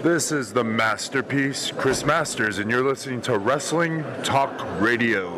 This is the masterpiece, Chris Masters, and you're listening to Wrestling Talk Radio.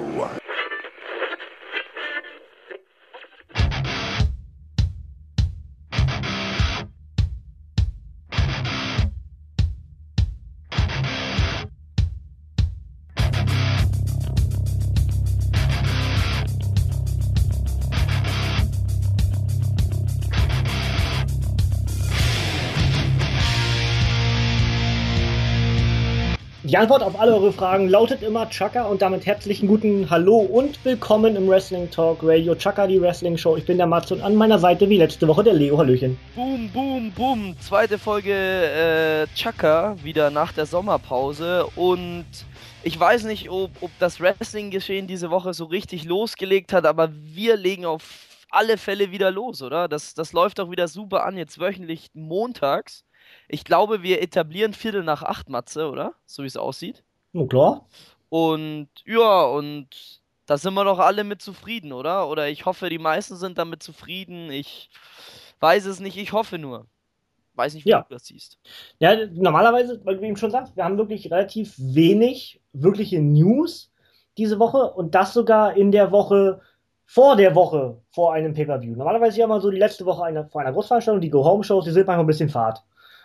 Die Antwort auf alle eure Fragen lautet immer Chaka und damit herzlichen guten Hallo und willkommen im Wrestling Talk Radio. Chaka, die Wrestling Show. Ich bin der Mats und an meiner Seite wie letzte Woche der Leo. Hallöchen. Boom, boom, boom. Zweite Folge Chaka, wieder nach der Sommerpause. Und ich weiß nicht, ob das Wrestling-Geschehen diese Woche so richtig losgelegt hat, aber wir legen auf alle Fälle wieder los, oder? Das läuft doch wieder super an, jetzt wöchentlich montags. Ich glaube, wir etablieren 7:45, Matze, oder? So wie es aussieht. Na klar. Und ja, und da sind wir doch alle mit zufrieden, oder? Oder ich hoffe, die meisten sind damit zufrieden. Ich weiß es nicht, ich hoffe nur. Weiß nicht, wie du das siehst. Ja, normalerweise, weil du eben schon sagst, wir haben wirklich relativ wenig wirkliche News diese Woche und das sogar in der Woche vor einem Pay-Per-View. Normalerweise ist ja immer so die letzte Woche vor einer Großveranstaltung, die Go-Home-Shows, die sind manchmal ein bisschen Fad.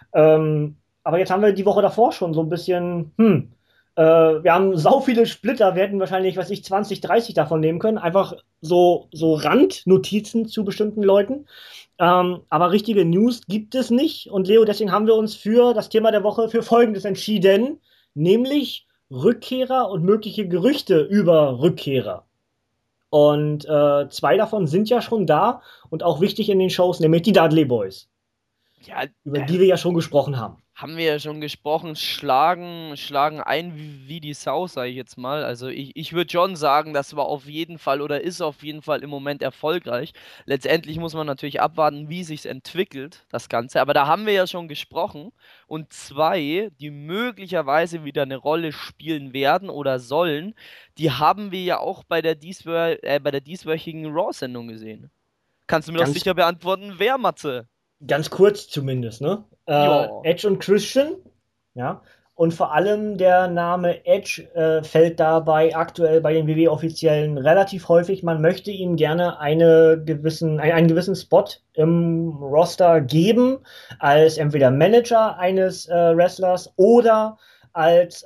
Aber jetzt haben wir die Woche davor schon so ein bisschen, wir haben sau viele Splitter, wir hätten wahrscheinlich, 20, 30 davon nehmen können, einfach so Randnotizen zu bestimmten Leuten. Aber richtige News gibt es nicht und Leo, deswegen haben wir uns für das Thema der Woche für Folgendes entschieden, nämlich Rückkehrer und mögliche Gerüchte über Rückkehrer. Und 2 davon sind ja schon da und auch wichtig in den Shows, nämlich die Dudley Boys. Ja, über die wir ja schon gesprochen haben. Haben wir ja schon gesprochen, schlagen ein wie die Sau, sage ich jetzt mal. Also ich würde schon sagen, das war auf jeden Fall oder ist auf jeden Fall im Moment erfolgreich. Letztendlich muss man natürlich abwarten, wie sich's entwickelt, das Ganze. Aber da haben wir ja schon gesprochen. Und 2, die möglicherweise wieder eine Rolle spielen werden oder sollen, die haben wir ja auch bei der dieswöchigen Raw-Sendung gesehen. Kannst du mir doch sicher beantworten, wer, Matze? Ganz kurz zumindest, ne? Edge und Christian, ja. Und vor allem der Name Edge fällt dabei aktuell bei den WWE-Offiziellen relativ häufig. Man möchte ihm gerne einen gewissen Spot im Roster geben, als entweder Manager eines Wrestlers oder als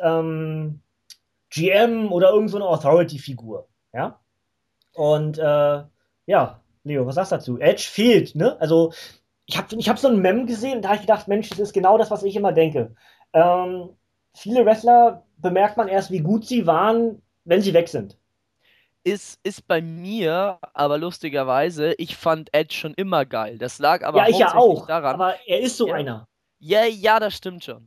GM oder irgend so eine Authority-Figur, ja. Und ja, Leo, was sagst du dazu? Edge fehlt, ne? Also ich hab so ein Mem gesehen und da habe ich gedacht, Mensch, das ist genau das, was ich immer denke. Viele Wrestler bemerkt man erst, wie gut sie waren, wenn sie weg sind. Ist bei mir, aber lustigerweise, ich fand Edge schon immer geil. Das lag aber ja, ich ja auch, daran. Aber er ist so einer. Ja, das stimmt schon.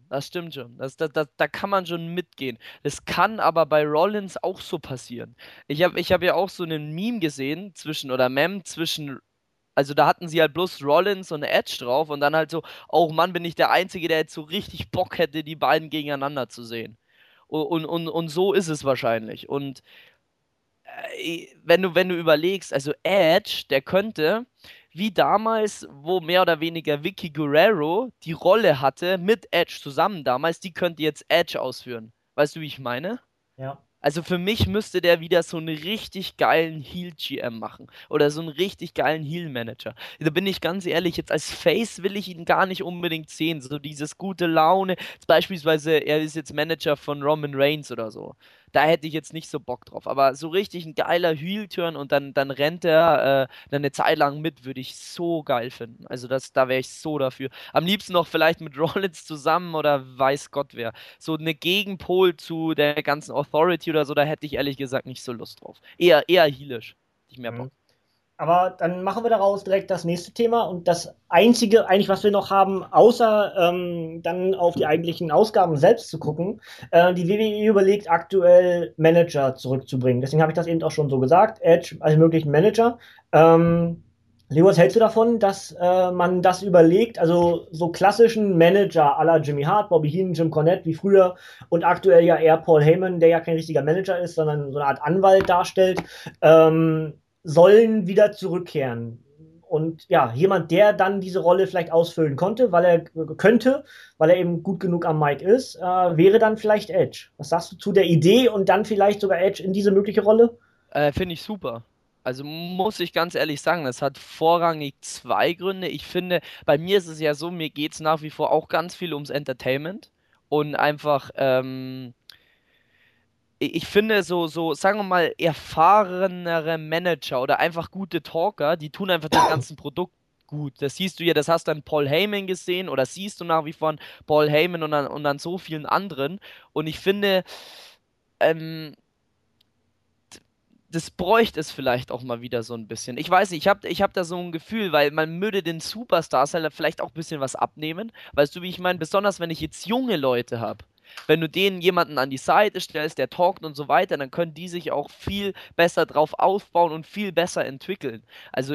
Da kann man schon mitgehen. Das kann aber bei Rollins auch so passieren. Ich hab ja auch so einen Meme gesehen zwischen. Also da hatten sie halt bloß Rollins und Edge drauf und dann halt so, oh Mann, bin ich der Einzige, der jetzt so richtig Bock hätte, die beiden gegeneinander zu sehen. Und so ist es wahrscheinlich. Und wenn du überlegst, also Edge, der könnte, wie damals, wo mehr oder weniger Vicky Guerrero die Rolle hatte, mit Edge zusammen damals, die könnte jetzt Edge ausführen. Weißt du, wie ich meine? Ja. Also für mich müsste der wieder so einen richtig geilen Heel-GM machen. Oder so einen richtig geilen Heel-Manager. Da bin ich ganz ehrlich, jetzt als Face will ich ihn gar nicht unbedingt sehen. So dieses gute Laune. Jetzt beispielsweise, er ist jetzt Manager von Roman Reigns oder so. Da hätte ich jetzt nicht so Bock drauf. Aber so richtig ein geiler Heel-Turn und dann rennt er dann eine Zeit lang mit, würde ich so geil finden. Also da wäre ich so dafür. Am liebsten noch vielleicht mit Rollins zusammen oder weiß Gott wer. So eine Gegenpol zu der ganzen Authority oder so, da hätte ich ehrlich gesagt nicht so Lust drauf. Eher heelisch. Nicht mehr Bock. Aber dann machen wir daraus direkt das nächste Thema und das einzige, eigentlich, was wir noch haben, außer dann auf die eigentlichen Ausgaben selbst zu gucken, die WWE überlegt aktuell Manager zurückzubringen. Deswegen habe ich das eben auch schon so gesagt, Edge als möglichen Manager. Leo, was hältst du davon, dass man das überlegt, also so klassischen Manager à la Jimmy Hart, Bobby Heenan, Jim Cornette wie früher und aktuell ja eher Paul Heyman, der ja kein richtiger Manager ist, sondern so eine Art Anwalt darstellt, sollen wieder zurückkehren. Und ja, jemand, der dann diese Rolle vielleicht ausfüllen könnte, weil er eben gut genug am Mic ist, wäre dann vielleicht Edge. Was sagst du zu der Idee und dann vielleicht sogar Edge in diese mögliche Rolle? Finde ich super. Also muss ich ganz ehrlich sagen, das hat vorrangig zwei Gründe. Ich finde, bei mir ist es ja so, mir geht es nach wie vor auch ganz viel ums Entertainment und einfach, ich finde sagen wir mal, erfahrenere Manager oder einfach gute Talker, die tun einfach dem ganzen Produkt gut. Das siehst du ja, das hast du an Paul Heyman gesehen oder siehst du nach wie vor an Paul Heyman und an so vielen anderen. Und ich finde, ähm, das bräuchte es vielleicht auch mal wieder so ein bisschen. Ich weiß nicht, ich hab da so ein Gefühl, weil man würde den Superstars halt vielleicht auch ein bisschen was abnehmen. Weißt du, wie ich meine? Besonders wenn ich jetzt junge Leute habe. Wenn du denen jemanden an die Seite stellst, der talkt und so weiter, dann können die sich auch viel besser drauf aufbauen und viel besser entwickeln. Also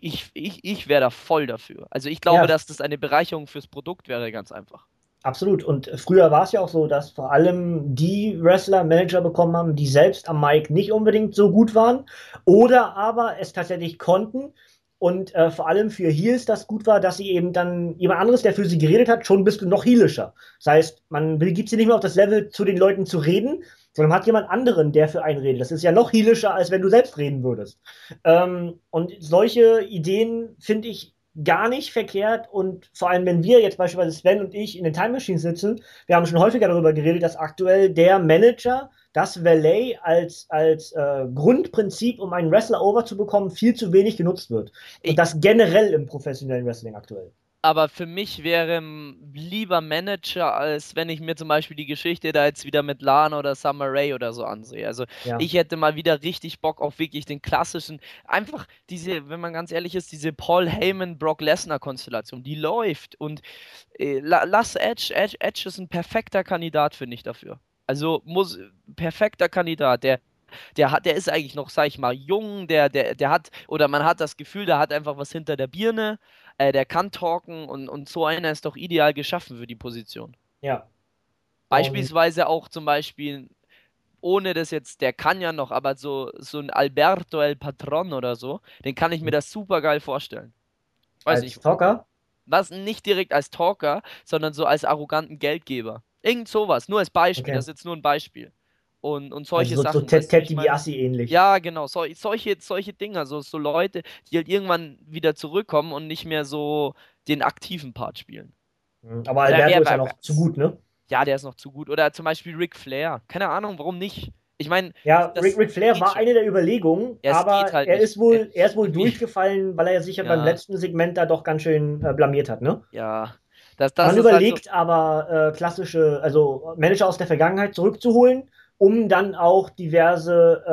ich wäre da voll dafür. Also ich glaube, Ja, dass das eine Bereicherung fürs Produkt wäre, ganz einfach. absolut. Und früher war es ja auch so, dass vor allem die Wrestler Manager bekommen haben, die selbst am Mic nicht unbedingt so gut waren oder aber es tatsächlich konnten. Und vor allem für Heels das gut war, dass sie eben dann jemand anderes, der für sie geredet hat, schon ein bisschen noch heelischer. Das heißt, man begibt sie nicht mehr auf das Level, zu den Leuten zu reden, sondern man hat jemand anderen, der für einen redet. Das ist ja noch heelischer, als wenn du selbst reden würdest. Und solche Ideen finde ich gar nicht verkehrt und vor allem, wenn wir jetzt beispielsweise Sven und ich in den Time Machines sitzen, wir haben schon häufiger darüber geredet, dass aktuell der Manager, das Valet als Grundprinzip, um einen Wrestler over zu bekommen, viel zu wenig genutzt wird. Und das generell im professionellen Wrestling aktuell. Aber für mich wäre lieber Manager, als wenn ich mir zum Beispiel die Geschichte da jetzt wieder mit Lana oder Summer Rae oder so ansehe. Also Ja. ich hätte mal wieder richtig Bock auf wirklich den klassischen, einfach diese, wenn man ganz ehrlich ist, diese Paul Heyman, Brock Lesnar Konstellation, die läuft. Und lass Edge ist ein perfekter Kandidat, finde ich dafür. Also perfekter Kandidat, der ist eigentlich noch, sag ich mal, jung, der hat, oder man hat das Gefühl, der hat einfach was hinter der Birne, der kann talken und so einer ist doch ideal geschaffen für die Position. Ja. Und Beispielsweise auch zum Beispiel, ohne das jetzt, der kann ja noch, aber so ein Alberto El Patron oder so, den kann ich mir das super geil vorstellen. Weiß als nicht, Talker, was nicht direkt als Talker, sondern so als arroganten Geldgeber. Irgend sowas, nur als Beispiel, das okay. ist jetzt nur ein Beispiel. Und Also solche so Sachen, Ted, weißt du, wie Ted ich meine? DiBiase ähnlich. Ja, genau, solche Dinger, so Leute, die halt irgendwann wieder zurückkommen und nicht mehr so den aktiven Part spielen. Aber Oder Alberto ist ja noch zu gut, ne? ja, der ist noch zu gut. Oder zum Beispiel Ric Flair. Keine Ahnung, warum nicht? Ich meine, Ja, das Ric Flair geht war schon. eine der Überlegungen, Ja, es geht aber halt nicht. er ist wohl Irgendwie, durchgefallen, weil er sich ja beim ja, letzten Segment da doch ganz schön blamiert hat, ne? ja. Das Man ist halt so. überlegt aber also Manager aus der Vergangenheit zurückzuholen, um dann auch diverse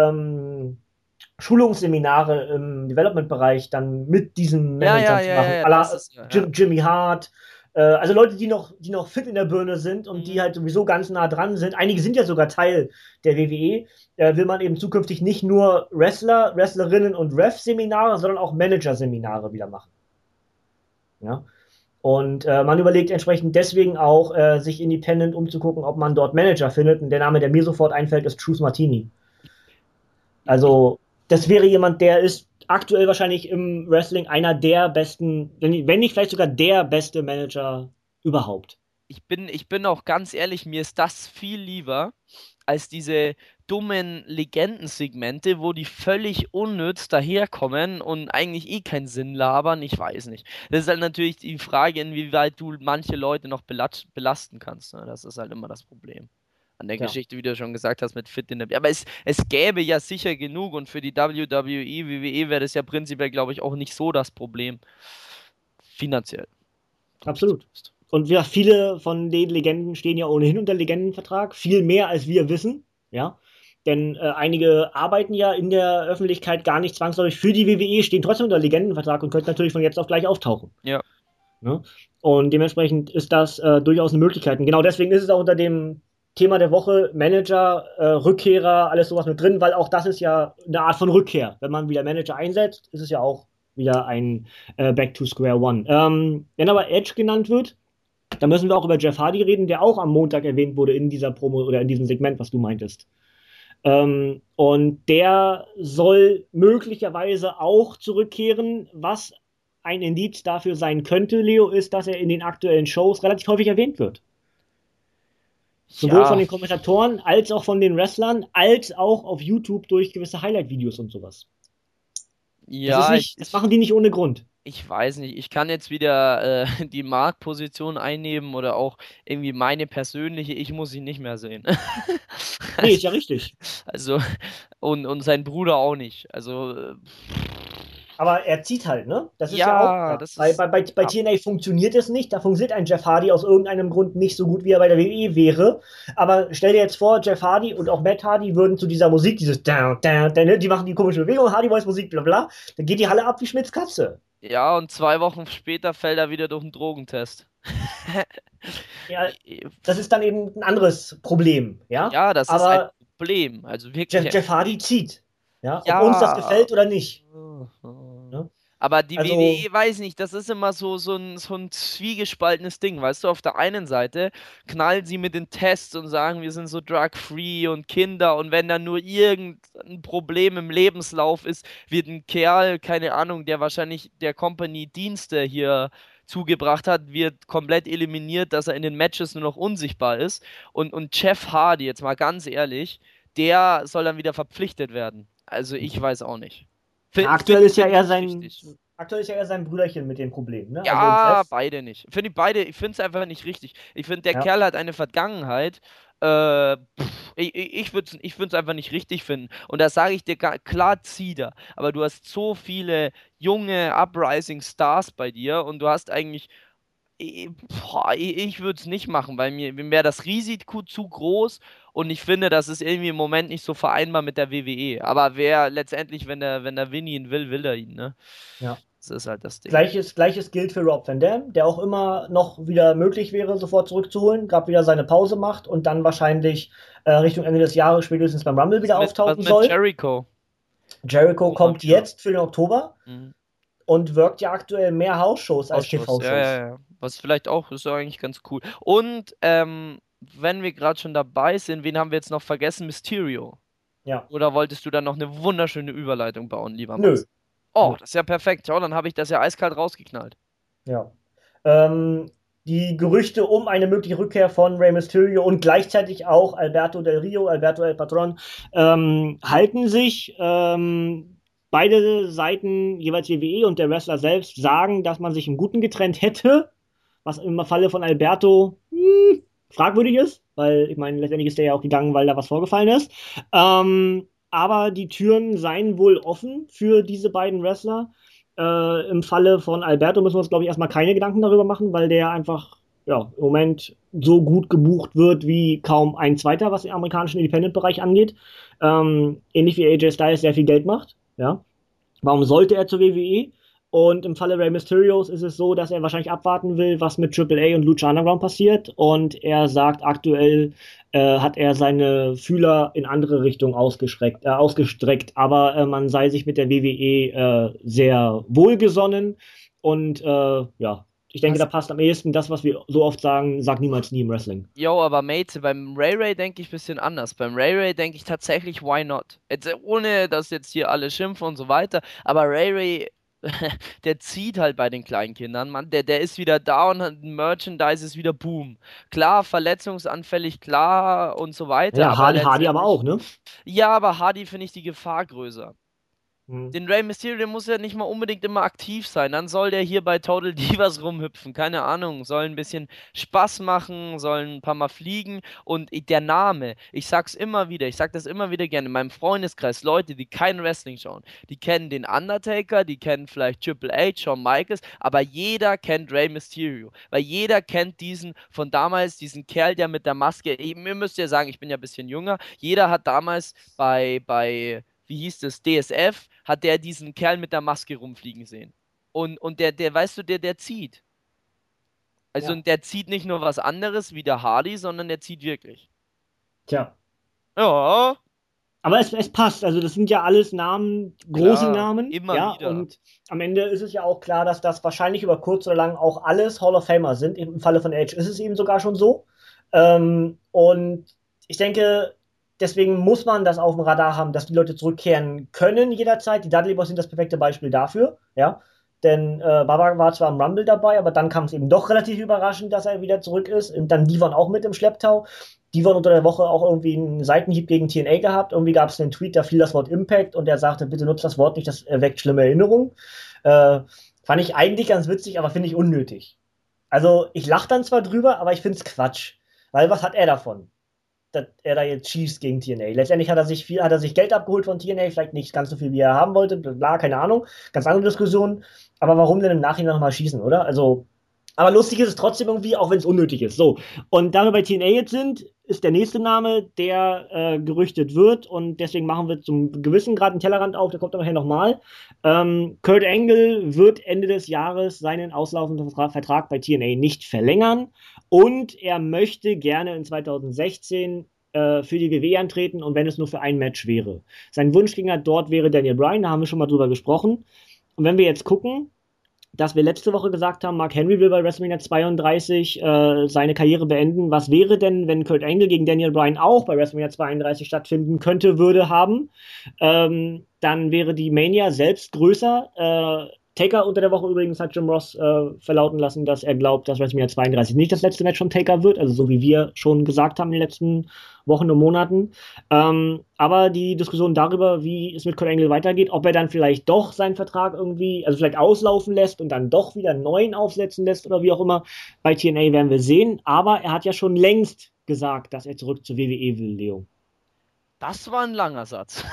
Schulungsseminare im Development-Bereich dann mit diesen Ja, ja, Managern zu ja, ja, machen. ja, À das la ist, ja. Jimmy Hart, also Leute, die noch fit in der Birne sind und die Mhm. halt sowieso ganz nah dran sind. Einige sind ja sogar Teil der WWE. Will man eben zukünftig nicht nur Wrestler, Wrestlerinnen und Ref-Seminare, sondern auch Manager-Seminare wieder machen. Ja? Und man überlegt entsprechend deswegen auch, sich independent umzugucken, ob man dort Manager findet. Und der Name, der mir sofort einfällt, ist Truth Martini. Ich, Also, das wäre jemand, der ist aktuell wahrscheinlich im Wrestling einer der besten, wenn nicht vielleicht sogar der beste Manager überhaupt. ich bin auch ganz ehrlich, mir ist das viel lieber als diese dummen Legendensegmente, wo die völlig unnütz daherkommen und eigentlich eh keinen Sinn labern. Ich weiß nicht. Das ist halt natürlich die Frage, inwieweit du manche Leute noch belasten kannst. Ne? Das ist halt immer das Problem. An der Ja, Geschichte, wie du schon gesagt hast, mit Fit in der. Aber es gäbe ja sicher genug und für die WWE, WWE wäre das ja prinzipiell, glaube ich, auch nicht so das Problem. Finanziell. Glaube ich absolut. zumindest. Und ja, viele von den Legenden stehen ja ohnehin unter Legendenvertrag, viel mehr als wir wissen, ja. Denn einige arbeiten ja in der Öffentlichkeit gar nicht zwangsläufig für die WWE, stehen trotzdem unter Legendenvertrag und könnten natürlich von jetzt auf gleich auftauchen. Ja. Ne? Und dementsprechend ist das durchaus eine Möglichkeit. Und genau deswegen ist es auch unter dem Thema der Woche Manager, Rückkehrer, alles sowas mit drin, weil auch das ist ja eine Art von Rückkehr. Wenn man wieder Manager einsetzt, ist es ja auch wieder ein Back to Square One. Wenn aber Edge genannt wird, dann müssen wir auch über Jeff Hardy reden, der auch am Montag erwähnt wurde in dieser Promo oder in diesem Segment, was du meintest. Und der soll möglicherweise auch zurückkehren, was ein Indiz dafür sein könnte, Leo, ist, dass er in den aktuellen Shows relativ häufig erwähnt wird. Sowohl von Ja, den Kommentatoren als auch von den Wrestlern, als auch auf YouTube durch gewisse Highlight-Videos und sowas. Das ist ja, nicht, das machen die nicht ohne Grund. ich weiß nicht. Ich kann jetzt wieder die Marktposition einnehmen oder auch irgendwie meine persönliche. Ich muss ihn nicht mehr sehen. Nee, Also, ist ja richtig. also und sein Bruder auch nicht. Also, Aber er zieht halt, ne? Das ist ja auch ja, klar. das Bei, ist. bei, bei, bei Ja, TNA funktioniert es nicht. Da funktioniert ein Jeff Hardy aus irgendeinem Grund nicht so gut, wie er bei der WWE wäre. Aber stell dir jetzt vor, Jeff Hardy und auch Matt Hardy würden zu dieser Musik, dieses down, down, down, ne? Die machen die komische Bewegung, Hardy Boys Musik, bla bla. Dann geht die Halle ab wie Schmitz Katze. ja, und 2 Wochen später fällt er wieder durch einen Drogentest. Ja, das ist dann eben ein anderes Problem, ja? Ja, das ist ein Aber Problem. Also wirklich Jeff ein Hardy Problem. zieht. Ja, ob uns das Ja. gefällt oder nicht. Ne? Aber die Also, WWE, weiß nicht, das ist immer so ein zwiegespaltenes Ding, weißt du, auf der einen Seite knallen sie mit den Tests und sagen, wir sind so drug-free und Kinder und wenn dann nur irgendein Problem im Lebenslauf ist, wird ein Kerl, keine Ahnung, der wahrscheinlich der Company Dienste hier zugebracht hat, wird komplett eliminiert, dass er in den Matches nur noch unsichtbar ist und Jeff Hardy, jetzt mal ganz ehrlich, der soll dann wieder verpflichtet werden. Also ich weiß auch nicht. aktuell ist ja Find ich eher nicht sein, richtig. aktuell ist ja eher sein Brüderchen mit dem Problem, ne? Also Ja, Jeff. beide nicht. Finde ich beide, ich finde es einfach nicht richtig. Ich finde, der Ja. Kerl hat eine Vergangenheit. Ich würde es einfach nicht richtig finden. Und da sage ich dir klar, zieh da. Aber du hast so viele junge Uprising Stars bei dir und du hast eigentlich ich würde es nicht machen, weil mir wäre das Risiko zu groß und ich finde, das ist irgendwie im Moment nicht so vereinbar mit der WWE. Aber wer letztendlich, wenn der Vinny ihn will, will er ihn, ne? Ja. Das ist halt das Ding. Gleiches gilt für Rob Van Dam, der auch immer noch wieder möglich wäre, sofort zurückzuholen, gerade wieder seine Pause macht und dann wahrscheinlich Richtung Ende des Jahres spätestens beim Rumble wieder Was auftauchen mit soll. Jericho? Jericho Roman, kommt ja. jetzt für den Oktober Mhm. und wirkt ja aktuell mehr Hausshows als Ausschuss, ja, ja, TV-Shows. ja. Was vielleicht auch, ist ja eigentlich ganz cool. Und wenn wir gerade schon dabei sind, wen haben wir jetzt noch vergessen? Mysterio. Ja. Oder wolltest du dann noch eine wunderschöne Überleitung bauen, lieber Nö. Max? Oh, Nö. das ist ja perfekt. Ja, dann habe ich das ja eiskalt rausgeknallt. Ja. Die Gerüchte um eine mögliche Rückkehr von Rey Mysterio und gleichzeitig auch Alberto Del Rio, Alberto El Patron, halten sich. Beide Seiten, jeweils WWE und der Wrestler selbst, sagen, dass man sich im Guten getrennt hätte, was im Falle von Alberto fragwürdig ist, weil ich meine, letztendlich ist der ja auch gegangen, weil da was vorgefallen ist. Aber die Türen seien wohl offen für diese beiden Wrestler. Im Falle von Alberto müssen wir uns, glaube ich, erstmal keine Gedanken darüber machen, weil der einfach ja, im Moment so gut gebucht wird wie kaum ein zweiter, was den amerikanischen Independent-Bereich angeht. Ähnlich wie AJ Styles sehr viel Geld macht. Ja. Warum sollte er zur WWE? Und im Falle Rey Mysterios ist es so, dass er wahrscheinlich abwarten will, was mit Triple A und Lucha Underground passiert. Und er sagt, aktuell hat er seine Fühler in andere Richtungen ausgestreckt. Aber man sei sich mit der WWE sehr wohlgesonnen. Und ja, ich denke, da Was? passt am ehesten das, was wir so oft sagen, sag niemals nie im Wrestling. Jo, aber Mate, beim Ray Ray denke ich ein bisschen anders. Beim Ray Ray denke ich tatsächlich, why not? Jetzt, ohne dass jetzt hier alle schimpfen und so weiter, aber Ray Ray, der zieht halt bei den kleinen Kindern, Mann. Der ist wieder da und Merchandise ist wieder Boom. Klar, verletzungsanfällig, klar und so weiter, Ja, aber Hardy aber letztendlich. auch, ne? Ja, aber Hardy finde ich die Gefahr größer. Hm. Den Rey Mysterio, der muss ja nicht mal unbedingt immer aktiv sein. Dann soll der hier bei Total Divas rumhüpfen. Keine Ahnung. Soll ein bisschen Spaß machen, soll ein paar Mal fliegen. Und der Name, ich sag's immer wieder, ich sag das immer wieder gerne. In meinem Freundeskreis, Leute, die kein Wrestling schauen, die kennen den Undertaker, die kennen vielleicht Triple H, Shawn Michaels, aber jeder kennt Rey Mysterio. Weil jeder kennt diesen von damals, diesen Kerl, der mit der Maske. Ihr müsst ja sagen, ich bin ja ein bisschen jünger. Jeder hat damals bei wie hieß das, DSF, hat der diesen Kerl mit der Maske rumfliegen sehen. Und der, weißt du, der zieht. Also Ja. und der zieht nicht nur was anderes wie der Hardy, sondern der zieht wirklich. Tja. Ja, Aber es passt, also das sind ja alles Namen, große klar, Namen, immer ja, wieder. und am Ende ist es ja auch klar, dass das wahrscheinlich über kurz oder lang auch alles Hall of Famer sind. Im Falle von Edge ist es eben sogar schon so. Und ich denke, deswegen muss man das auf dem Radar haben, dass die Leute zurückkehren können jederzeit. Die Dudley Boys sind das perfekte Beispiel dafür, ja. denn Baba war zwar im Rumble dabei, aber dann kam es eben doch relativ überraschend, dass er wieder zurück ist. Und dann Devon auch mit im Schlepptau. Devon unter der Woche auch irgendwie einen Seitenhieb gegen TNA gehabt. Irgendwie gab es einen Tweet, da fiel das Wort Impact und er sagte, bitte nutzt das Wort nicht, das erweckt schlimme Erinnerungen. Fand ich eigentlich ganz witzig, aber finde ich unnötig. Also ich lache dann zwar drüber, aber ich finde es Quatsch. Weil was hat er davon? Dass er da jetzt schießt gegen TNA. Letztendlich hat er sich Geld abgeholt von TNA, vielleicht nicht ganz so viel, wie er haben wollte, bla, keine Ahnung, ganz andere Diskussion. Aber warum denn im Nachhinein nochmal schießen, oder? Also, aber lustig ist es trotzdem irgendwie, auch wenn es unnötig ist. So, und da wir bei TNA jetzt sind, ist der nächste Name, der gerüchtet wird und deswegen machen wir zum gewissen Grad einen Tellerrand auf, der kommt aber nachher nochmal. Kurt Angle wird Ende des Jahres seinen auslaufenden Vertrag bei TNA nicht verlängern und er möchte gerne in 2016 für die WWE antreten und wenn es nur für ein Match wäre. Sein Wunschgänger dort wäre Daniel Bryan, da haben wir schon mal drüber gesprochen. Und wenn wir jetzt gucken, dass wir letzte Woche gesagt haben, Mark Henry will bei WrestleMania 32 seine Karriere beenden. Was wäre denn, wenn Kurt Angle gegen Daniel Bryan auch bei WrestleMania 32 stattfinden könnte, würde haben? Dann wäre die Mania selbst größer. Taker unter der Woche übrigens hat Jim Ross verlauten lassen, dass er glaubt, dass WrestleMania 32 nicht das letzte Match von Taker wird, also so wie wir schon gesagt haben in den letzten Wochen und Monaten. Aber die Diskussion darüber, wie es mit Kurt Angle weitergeht, ob er dann vielleicht doch seinen Vertrag irgendwie, also vielleicht auslaufen lässt und dann doch wieder einen neuen aufsetzen lässt oder wie auch immer, bei TNA werden wir sehen. Aber er hat ja schon längst gesagt, dass er zurück zur WWE will, Leo. Das war ein langer Satz.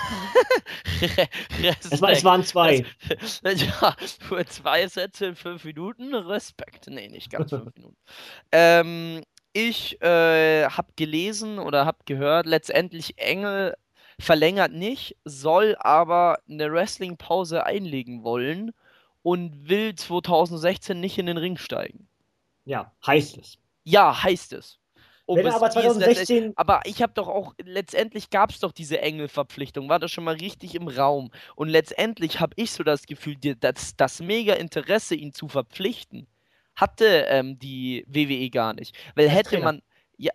Es waren zwei. Ja, für 2 Sätze in 5 Minuten, Respekt. Nee, nicht ganz 5 Minuten. Ich habe gelesen oder habe gehört, letztendlich Engel verlängert nicht, soll aber eine Wrestling-Pause einlegen wollen und will 2016 nicht in den Ring steigen. Ja, heißt es. Ja, heißt es. Wenn er aber 2016. Aber ich habe doch auch, letztendlich gab es doch diese Engel-Verpflichtung, war das schon mal richtig im Raum. Und letztendlich habe ich so das Gefühl, das mega Interesse, ihn zu verpflichten, hatte die WWE gar nicht. Weil Als hätte Trainer. man, ja,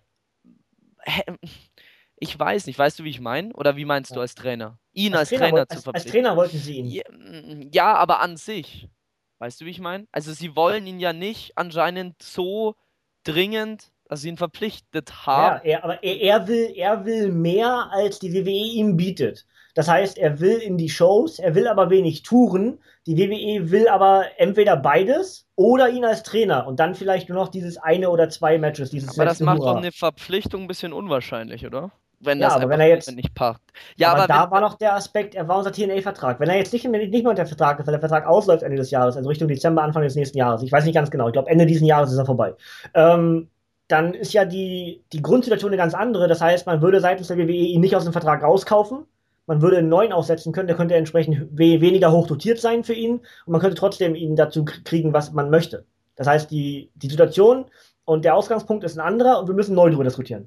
ich weiß nicht, weißt du, wie ich meine? Oder wie meinst du als Trainer? Ihn als Trainer zu Als verpflichten. Trainer wollten sie ihn. Ja, aber an sich. Weißt du, wie ich meine? Also sie wollen ihn ja nicht anscheinend so dringend, dass sie ihn verpflichtet haben. Ja, aber er will mehr, als die WWE ihm bietet. Das heißt, er will in die Shows, er will aber wenig touren. Die WWE will aber entweder beides oder ihn als Trainer und dann vielleicht nur noch dieses eine oder zwei Matches, dieses Aber das letzte macht Hurra. doch eine Verpflichtung ein bisschen unwahrscheinlich, oder? Wenn Ja, das aber einfach wenn er jetzt. nicht passt. Ja, Aber aber da wenn, war noch der Aspekt, er war unser TNA-Vertrag. Wenn er jetzt nicht mehr unter Vertrag ist, weil der Vertrag ausläuft Ende des Jahres, also Richtung Dezember, Anfang des nächsten Jahres, ich weiß nicht ganz genau, ich glaube Ende dieses Jahres ist er vorbei, dann ist ja die Grundsituation eine ganz andere. Das heißt, man würde seitens der WWE ihn nicht aus dem Vertrag rauskaufen, man würde einen neuen aufsetzen können, der könnte entsprechend weniger hoch dotiert sein für ihn und man könnte trotzdem ihn dazu kriegen, was man möchte. Das heißt, die Situation und der Ausgangspunkt ist ein anderer und wir müssen neu darüber diskutieren.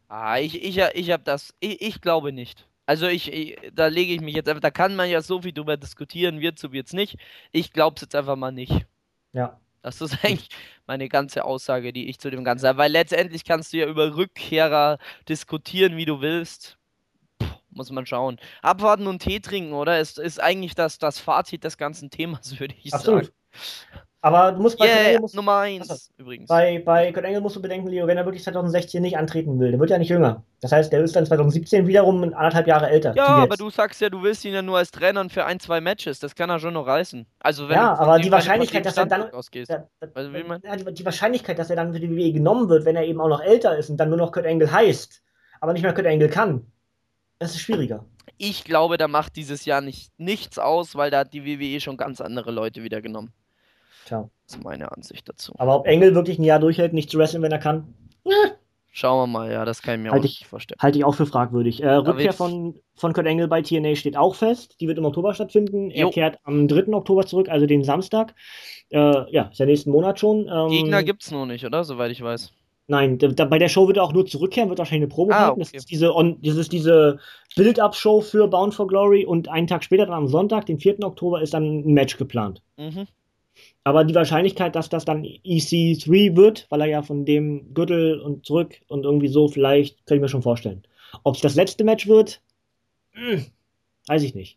ich glaube nicht. Also da lege ich mich jetzt einfach, da kann man ja so viel drüber diskutieren, wird so, wird's nicht. Ich glaube es jetzt einfach mal nicht. Ja. Das ist eigentlich meine ganze Aussage, die ich zu dem Ganzen habe. Weil letztendlich kannst du ja über Rückkehrer diskutieren, wie du willst. Muss man schauen. Abwarten und Tee trinken, oder? Ist eigentlich das Fazit des ganzen Themas, würde ich Absolut. sagen. Aber du musst bei Kurt Yeah, Angle Nummer Achso. 1 übrigens. Bei Kurt Angle musst du bedenken, Leo, wenn er wirklich 2016 nicht antreten will, der wird ja nicht jünger. Das heißt, der ist dann 2017 wiederum 1,5 Jahre älter. Ja, zu aber jetzt. du sagst ja, du willst ihn ja nur als Trainer für 1, 2 Matches. Das kann er schon noch reißen. Also wenn Ja, du von aber dem- die wenn du von Wahrscheinlichkeit, dem dass er dann. Standpunkt ausgehst. Also, wie ich mein? Ja, die Wahrscheinlichkeit, dass er dann für die WWE genommen wird, wenn er eben auch noch älter ist und dann nur noch Kurt Angle heißt, aber nicht mehr Kurt Angle kann, das ist schwieriger. Ich glaube, da macht dieses Jahr nichts aus, weil da hat die WWE schon ganz andere Leute wieder genommen. Tja. Das ist meine Ansicht dazu. Aber ob Angle wirklich ein Jahr durchhält, nicht zu wresteln, wenn er kann, Schauen wir mal, ja, das kann ich mir auch halte nicht vorstellen. halte ich auch für fragwürdig. Rückkehr wir- von Kurt Angle bei TNA steht auch fest. Die wird im Oktober stattfinden. Er Jo. kehrt am 3. Oktober zurück, also den Samstag. Ja, ist ja nächsten Monat schon. Gegner gibt's noch nicht, oder? Soweit ich weiß. Nein, bei der Show wird er auch nur zurückkehren, wird wahrscheinlich eine Promo halten. okay. Das ist diese Build-Up-Show für Bound for Glory und einen Tag später, dann am Sonntag, den 4. Oktober, ist dann ein Match geplant. Mhm. Aber die Wahrscheinlichkeit, dass das dann EC3 wird, weil er ja von dem Gürtel und zurück und irgendwie so, vielleicht kann ich mir schon vorstellen. Ob es das letzte Match wird, weiß ich nicht.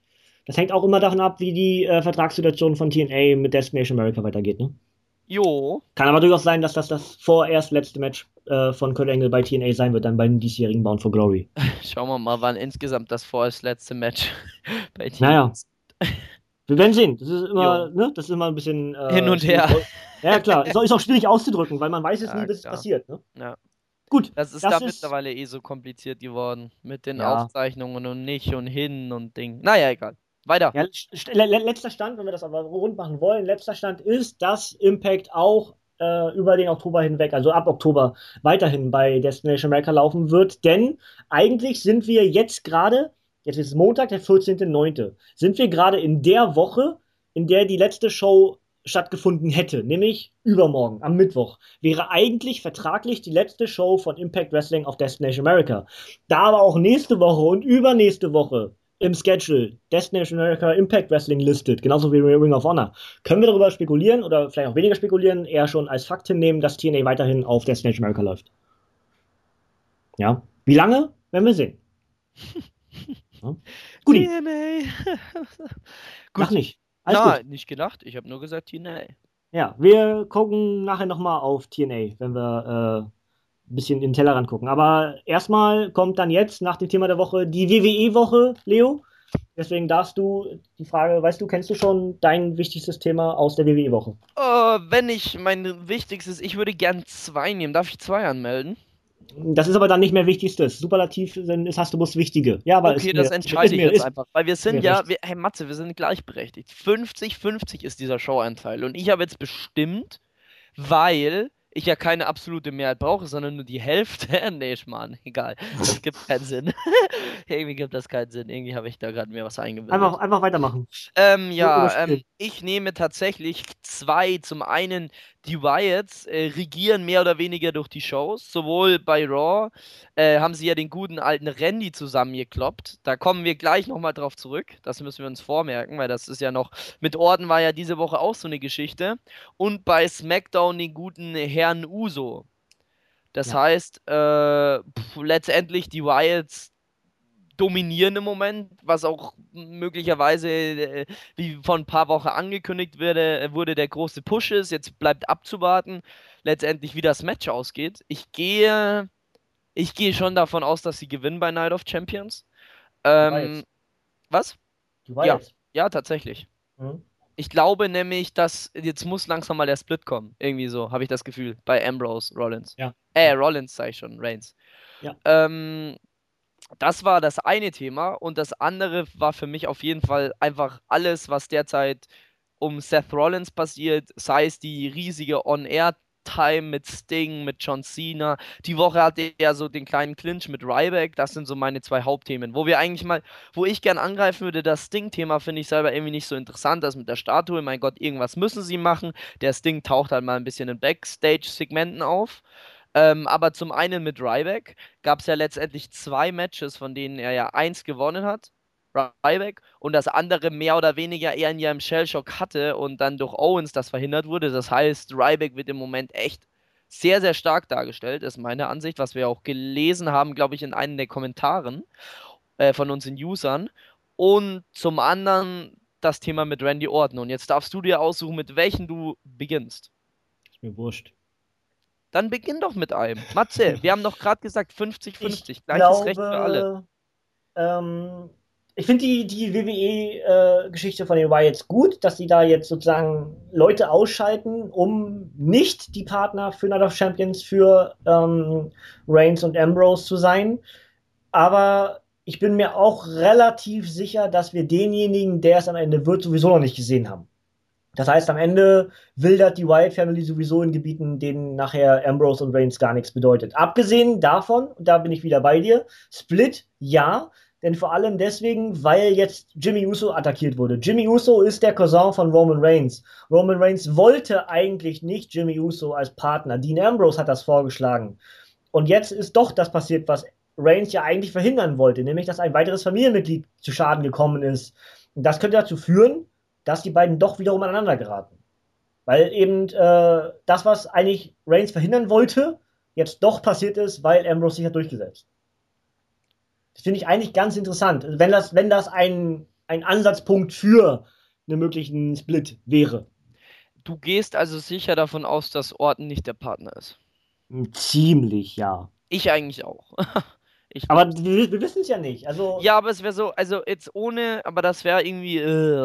Das hängt auch immer davon ab, wie die Vertragssituation von TNA mit Destination America weitergeht, ne? Jo, Kann aber durchaus sein, dass das vorerst letzte Match von Kurt Angle bei TNA sein wird, dann beim diesjährigen Bound for Glory. schauen wir mal, wann insgesamt das vorerst letzte Match bei TNA Naja, ist. wir werden sehen. Das ist immer, Jo, ne? Das ist immer ein bisschen hin und schwierig her. Ja, klar. Ist auch schwierig auszudrücken, weil man weiß es Ja, nie, bis es klar. passiert, ne? Ja. Gut, Das ist das da ist, mittlerweile eh so kompliziert geworden. Mit den ja. Aufzeichnungen und nicht und hin und Ding. Naja, egal. Weiter. Ja, letzter Stand, wenn wir das aber rund machen wollen, letzter Stand ist, dass Impact auch über den Oktober hinweg, also ab Oktober, weiterhin bei Destination America laufen wird. Denn eigentlich sind wir jetzt gerade, jetzt ist Montag, der 14.09., sind wir gerade in der Woche, in der die letzte Show stattgefunden hätte, nämlich übermorgen, am Mittwoch, wäre eigentlich vertraglich die letzte Show von Impact Wrestling auf Destination America. Da aber auch nächste Woche und übernächste Woche im Schedule Destination America Impact Wrestling listet, genauso wie Ring of Honor. Können wir darüber spekulieren oder vielleicht auch weniger spekulieren, eher schon als Fakt hinnehmen, dass TNA weiterhin auf Destination America läuft? Ja. Wie lange? Werden wir sehen. Ja. Guti, TNA. lach Gut. nicht. Alles Na, gut. nicht gelacht. Ich habe nur gesagt TNA. Ja, wir gucken nachher nochmal auf TNA, wenn wir ein bisschen in den Tellerrand gucken. Aber erstmal kommt dann jetzt nach dem Thema der Woche die WWE-Woche, Leo. Deswegen darfst du die Frage, weißt du, kennst du schon dein wichtigstes Thema aus der WWE-Woche? Wenn ich mein wichtigstes, ich würde gern 2 nehmen. Darf ich 2 anmelden? Das ist aber dann nicht mehr wichtigstes. Superlativ ist, hast du bloß wichtige. Ja, aber Okay, das entscheide ich mir, jetzt einfach. Weil wir sind mir ja, recht. hey Matze, wir sind gleichberechtigt. 50-50 ist dieser Showanteil. Und ich habe jetzt bestimmt, weil ich ja keine absolute Mehrheit brauche, sondern nur die Hälfte. Nee, Schmarrn, egal. Das gibt keinen Sinn. Irgendwie gibt das keinen Sinn. Irgendwie habe ich da gerade mir was eingebildet. Einfach weitermachen. Ja, Überspielen. ich nehme tatsächlich 2. Zum einen, die Wyatts regieren mehr oder weniger durch die Shows. Sowohl bei Raw haben sie ja den guten alten Randy zusammengekloppt. Da kommen wir gleich nochmal drauf zurück. Das müssen wir uns vormerken, weil das ist ja noch, mit Orton war ja diese Woche auch so eine Geschichte. Und bei SmackDown den guten Herrn Uso. Das Ja. heißt, letztendlich die Wyatts dominieren im Moment, was auch möglicherweise, wie vor ein paar Wochen angekündigt wurde, der große Push ist. Jetzt bleibt abzuwarten, letztendlich wie das Match ausgeht. Ich gehe schon davon aus, dass sie gewinnen bei Night of Champions. Die war jetzt. Was? Die war Ja, jetzt. ja, tatsächlich. Mhm. Ich glaube nämlich, dass jetzt muss langsam mal der Split kommen. Irgendwie so, habe ich das Gefühl, bei Ambrose Rollins. Ja. Rollins sag ich schon, Reigns. Ja. Das war das eine Thema und das andere war für mich auf jeden Fall einfach alles, was derzeit um Seth Rollins passiert, sei es die riesige On-Air-Time mit Sting, mit John Cena. Die Woche hatte er so den kleinen Clinch mit Ryback. Das sind so meine 2 Hauptthemen. Wo ich gern angreifen würde, das Sting-Thema finde ich selber irgendwie nicht so interessant. Das mit der Statue, mein Gott, irgendwas müssen sie machen. Der Sting taucht halt mal ein bisschen in Backstage-Segmenten auf. Aber zum einen mit Ryback gab es ja letztendlich 2 Matches, von denen er ja 1 gewonnen hat, Ryback, und das andere mehr oder weniger eher in im Shellshock hatte und dann durch Owens das verhindert wurde. Das heißt, Ryback wird im Moment echt sehr, sehr stark dargestellt, ist meine Ansicht, was wir auch gelesen haben, glaube ich, in einem der Kommentaren von uns in Usern. Und zum anderen das Thema mit Randy Orton. Und jetzt darfst du dir aussuchen, mit welchen du beginnst. Ist mir wurscht. Dann beginn doch mit einem. Matze, wir haben doch gerade gesagt 50-50. Ich Gleiches Recht für alle. glaube, ich finde die WWE-Geschichte von den Wyatts gut, dass sie da jetzt sozusagen Leute ausschalten, um nicht die Partner für Night of Champions für Reigns und Ambrose zu sein. Aber ich bin mir auch relativ sicher, dass wir denjenigen, der es am Ende wird, sowieso noch nicht gesehen haben. Das heißt, am Ende wildert die Wyatt Family sowieso in Gebieten, denen nachher Ambrose und Reigns gar nichts bedeutet. Abgesehen davon, und da bin ich wieder bei dir, Split ja, denn vor allem deswegen, weil jetzt Jimmy Uso attackiert wurde. Jimmy Uso ist der Cousin von Roman Reigns. Roman Reigns wollte eigentlich nicht Jimmy Uso als Partner. Dean Ambrose hat das vorgeschlagen. Und jetzt ist doch das passiert, was Reigns ja eigentlich verhindern wollte, nämlich, dass ein weiteres Familienmitglied zu Schaden gekommen ist. Und das könnte dazu führen, dass die beiden doch wiederum aneinander geraten. Weil eben das, was eigentlich Reigns verhindern wollte, jetzt doch passiert ist, weil Ambrose sich hat durchgesetzt. Das finde ich eigentlich ganz interessant. Wenn das ein ein Ansatzpunkt für einen möglichen Split wäre. Du gehst also sicher davon aus, dass Orton nicht der Partner ist. Ziemlich, ja. Ich eigentlich auch. Ich Aber glaub's. wir wissen es ja nicht. Also, Ja, aber es wäre so, also jetzt ohne, aber das wäre irgendwie.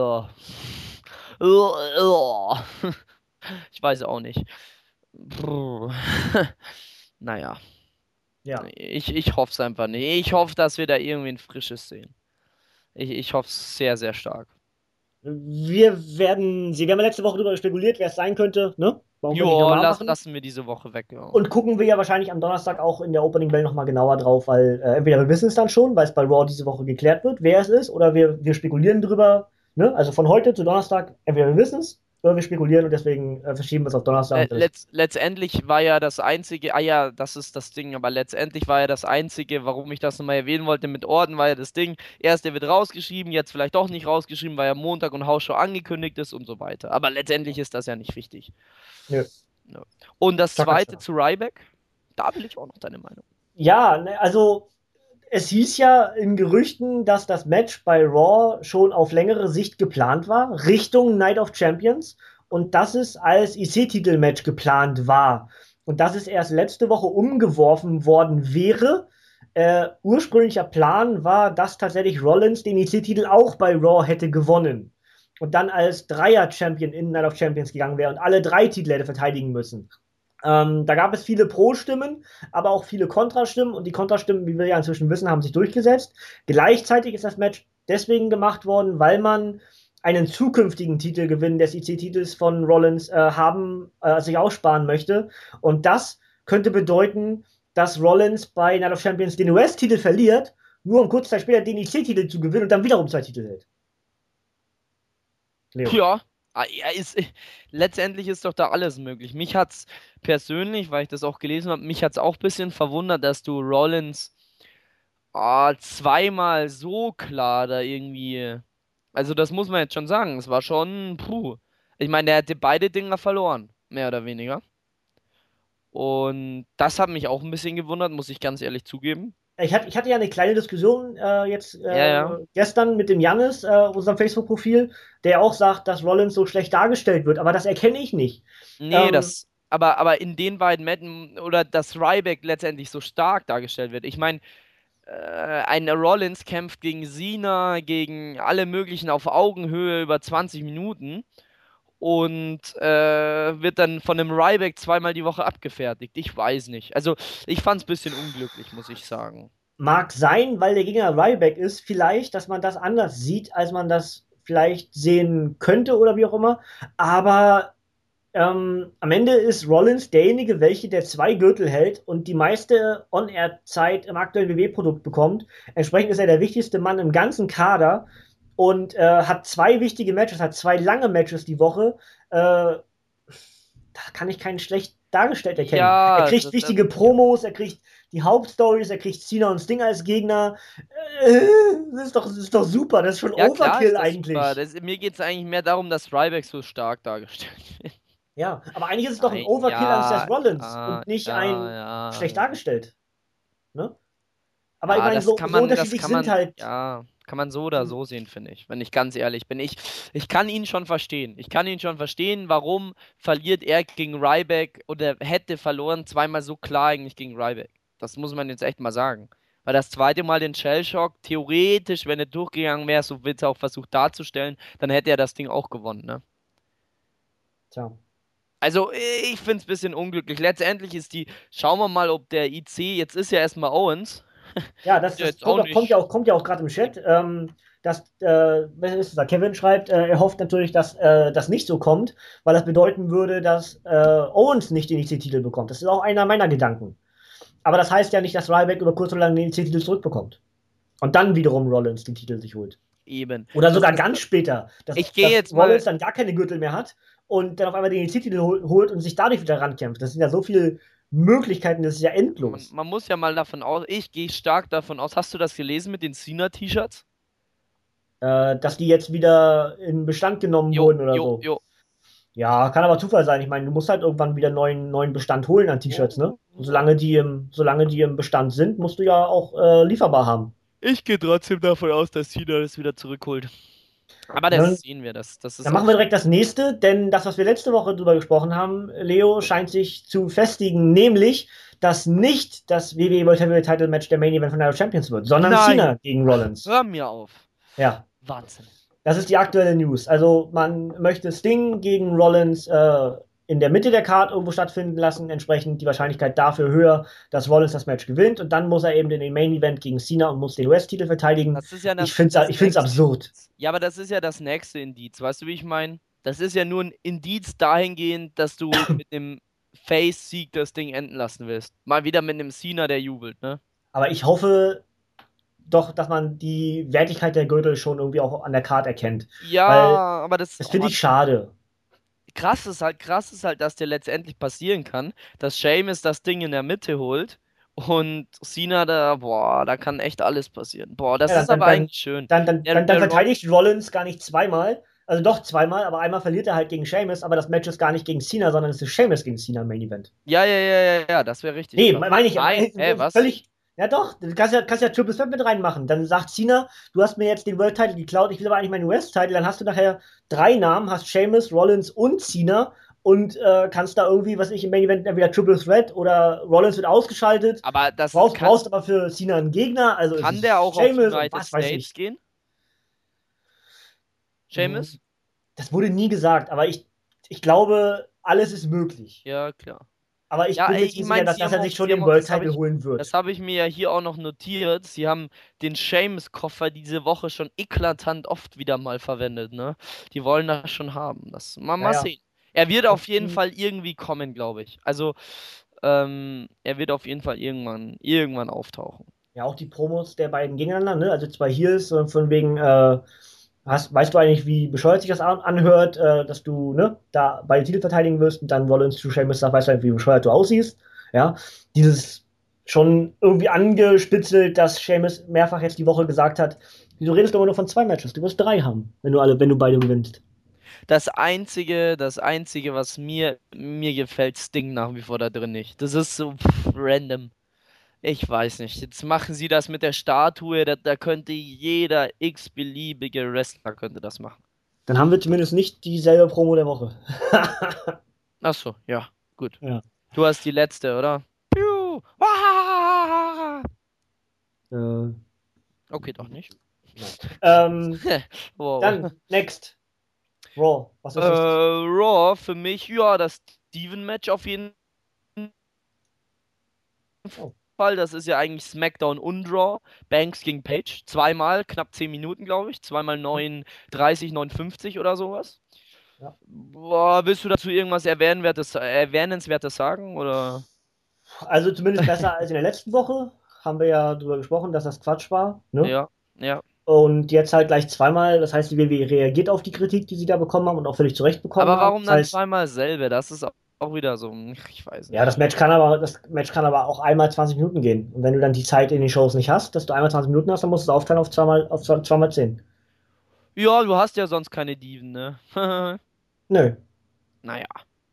Ich weiß auch nicht. Brr. Naja, ja. ich hoffe es einfach nicht. Ich hoffe, dass wir da irgendwie ein Frisches sehen. Ich hoffe es sehr, sehr stark. Wir haben ja letzte Woche darüber spekuliert, wer es sein könnte, ne? Warum wir nicht Jo, nochmal machen? lassen wir diese Woche weg. Ja. Und gucken wir ja wahrscheinlich am Donnerstag auch in der Opening Bell nochmal genauer drauf, weil entweder wir wissen es dann schon, weil es bei Raw diese Woche geklärt wird, wer es ist, oder wir spekulieren drüber, ne? Also von heute zu Donnerstag, entweder wir wissen es, oder wir spekulieren und deswegen verschieben wir es auf Donnerstag. Letztendlich war ja das einzige, ja, das ist das Ding, aber letztendlich war ja das einzige, warum ich das nochmal erwähnen wollte mit Orden, war ja das Ding, erst der wird rausgeschrieben, jetzt vielleicht doch nicht rausgeschrieben, weil ja Montag und Hausshow angekündigt ist und so weiter. Aber letztendlich ist das ja nicht wichtig. Nö. Ja. Und das zweite Chaka. zu Ryback, da will ich auch noch deine Meinung. Ja, ne, also es hieß ja in Gerüchten, dass das Match bei Raw schon auf längere Sicht geplant war, Richtung Night of Champions, und dass es als IC-Titel-Match geplant war. Und dass es erst letzte Woche umgeworfen worden wäre. Ursprünglicher Plan war, dass tatsächlich Rollins den IC-Titel auch bei Raw hätte gewonnen. Und dann als Dreier-Champion in Night of Champions gegangen wäre und alle drei Titel hätte verteidigen müssen. Da gab es viele Pro-Stimmen, aber auch viele Kontrastimmen und die Kontrastimmen, wie wir ja inzwischen wissen, haben sich durchgesetzt. Gleichzeitig ist das Match deswegen gemacht worden, weil man einen zukünftigen Titelgewinn des IC-Titels von Rollins sich aussparen möchte. Und das könnte bedeuten, dass Rollins bei Night of Champions den US-Titel verliert, nur um kurz Zeit später den IC-Titel zu gewinnen und dann wiederum zwei Titel hält. Leo. Ja, letztendlich ist doch da alles möglich. Mich hat's persönlich, weil ich das auch gelesen habe, mich hat's auch ein bisschen verwundert, dass du Rollins zweimal so klar da irgendwie. Also, das muss man jetzt schon sagen. Es war schon, puh. Ich meine, der hätte beide Dinger verloren, mehr oder weniger. Und das hat mich auch ein bisschen gewundert, muss ich ganz ehrlich zugeben. Ich hatte ja eine kleine Diskussion Ja, ja. gestern mit dem Jannis, unserem Facebook-Profil, der auch sagt, dass Rollins so schlecht dargestellt wird, aber das erkenne ich nicht. Nee, Ähm, aber in den beiden Matchen, oder dass Ryback letztendlich so stark dargestellt wird. Ich meine, ein Rollins kämpft gegen Cena, gegen alle möglichen auf Augenhöhe über 20 Minuten und wird dann von einem Ryback zweimal die Woche abgefertigt. Ich weiß nicht. Also, ich fand's ein bisschen unglücklich, muss ich sagen. Mag sein, weil der Gegner Ryback ist, vielleicht, dass man das anders sieht, als man das vielleicht sehen könnte oder wie auch immer. Aber am Ende ist Rollins derjenige, welche der zwei Gürtel hält und die meiste On-Air-Zeit im aktuellen WWE-Produkt bekommt. Entsprechend ist er der wichtigste Mann im ganzen Kader und hat zwei wichtige Matches, hat zwei lange Matches die Woche. Da kann ich keinen schlecht dargestellt erkennen. Er Ja, kriegt wichtige Promos, er kriegt die Hauptstories, er kriegt Cena und Sting als Gegner. Äh, das ist doch super, das ist schon ja, klar ist Overkill das eigentlich. super. Mir geht es eigentlich mehr darum, dass Ryback so stark dargestellt wird. Ja, aber eigentlich ist es doch ein Nein, Overkill an ja, Seth Rollins ja, und nicht ja, ein ja. schlecht dargestellt. Ne? Aber ich Ja, meine, so unterschiedlich sind halt. ja, kann man so oder so sehen, finde ich, wenn ich ganz ehrlich bin. Ich kann ihn schon verstehen. Ich kann ihn schon verstehen, warum verliert er gegen Ryback oder hätte verloren zweimal so klar eigentlich gegen Ryback. Das muss man jetzt echt mal sagen. Weil das zweite Mal den Shellshock, theoretisch, wenn er durchgegangen wäre, so wird es auch versucht darzustellen, dann hätte er das Ding auch gewonnen, ne? Tja. Also, ich finde es ein bisschen unglücklich. Letztendlich schauen wir mal, ob der IC, jetzt ist ja erstmal Owens. Ja, Ist ja das jetzt auch nicht. kommt ja auch gerade im Chat. Wer ist das? Kevin schreibt, er hofft natürlich, dass das nicht so kommt, weil das bedeuten würde, dass Owens nicht den IC-Titel bekommt. Das ist auch einer meiner Gedanken. Aber das heißt ja nicht, dass Ryback über kurz oder lang den IC-Titel zurückbekommt. Und dann wiederum Rollins den Titel sich holt. Eben. Oder sogar ganz später, Ich gehe dass jetzt Rollins mal. dann gar keine Gürtel mehr hat und dann auf einmal den IC-Titel holt und sich dadurch wieder rankämpft. Das sind ja so viele Möglichkeiten, das ist ja endlos. Man muss ja mal davon aus, ich gehe stark davon aus. Hast du das gelesen mit den Cena-T-Shirts? Dass die jetzt wieder in Bestand genommen Jo, wurden oder jo, so. jo. Ja, kann aber Zufall sein. Ich meine, du musst halt irgendwann wieder neuen Bestand holen an T-Shirts, ne? Und solange die im Bestand sind, musst du ja auch lieferbar haben. Ich gehe trotzdem davon aus, dass Cena das wieder zurückholt. Aber Nun, das sehen wir. Das ist dann machen wir direkt das nächste, denn das, was wir letzte Woche drüber gesprochen haben, Leo, scheint sich zu festigen, nämlich, dass nicht das WWE World Heavyweight Title Match der Main Event von Night of Champions wird, sondern Nein. Cena gegen Rollins. Hör mir auf. Ja, Wahnsinn. das ist die aktuelle News. Also man möchte Sting gegen Rollins in der Mitte der Card irgendwo stattfinden lassen, entsprechend die Wahrscheinlichkeit dafür höher, dass Rollins das Match gewinnt und dann muss er eben in den Main Event gegen Cena und muss den US-Titel verteidigen. Das ist ja Ich finde es absurd. Ja, aber das ist ja das nächste Indiz. Weißt du, wie ich meine? Das ist ja nur ein Indiz dahingehend, dass du mit einem Face-Sieg das Ding enden lassen willst. Mal wieder mit einem Cena, der jubelt, ne? Aber ich hoffe doch, dass man die Wertigkeit der Gürtel schon irgendwie auch an der Card erkennt. Ja, Weil aber das finde ich schade. krass ist halt, dass dir letztendlich passieren kann, dass Sheamus das Ding in der Mitte holt und Cena da kann echt alles passieren. Boah, das Ja, ist aber eigentlich schön. Dann Der verteidigt Rollins gar nicht zweimal. Also doch zweimal, aber einmal verliert er halt gegen Sheamus, aber das Match ist gar nicht gegen Cena, sondern es ist Sheamus gegen Cena im Main Event. Ja, das wäre richtig. Nee, krass. meine ich. Nein, was? Völlig. Ja doch, du kannst ja Triple Threat mit reinmachen. Dann sagt Cena, du hast mir jetzt den World Title geklaut, ich will aber eigentlich meinen US-Title. Dann hast du nachher 3 Namen, hast Sheamus, Rollins und Cena und kannst da irgendwie, was ich im Main Event entweder Triple Threat oder Rollins wird ausgeschaltet. Aber das Brauchst aber für Cena einen Gegner. Also kann es der ist auch Sheamus auf und United was weiß States ich. gehen? Sheamus? Das wurde nie gesagt, aber ich glaube, alles ist möglich. Ja, klar. Aber ich Ja, bin ey, jetzt ich nicht mein, sicher, dass er sich schon den World Title holen wird. Das habe ich mir ja hier auch noch notiert. Sie haben den Sheamus-Koffer diese Woche schon eklatant oft wieder mal verwendet, ne? Die wollen das schon haben. Mal Ja. sehen. Er wird auf jeden Mhm. Fall irgendwie kommen, glaube ich. Also, er wird auf jeden Fall irgendwann auftauchen. Ja, auch die Promos der beiden gegeneinander, ne? Also 2 Heels, von wegen, weißt du eigentlich, wie bescheuert sich das anhört, dass du, ne, da beide Titel verteidigen wirst und dann Rollins zu Sheamus sagt, weißt du eigentlich, wie bescheuert du aussiehst? Ja, dieses schon irgendwie angespitzelt, dass Sheamus mehrfach jetzt die Woche gesagt hat, wieso redest du immer nur von 2 Matches? Du wirst 3 haben, wenn du beide gewinnst. Das Einzige, was mir gefällt, Sting nach wie vor da drin nicht. Das ist so random. Ich weiß nicht. Jetzt machen sie das mit der Statue. Da könnte jeder x-beliebige Wrestler könnte das machen. Dann haben wir zumindest nicht dieselbe Promo der Woche. Ach so, ja, gut. Ja. Du hast die letzte, oder? Piu! Ah! Äh, Okay, doch nicht. Wow. Dann, next. Raw. Was ist das? Raw für mich, ja, das Steven-Match auf jeden Oh. Fall. Das ist ja eigentlich SmackDown und Raw. Banks gegen Page. Zweimal, knapp 10 Minuten, glaube ich. Zweimal 9:30, 59 oder sowas. Ja. Boah, willst du dazu irgendwas Erwähnenswertes sagen? Oder? Also zumindest besser als in der letzten Woche. Haben wir ja drüber gesprochen, dass das Quatsch war. Ne? Ja. Und jetzt halt gleich zweimal. Das heißt, die WWE reagiert auf die Kritik, die sie da bekommen haben und auch völlig zurecht bekommen Aber haben. warum Das dann heißt, zweimal selbe? Das ist auch wieder so, ich weiß nicht. ja, das Match kann aber auch einmal 20 Minuten gehen. Und wenn du dann die Zeit in den Shows nicht hast, dass du einmal 20 Minuten hast, dann musst du es aufteilen auf zweimal 10. Ja, du hast ja sonst keine Diven, ne? Nö. Naja.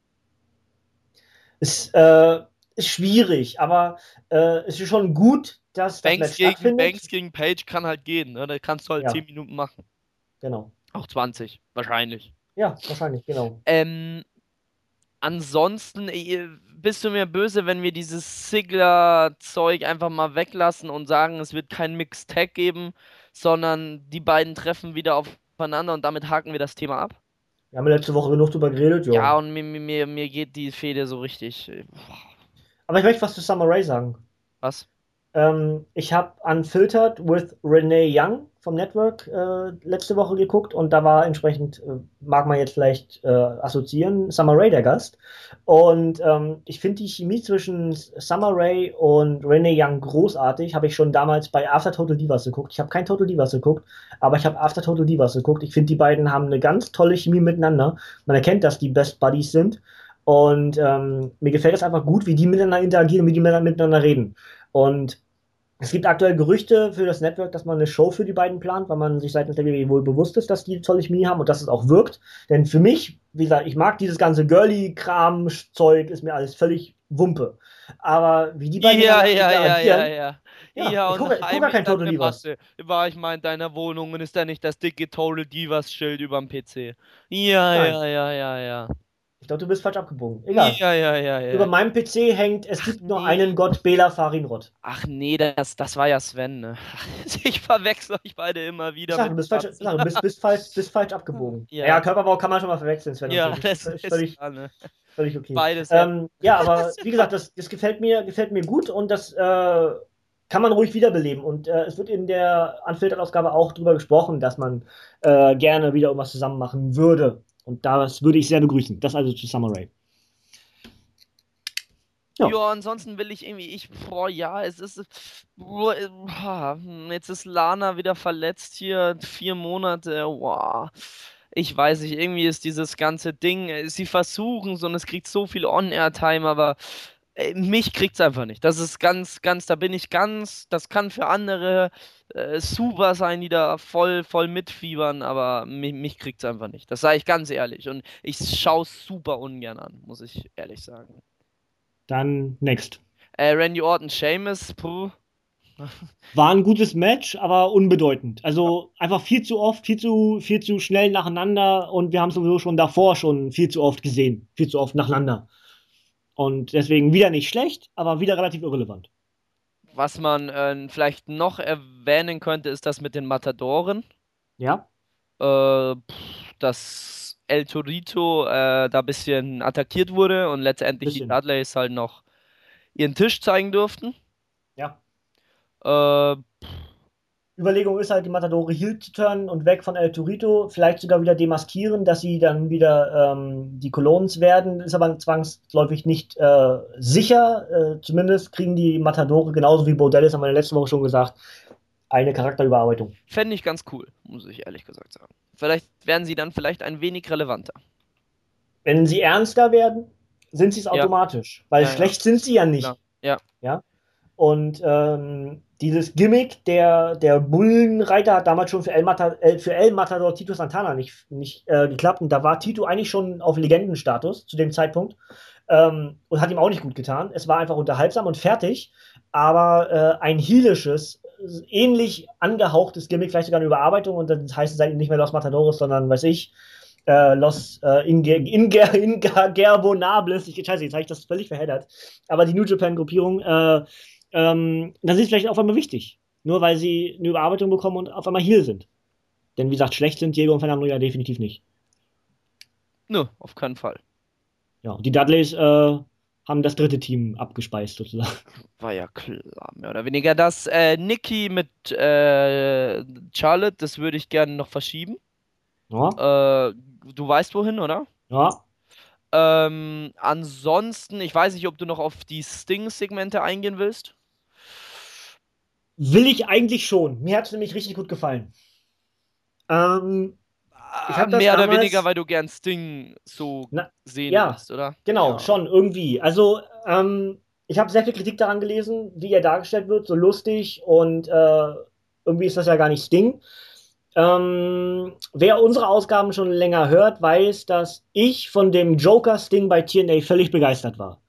Ist schwierig, aber es ist schon gut, dass das Match stattfindet. Banks gegen Page kann halt gehen, ne? Da kannst du halt Ja. 10 Minuten machen. Genau. Auch 20, wahrscheinlich. Ja, wahrscheinlich, genau. Ansonsten bist du mir böse, wenn wir dieses Ziggler-Zeug einfach mal weglassen und sagen, es wird kein Mixed Tag geben, sondern die beiden treffen wieder aufeinander und damit haken wir das Thema ab? Wir haben ja letzte Woche genug drüber geredet, jo. Ja, und mir geht die Fehde so richtig. Aber ich möchte was zu Summer Rae sagen. Was? Ich habe Unfiltered with Renee Young vom Network letzte Woche geguckt und da war entsprechend, mag man jetzt vielleicht assoziieren, Summer Rae der Gast. Und ich finde die Chemie zwischen Summer Rae und Renee Young großartig. Habe ich schon damals bei After Total Divas geguckt. Ich habe kein Total Divas geguckt, aber ich habe After Total Divas geguckt. Ich finde, die beiden haben eine ganz tolle Chemie miteinander. Man erkennt, dass die Best Buddies sind. Und mir gefällt es einfach gut, wie die miteinander interagieren und wie die miteinander reden. Und es gibt aktuell Gerüchte für das Network, dass man eine Show für die beiden plant, weil man sich seitens der WWE wohl bewusst ist, dass die tolle Chemie haben und dass es auch wirkt. Denn für mich, wie gesagt, ich mag dieses ganze Girly-Kram-Zeug, ist mir alles völlig Wumpe. Aber wie die beiden Ja, miteinander ja, ja, ja, interagieren, ja. ja, Ja, ich und gucke guck gar heimlich kein dann Total eine Divas. Masse. War ich mal in deiner Wohnung und ist da nicht das dicke Total Divas Schild überm PC? Ja, Nein, ja, ja, ja, ja. ich glaube, du bist falsch abgebogen. Egal. Ja, ja, ja, Über ja. meinem PC hängt, es Ach gibt nur nee. einen Gott, Bela Farinrod. Ach nee, das war ja Sven, ne? Ich verwechsel euch beide immer Ich wieder sage, mit du bist falsch, ich Spatzen. sag, bist falsch abgebogen. Naja, Ja, Körperbau kann man schon mal verwechseln, Sven und ja, Tim. das Völlig, ist völlig, klar, ne? völlig okay. Beides her. Ja, aber wie gesagt, das gefällt mir gut und das kann man ruhig wiederbeleben. Und es wird in der Unfiltered-Ausgabe auch drüber gesprochen, dass man gerne wieder irgendwas zusammen machen würde. Und das würde ich sehr begrüßen. Das also zu Summer Rae. Ja, Ja, ansonsten will ich irgendwie, boah, ja, es ist, boah, jetzt ist Lana wieder verletzt hier, 4 Monate, boah. Ich weiß nicht, irgendwie ist dieses ganze Ding, sie versuchen es und es kriegt so viel On-Air-Time, aber mich kriegt's einfach nicht. Das ist da bin ich das kann für andere super sein, die da voll mitfiebern, aber mich kriegt's einfach nicht. Das sage ich ganz ehrlich und ich schaue es super ungern an, muss ich ehrlich sagen. dann next. Randy Orton, Sheamus, puh. War ein gutes Match, aber unbedeutend. Also einfach viel zu oft, viel zu schnell nacheinander und wir haben es sowieso schon davor schon viel zu oft gesehen. Viel zu oft nacheinander. Und deswegen wieder nicht schlecht, aber wieder relativ irrelevant. Was man vielleicht noch erwähnen könnte, ist das mit den Matadoren. Ja, Dass El Torito da ein bisschen attackiert wurde und letztendlich die bisschen. Dudleys halt noch ihren Tisch zeigen durften. Ja. Äh, Überlegung ist halt, die Matadore Heel zu turnen und weg von El Torito, vielleicht sogar wieder demaskieren, dass sie dann wieder die Colognes werden, ist aber zwangsläufig nicht sicher. Zumindest kriegen die Matadore, genauso wie Bo Dallas, haben wir letzte Woche schon gesagt, eine Charakterüberarbeitung. Fände ich ganz cool, muss ich ehrlich gesagt sagen. Vielleicht werden sie dann vielleicht ein wenig relevanter. Wenn sie ernster werden, sind sie es Ja, automatisch, weil ja, ja, schlecht sind sie ja klar. nicht. Ja. Ja? Und dieses Gimmick der Bullenreiter hat damals schon für El Matador Tito Santana nicht geklappt. Und da war Tito eigentlich schon auf Legendenstatus zu dem Zeitpunkt. Und hat ihm auch nicht gut getan. Es war einfach unterhaltsam und fertig. Aber ein heelisches, ähnlich angehauchtes Gimmick, vielleicht sogar eine Überarbeitung. Und dann heißt es halt nicht mehr Los Matadores, sondern, weiß ich, Los Ingerbonables. Scheiße, jetzt habe ich das völlig verheddert. Aber die New Japan-Gruppierung, das ist vielleicht auf einmal wichtig. Nur weil sie eine Überarbeitung bekommen und auf einmal Heel sind. Denn wie gesagt, schlecht sind Diego und Fernando ja definitiv nicht. Nö, auf keinen Fall. Ja, und die Dudleys haben das dritte Team abgespeist, sozusagen. War ja klar, mehr oder weniger. Das Nikki mit Charlotte, das würde ich gerne noch verschieben. Ja, Du weißt wohin, oder? ja. Ansonsten, ich weiß nicht, ob du noch auf die Sting-Segmente eingehen willst. Will ich eigentlich schon. Mir hat es nämlich richtig gut gefallen. Ich habe das Mehr oder weniger, damals. weil du gern Sting so Na, sehen ja, willst, oder? genau, Ja. schon irgendwie. Also, ich habe sehr viel Kritik daran gelesen, wie er dargestellt wird, so lustig und irgendwie ist das ja gar nicht Sting. Wer unsere Ausgaben schon länger hört, weiß, dass ich von dem Joker Sting bei TNA völlig begeistert war.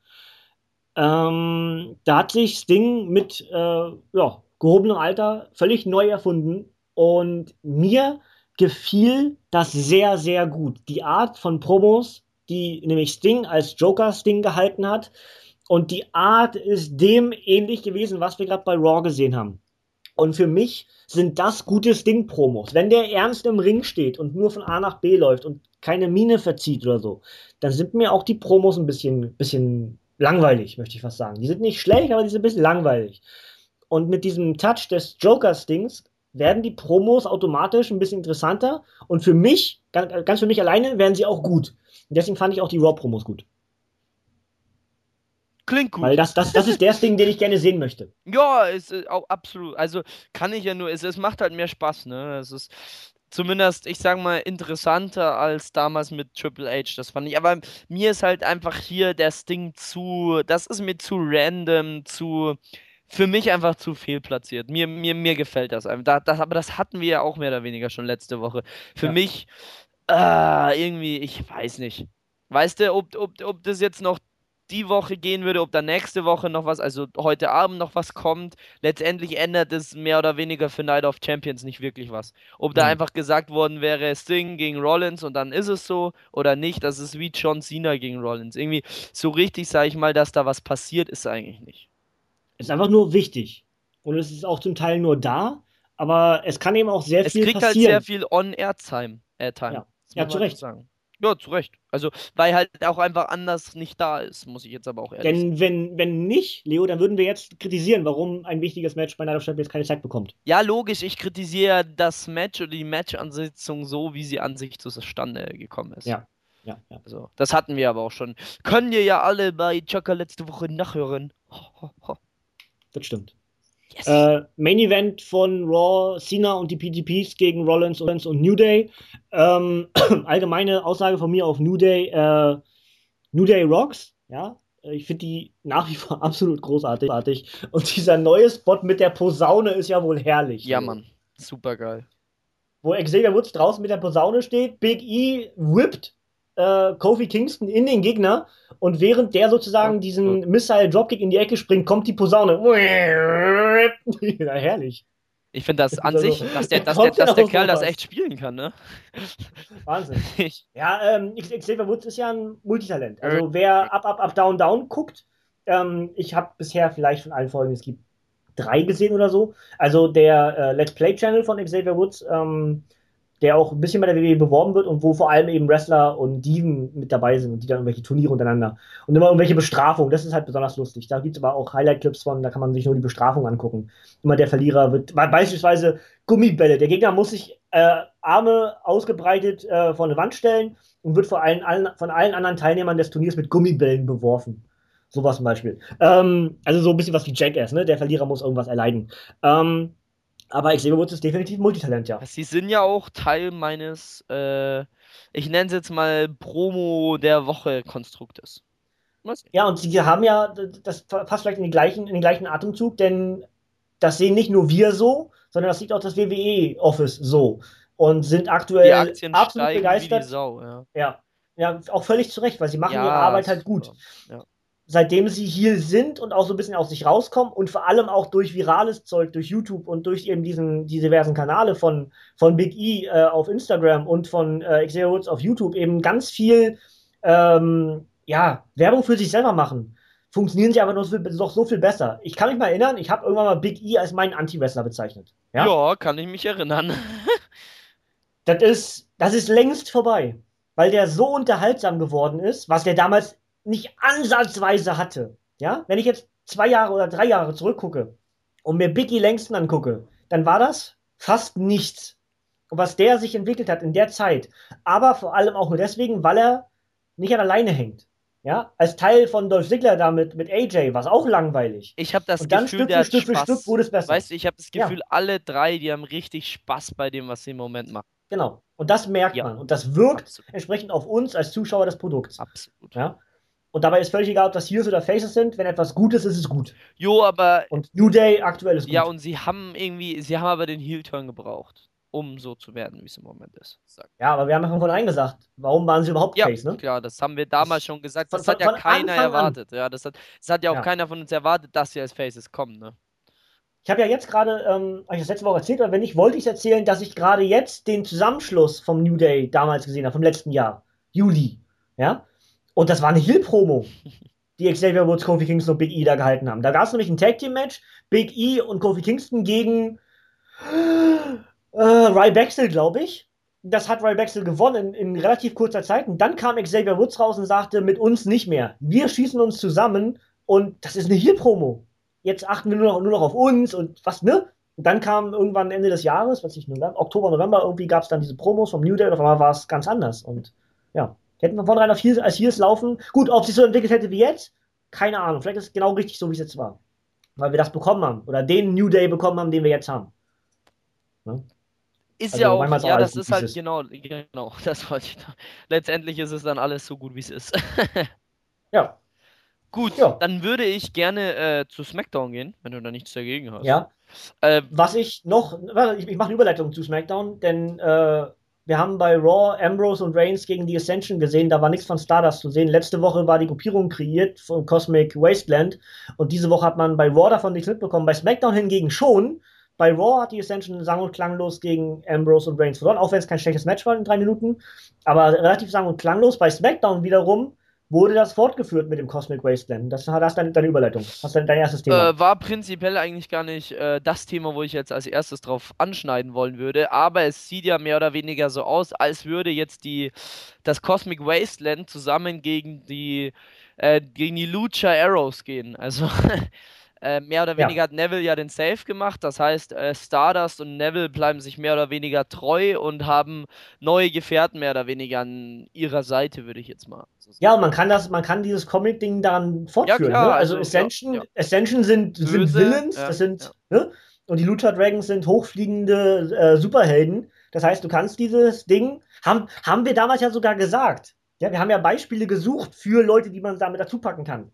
Da hat sich Sting mit ja, gehobenem Alter völlig neu erfunden und mir gefiel das sehr, sehr gut. Die Art von Promos, die nämlich Sting als Joker Sting gehalten hat und die Art ist dem ähnlich gewesen, was wir gerade bei Raw gesehen haben. Und für mich sind das gute Sting-Promos. Wenn der ernst im Ring steht und nur von A nach B läuft und keine Miene verzieht oder so, dann sind mir auch die Promos ein bisschen langweilig, möchte ich fast sagen. Die sind nicht schlecht, aber die sind ein bisschen langweilig. Und mit diesem Touch des Joker-Stings werden die Promos automatisch ein bisschen interessanter. Und für mich, ganz für mich alleine, werden sie auch gut. Und deswegen fand ich auch die Raw-Promos gut. Klingt Weil gut. das ist der Sting, den ich gerne sehen möchte. Ja, es ist auch absolut. Also kann ich ja nur, es macht halt mehr Spaß, ne? Es ist zumindest, ich sag mal, interessanter als damals mit Triple H. Das fand ich. Aber mir ist halt einfach hier der Sting das ist mir zu random, für mich einfach zu fehlplatziert. Mir gefällt das einfach. Aber das hatten wir ja auch mehr oder weniger schon letzte Woche. Für Ja. mich, irgendwie, ich weiß nicht. Weißt du, ob das jetzt noch die Woche gehen würde, ob da nächste Woche noch was, also heute Abend noch was kommt. Letztendlich ändert es mehr oder weniger für Night of Champions nicht wirklich was. Ob da Nein. einfach gesagt worden wäre, Sting gegen Rollins und dann ist es so oder nicht, das ist wie John Cena gegen Rollins. Irgendwie so richtig, sage ich mal, dass da was passiert, ist eigentlich nicht. Ist einfach nur wichtig. Und es ist auch zum Teil nur da, aber es kann eben auch sehr Es viel kriegt halt sehr passieren. viel On-Air-Time. Time. Ja, Das ja, muss zu man einfach Recht. sagen. Ja, zu Recht. Also, weil halt auch einfach anders nicht da ist, muss ich jetzt aber auch ehrlich sagen. Denn wenn nicht, Leo, dann würden wir jetzt kritisieren, warum ein wichtiges Match bei Night of Champions keine Zeit bekommt. Ja, logisch, ich kritisiere das Match oder die Match-Ansetzung so, wie sie an sich zustande gekommen ist. Ja, ja, ja. Also, das hatten wir aber auch schon. Können wir ja alle bei Chaka letzte Woche nachhören. Ho, ho, ho. Das stimmt. Yes. Main Event von Raw, Cena und die PTPs gegen Rollins und New Day. Allgemeine Aussage von mir auf New Day. New Day rocks, ja. Ich finde die nach wie vor absolut großartig. Und dieser neue Spot mit der Posaune ist ja wohl herrlich. Ja, Leo. Mann. Super geil. Wo Xavier Woods draußen mit der Posaune steht, Big E whippt Kofi Kingston in den Gegner und während der sozusagen diesen Missile Dropkick in die Ecke springt, kommt die Posaune. Ja, herrlich. Ich finde das an Also, sich, kommt dass denn der auch Kerl das sowas? echt spielen kann, ne? Wahnsinn. Ich, Ja, Xavier Woods ist ja ein Multitalent. Also wer up, down, down guckt, ich habe bisher vielleicht von allen Folgen, es gibt 3 gesehen oder so. Also der Let's Play Channel von Xavier Woods, der auch ein bisschen bei der WWE beworben wird und wo vor allem eben Wrestler und Diven mit dabei sind und die dann irgendwelche Turniere untereinander. Und immer irgendwelche Bestrafungen, das ist halt besonders lustig. Da gibt es aber auch Highlight-Clips von, da kann man sich nur die Bestrafung angucken. Immer der Verlierer wird, beispielsweise Gummibälle. Der Gegner muss sich Arme ausgebreitet vor eine Wand stellen und wird von allen anderen Teilnehmern des Turniers mit Gummibällen beworfen. Sowas zum Beispiel. Also so ein bisschen was wie Jackass, ne? Der Verlierer muss irgendwas erleiden. Aber Xavier Woods ist definitiv Multitalent, ja. Sie sind ja auch Teil meines, ich nenne es jetzt mal Promo der Woche Konstruktes. Was? Ja, und sie haben ja, das passt vielleicht in den gleichen Atemzug, denn das sehen nicht nur wir so, sondern das sieht auch das WWE-Office so. Und sind Die aktuell Aktien absolut steigen wie die begeistert. Sau, ja. Ja. Ja, auch völlig zu Recht, weil sie machen ihre Ja, Arbeit halt gut. super. Ja. Seitdem sie hier sind und auch so ein bisschen aus sich rauskommen und vor allem auch durch virales Zeug, durch YouTube und durch eben die diversen Kanäle von Big E auf Instagram und von Xavier Woods auf YouTube eben ganz viel ja, Werbung für sich selber machen. Funktionieren sie aber noch so viel besser. Ich kann mich mal erinnern, ich habe irgendwann mal Big E als meinen Anti-Wrestler bezeichnet. Ja? Ja, kann ich mich erinnern. Das ist längst vorbei, weil der so unterhaltsam geworden ist, was der damals nicht ansatzweise hatte. Ja, wenn ich jetzt 2 Jahre oder 3 Jahre zurückgucke und mir Biggie Langston angucke, dann war das fast nichts. Und was der sich entwickelt hat in der Zeit, aber vor allem auch nur deswegen, weil er nicht an alleine hängt. Ja, als Teil von Dolph Ziggler damit mit AJ war es auch langweilig. Ich habe das Und dann Gefühl, der hat Stück für Stück Spaß. wurde es besser. Weißt du, ich habe das Ja, Gefühl, alle drei, die haben richtig Spaß bei dem, was sie im Moment machen. genau. Und das merkt Ja, man. Und das wirkt absolut. entsprechend auf uns als Zuschauer des Produkts. Absolut. Ja? Und dabei ist völlig egal, ob das Heels oder Faces sind. Wenn etwas gut ist, ist es gut. Jo, aber Und New Day aktuell ist ja, gut. und sie haben aber den Heel-Turn gebraucht, um so zu werden, wie es im Moment ist. Ja, aber wir haben ja von vornherein gesagt, warum waren sie überhaupt Ja, Face, ne? klar, das haben wir damals Das, schon gesagt. Das hat ja von keiner Anfang an. erwartet. Ja, das hat ja auch Ja. keiner von uns erwartet, dass sie als Faces kommen, ne? Ich habe ja jetzt gerade, habe ich das letzte Woche erzählt, oder wenn nicht, wollte ich erzählen, dass ich gerade jetzt den Zusammenschluss vom New Day damals gesehen habe, vom letzten Jahr. Juli. Ja? Und das war eine Heel-Promo, die Xavier Woods, Kofi Kingston und Big E da gehalten haben. Da gab es nämlich ein Tag-Team-Match, Big E und Kofi Kingston gegen Ryback, glaube ich. Das hat Ryback gewonnen in relativ kurzer Zeit. Und dann kam Xavier Woods raus und sagte, mit uns nicht mehr. Wir schießen uns zusammen und das ist eine Heel-Promo. Jetzt achten wir nur noch auf uns und was, ne? Und dann kam irgendwann Ende des Jahres, was ich, November, Oktober, November, irgendwie gab es dann diese Promos vom New Day und auf einmal war es ganz anders. Und ja, hätten wir vornherein als Heels laufen. Gut, ob sich so entwickelt hätte wie jetzt, keine Ahnung. Vielleicht ist es genau richtig so, wie es jetzt war. Weil wir das bekommen haben. Oder den New Day bekommen haben, den wir jetzt haben. Ne? Ist Also ja auch, manchmal ist auch ja, alles das gut, ist wie es halt ist. genau, das wollte ich noch. Letztendlich ist es dann alles so gut, wie es ist. Ja, Gut, ja, dann würde ich gerne zu SmackDown gehen, wenn du da nichts dagegen hast. ja. Äh, Was ich noch, warte, ich mache eine Überleitung zu SmackDown, denn wir haben bei Raw Ambrose und Reigns gegen die Ascension gesehen, da war nichts von Stardust zu sehen. Letzte Woche war die Gruppierung kreiert von Cosmic Wasteland und diese Woche hat man bei Raw davon nichts mitbekommen. Bei SmackDown hingegen schon. Bei Raw hat die Ascension sang- und klanglos gegen Ambrose und Reigns verloren, auch wenn es kein schlechtes Match war in 3 Minuten. Aber relativ sang- und klanglos. Bei SmackDown wiederum wurde das fortgeführt mit dem Cosmic Wasteland. Das ist deine Überleitung. Das ist dein erstes Thema. War prinzipiell eigentlich gar nicht das Thema, wo ich jetzt als erstes drauf anschneiden wollen würde, aber es sieht ja mehr oder weniger so aus, als würde jetzt das Cosmic Wasteland zusammen gegen die Lucha Arrows gehen. Also mehr oder Ja. weniger hat Neville ja den Save gemacht, das heißt Stardust und Neville bleiben sich mehr oder weniger treu und haben neue Gefährten mehr oder weniger an ihrer Seite, würde ich jetzt mal so Ja, und sagen. man kann dieses Comic-Ding daran Ja fortführen, klar, ne? Also also ja, ja. Ascension sind Böse, Villains, ja, das ja. sind, ne? Und die Lucha Dragons sind hochfliegende Superhelden. Das heißt, du kannst dieses Ding, haben wir damals ja sogar gesagt. Ja, wir haben ja Beispiele gesucht für Leute, die man damit dazu packen kann.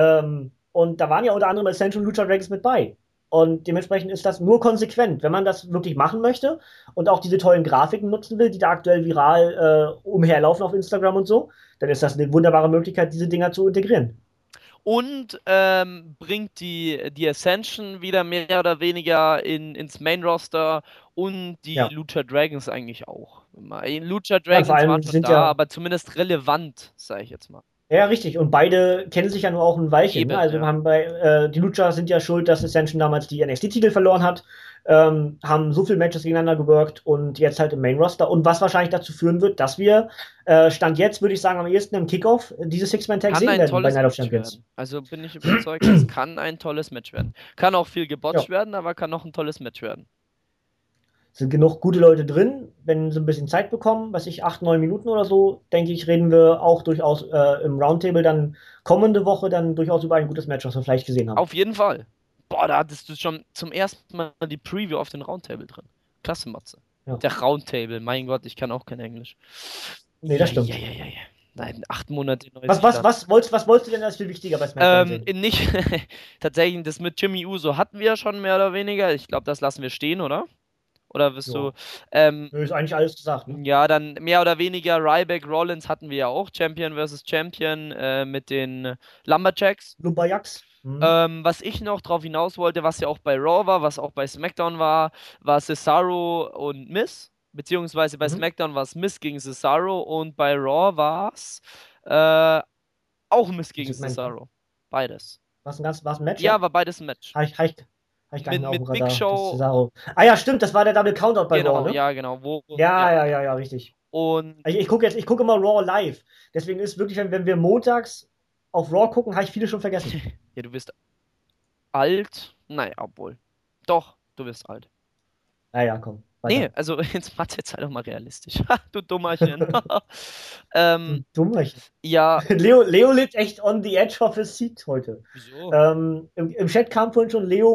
Und da waren ja unter anderem Ascension Lucha Dragons mit bei. Und dementsprechend ist das nur konsequent, wenn man das wirklich machen möchte und auch diese tollen Grafiken nutzen will, die da aktuell viral umherlaufen auf Instagram und so, dann ist das eine wunderbare Möglichkeit, diese Dinger zu integrieren. Und bringt die Ascension wieder mehr oder weniger ins Main Roster und die Ja. Lucha Dragons eigentlich auch. Lucha Ja, und vor Dragons waren allem schon sind da, ja, aber zumindest relevant, sage ich jetzt mal. ja, richtig, und beide kennen sich ja nur auch ein Weilchen. Ne? Eben, Also wir ja. haben die Lucha sind ja schuld, dass Ascension damals die NXT-Titel verloren hat, haben so viele Matches gegeneinander geworkt und jetzt halt im Main-Roster. Und was wahrscheinlich dazu führen wird, dass wir, Stand jetzt, würde ich sagen, am ehesten im Kickoff diese Six-Man-Tag Kann sehen ein werden bei tolles Night of Match Champions. werden. Also bin ich überzeugt, das kann ein tolles Match werden. Kann auch viel gebotcht Ja. werden, aber kann auch ein tolles Match werden. Sind genug gute Leute drin, wenn sie ein bisschen Zeit bekommen, was ich, 8, 9 Minuten oder so, denke ich, reden wir auch durchaus im Roundtable dann kommende Woche dann durchaus über ein gutes Match, was wir vielleicht gesehen haben. Auf jeden Fall. Boah, da hattest du schon zum ersten Mal die Preview auf den Roundtable drin. Klasse, Matze. Ja. Der Roundtable, mein Gott, ich kann auch kein Englisch. Nee, das stimmt. Ja. Nein, 8 Monate Was wolltest du denn als viel wichtiger bei SmackDown sehen? Nicht, tatsächlich, das mit Jimmy Uso hatten wir ja schon mehr oder weniger. Ich glaube, das lassen wir stehen, oder? Oder wirst du, Ja. Nö, ist eigentlich alles gesagt, ne? ja, dann mehr oder weniger Ryback Rollins hatten wir ja auch, Champion versus Champion mit den Lumberjacks. Lumberjacks. Was ich noch drauf hinaus wollte, was ja auch bei Raw war, was auch bei SmackDown war Cesaro und Miz. Beziehungsweise bei Mhm. SmackDown war es Miz gegen Cesaro und bei Raw war es äh, auch Miz Ein gegen Segment, ne? Cesaro. Beides. War's ein Match, Ja, ja? war beides ein Match. Hab ich gar nicht mehr auf dem Mit Big Radar, das Show, Cesaro. Ah ja, stimmt, das war der Double Countout bei Raw, genau, ne? ja, genau. Ja. Ja, richtig. Und Ich gucke immer Raw live. Deswegen ist wirklich, wenn wir montags auf Raw gucken, habe ich viele schon vergessen. ja, du bist alt. Naja, obwohl. Doch, du bist alt. Naja, komm, Nee, weiter. also jetzt Mathe, jetzt sei doch mal realistisch. Ha, du Dummerchen. ähm, Du Dummerchen. ja, Leo liegt echt on the edge of his seat heute. wieso? Im Chat kam vorhin schon, Leo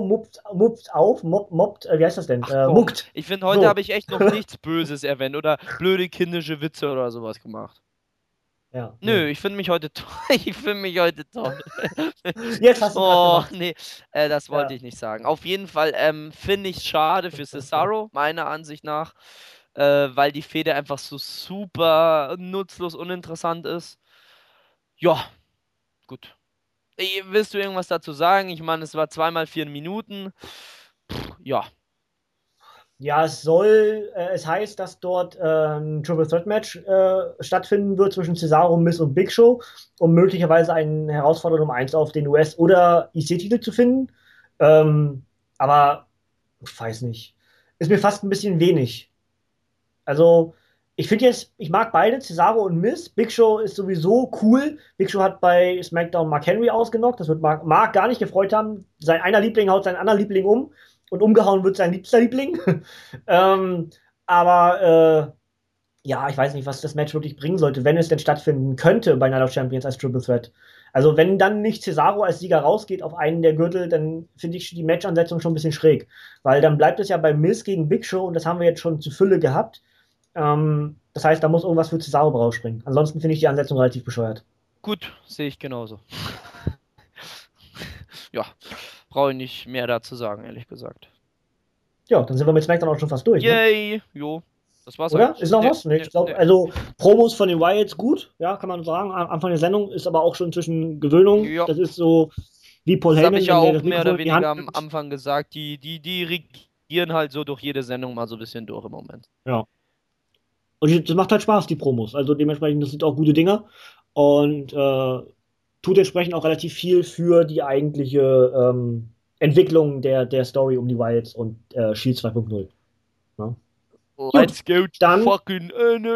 mobbt, wie heißt das denn? Ach komm, Muckt. ich finde, heute So. habe ich echt noch nichts Böses erwähnt oder blöde kindische Witze oder sowas gemacht. Ja, Nö, nee. ich finde mich heute toll. Ich finde mich heute toll. Jetzt hast du grad Oh, gemacht. nee, das wollte Ja. ich nicht sagen. Auf jeden Fall finde ich schade für Cesaro, meiner Ansicht nach, weil die Fehde einfach so super nutzlos uninteressant ist. Ja, gut. Willst du irgendwas dazu sagen? Ich meine, es war zweimal 4 Minuten. Ja, Ja, es heißt, dass dort ein Triple Threat Match stattfinden wird zwischen Cesaro, Miz und Big Show, um möglicherweise einen Herausforderer Nummer 1 auf den US- oder IC-Titel zu finden. Aber ich weiß nicht. Ist mir fast ein bisschen wenig. Also, ich mag beide, Cesaro und Miz. Big Show ist sowieso cool. Big Show hat bei SmackDown Mark Henry ausgenockt. Das wird Mark gar nicht gefreut haben. Sein einer Liebling haut seinen anderen Liebling um. Und umgehauen wird sein liebster Liebling. ähm, aber ja, ich weiß nicht, was das Match wirklich bringen sollte, wenn es denn stattfinden könnte bei Night of Champions als Triple Threat. Also, wenn dann nicht Cesaro als Sieger rausgeht auf einen der Gürtel, dann finde ich die Matchansetzung schon ein bisschen schräg. Weil dann bleibt es ja bei Miz gegen Big Show und das haben wir jetzt schon zu Fülle gehabt. Das heißt, da muss irgendwas für Cesaro rausspringen. Ansonsten finde ich die Ansetzung relativ bescheuert. gut, sehe ich genauso. Ja, brauche ich nicht mehr dazu sagen, ehrlich gesagt. Ja, dann sind wir mit SmackDown auch schon fast durch, ne? Yay, jo. Das war's Oder? eigentlich. Ist noch Nee, was? Nee, nee, ich glaube, nee. also Promos von den Wyatts gut, ja, kann man sagen. Am Anfang der Sendung ist aber auch schon zwischen Gewöhnung. Ja, Das ist so wie Paul das habe Heyman, ich ja wenn der auch das mehr Mikrofon oder in die Hand weniger am nimmt. Anfang gesagt. Die regieren halt so durch jede Sendung mal so ein bisschen durch im Moment. Ja. Und das macht halt Spaß, die Promos. Also dementsprechend, das sind auch gute Dinger. Und tut entsprechend auch relativ viel für die eigentliche Entwicklung der Story um die Wyatts und Shield 2.0. Ja. Gut, Let's go dann, fucking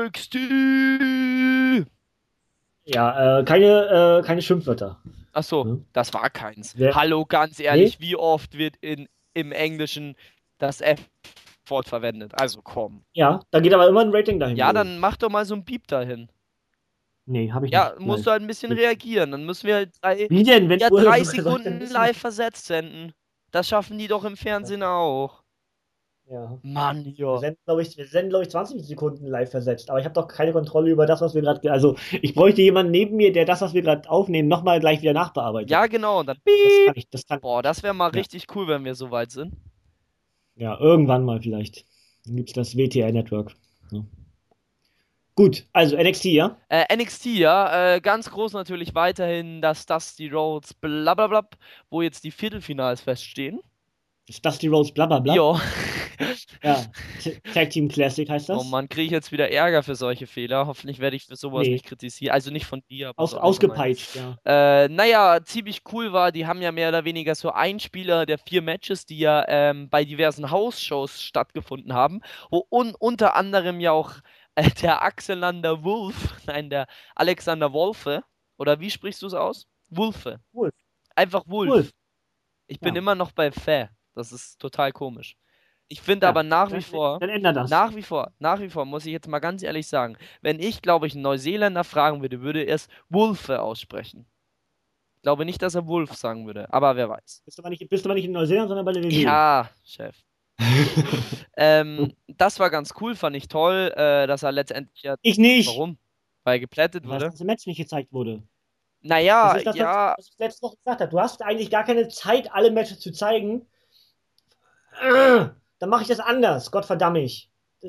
NXT! keine Schimpfwörter. Ach so, Ne? das war keins. Wer, Hallo, ganz nee? ehrlich, wie oft wird im Englischen das F-Wort verwendet? Also komm. Ja, da geht aber immer ein Rating dahin, Ja, glaube ich. dann mach doch mal so ein Beep dahin. Nee, habe ich Ja, nicht musst du live. halt ein bisschen reagieren. Dann müssen wir halt Wie denn? Wenn, ja, woher 3 soll ich denn Sekunden wissen? live versetzt senden. Das schaffen die doch im Fernsehen auch. Ja. Mann, ja. Wir senden, glaube ich, 20 Sekunden live versetzt. Aber ich habe doch keine Kontrolle über das, was wir gerade. Also, ich bräuchte jemanden neben mir, der das, was wir gerade aufnehmen, nochmal gleich wieder nachbearbeitet. Ja, genau. Und dann Das kann Piep. ich, das kann Boah, das wäre mal Ja, richtig cool, wenn wir so weit sind. ja, irgendwann mal vielleicht. Dann gibt es das WTR-Network. Ja. Gut, also NXT, ja? NXT, ja, ganz groß natürlich weiterhin das Dusty Rhodes blablabla, wo jetzt die Viertelfinals feststehen. Das Dusty Rhodes, bla bla bla. Jo. Ja, Tag Team Classic heißt Oh das? Mann, kriege ich jetzt wieder Ärger für solche Fehler. Hoffentlich werde ich für sowas Nee, nicht kritisiert. Also nicht von dir, aber so allgemein. ausgepeitscht, ja. Naja, ziemlich cool war, die haben ja mehr oder weniger so Einspieler der 4 Matches, die ja bei diversen House-Shows stattgefunden haben, wo unter anderem ja auch der Alexander Wolf, nein, der Alexander Wolfe, oder wie sprichst du es aus? Wolfe. Wolf, Einfach Wolf, Wolf. Ich bin ja. immer noch bei Fä. Das ist total komisch. Ich finde Ja, aber dann ändert das. nach wie vor, muss ich jetzt mal ganz ehrlich sagen, wenn ich, glaube ich, einen Neuseeländer fragen würde, würde er es Wolfe aussprechen. Ich glaube nicht, dass er Wolf sagen würde, aber wer weiß. Bist du aber nicht in Neuseeland, sondern bei der WWE. Ja, Chef. Das war ganz cool, fand ich toll, dass er letztendlich ja. Ich nicht, Warum? Weil geplättet weil das wurde. ganze Match nicht gezeigt wurde. Das Naja, ist das, ja, was ich letzte Woche gesagt habe. Du hast eigentlich gar keine Zeit, alle Matches zu zeigen. Dann mache ich das anders. Gott verdammt mich.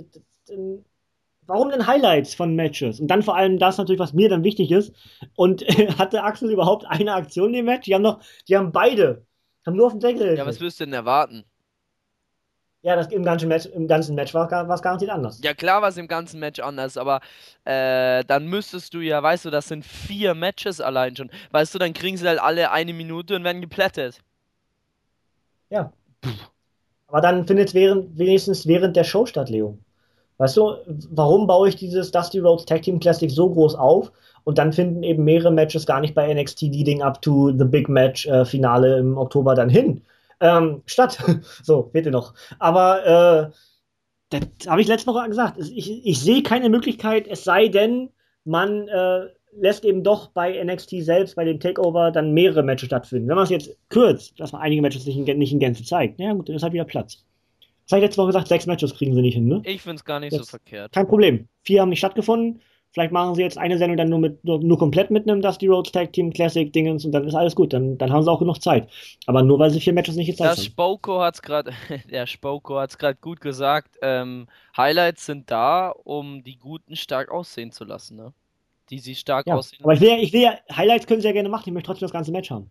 Warum denn Highlights von Matches? Und dann vor allem das natürlich, was mir dann wichtig ist. Und hatte Axel überhaupt eine Aktion in dem Match? Die haben beide. Haben nur auf den Deckel ja, was gekriegt. wirst du denn erwarten? Ja, das im ganzen Match war es garantiert anders. Ja, klar war es im ganzen Match anders, aber dann müsstest du ja, weißt du, das sind 4 Matches allein schon. Weißt du, dann kriegen sie halt alle 1 Minute und werden geplättet. Ja. Aber dann findet es wenigstens während der Show statt, Leo. Weißt du, warum baue ich dieses Dusty Rhodes Tag Team Classic so groß auf und dann finden eben mehrere Matches gar nicht bei NXT Leading Up to the Big Match Finale im Oktober dann hin? Statt. So, bitte noch. Aber das habe ich letzte Woche gesagt. Ich sehe keine Möglichkeit, es sei denn, man lässt eben doch bei NXT selbst, bei dem Takeover, dann mehrere Matches stattfinden. Wenn man es jetzt kürzt, dass man einige Matches nicht in Gänze zeigt, ja gut, dann ist halt wieder Platz. Das habe ich letzte Woche gesagt, 6 Matches kriegen sie nicht hin, ne? Ich find's gar nicht so Jetzt, verkehrt. kein Problem. 4 haben nicht stattgefunden. Vielleicht machen sie jetzt eine Sendung dann nur komplett mit einem Dusty Rhodes Tag Team Classic Dingens und dann ist alles gut. Dann haben sie auch genug Zeit. Aber nur weil sie 4 Matches nicht gezeigt Das haben. Spoko hat's gerade, der Spoko hat's gerade gut gesagt. Highlights sind da, um die Guten stark aussehen zu lassen, ne? Die sie stark Ja, aussehen. aber ich will ja, Highlights können sie ja gerne machen. Ich möchte trotzdem das ganze Match haben.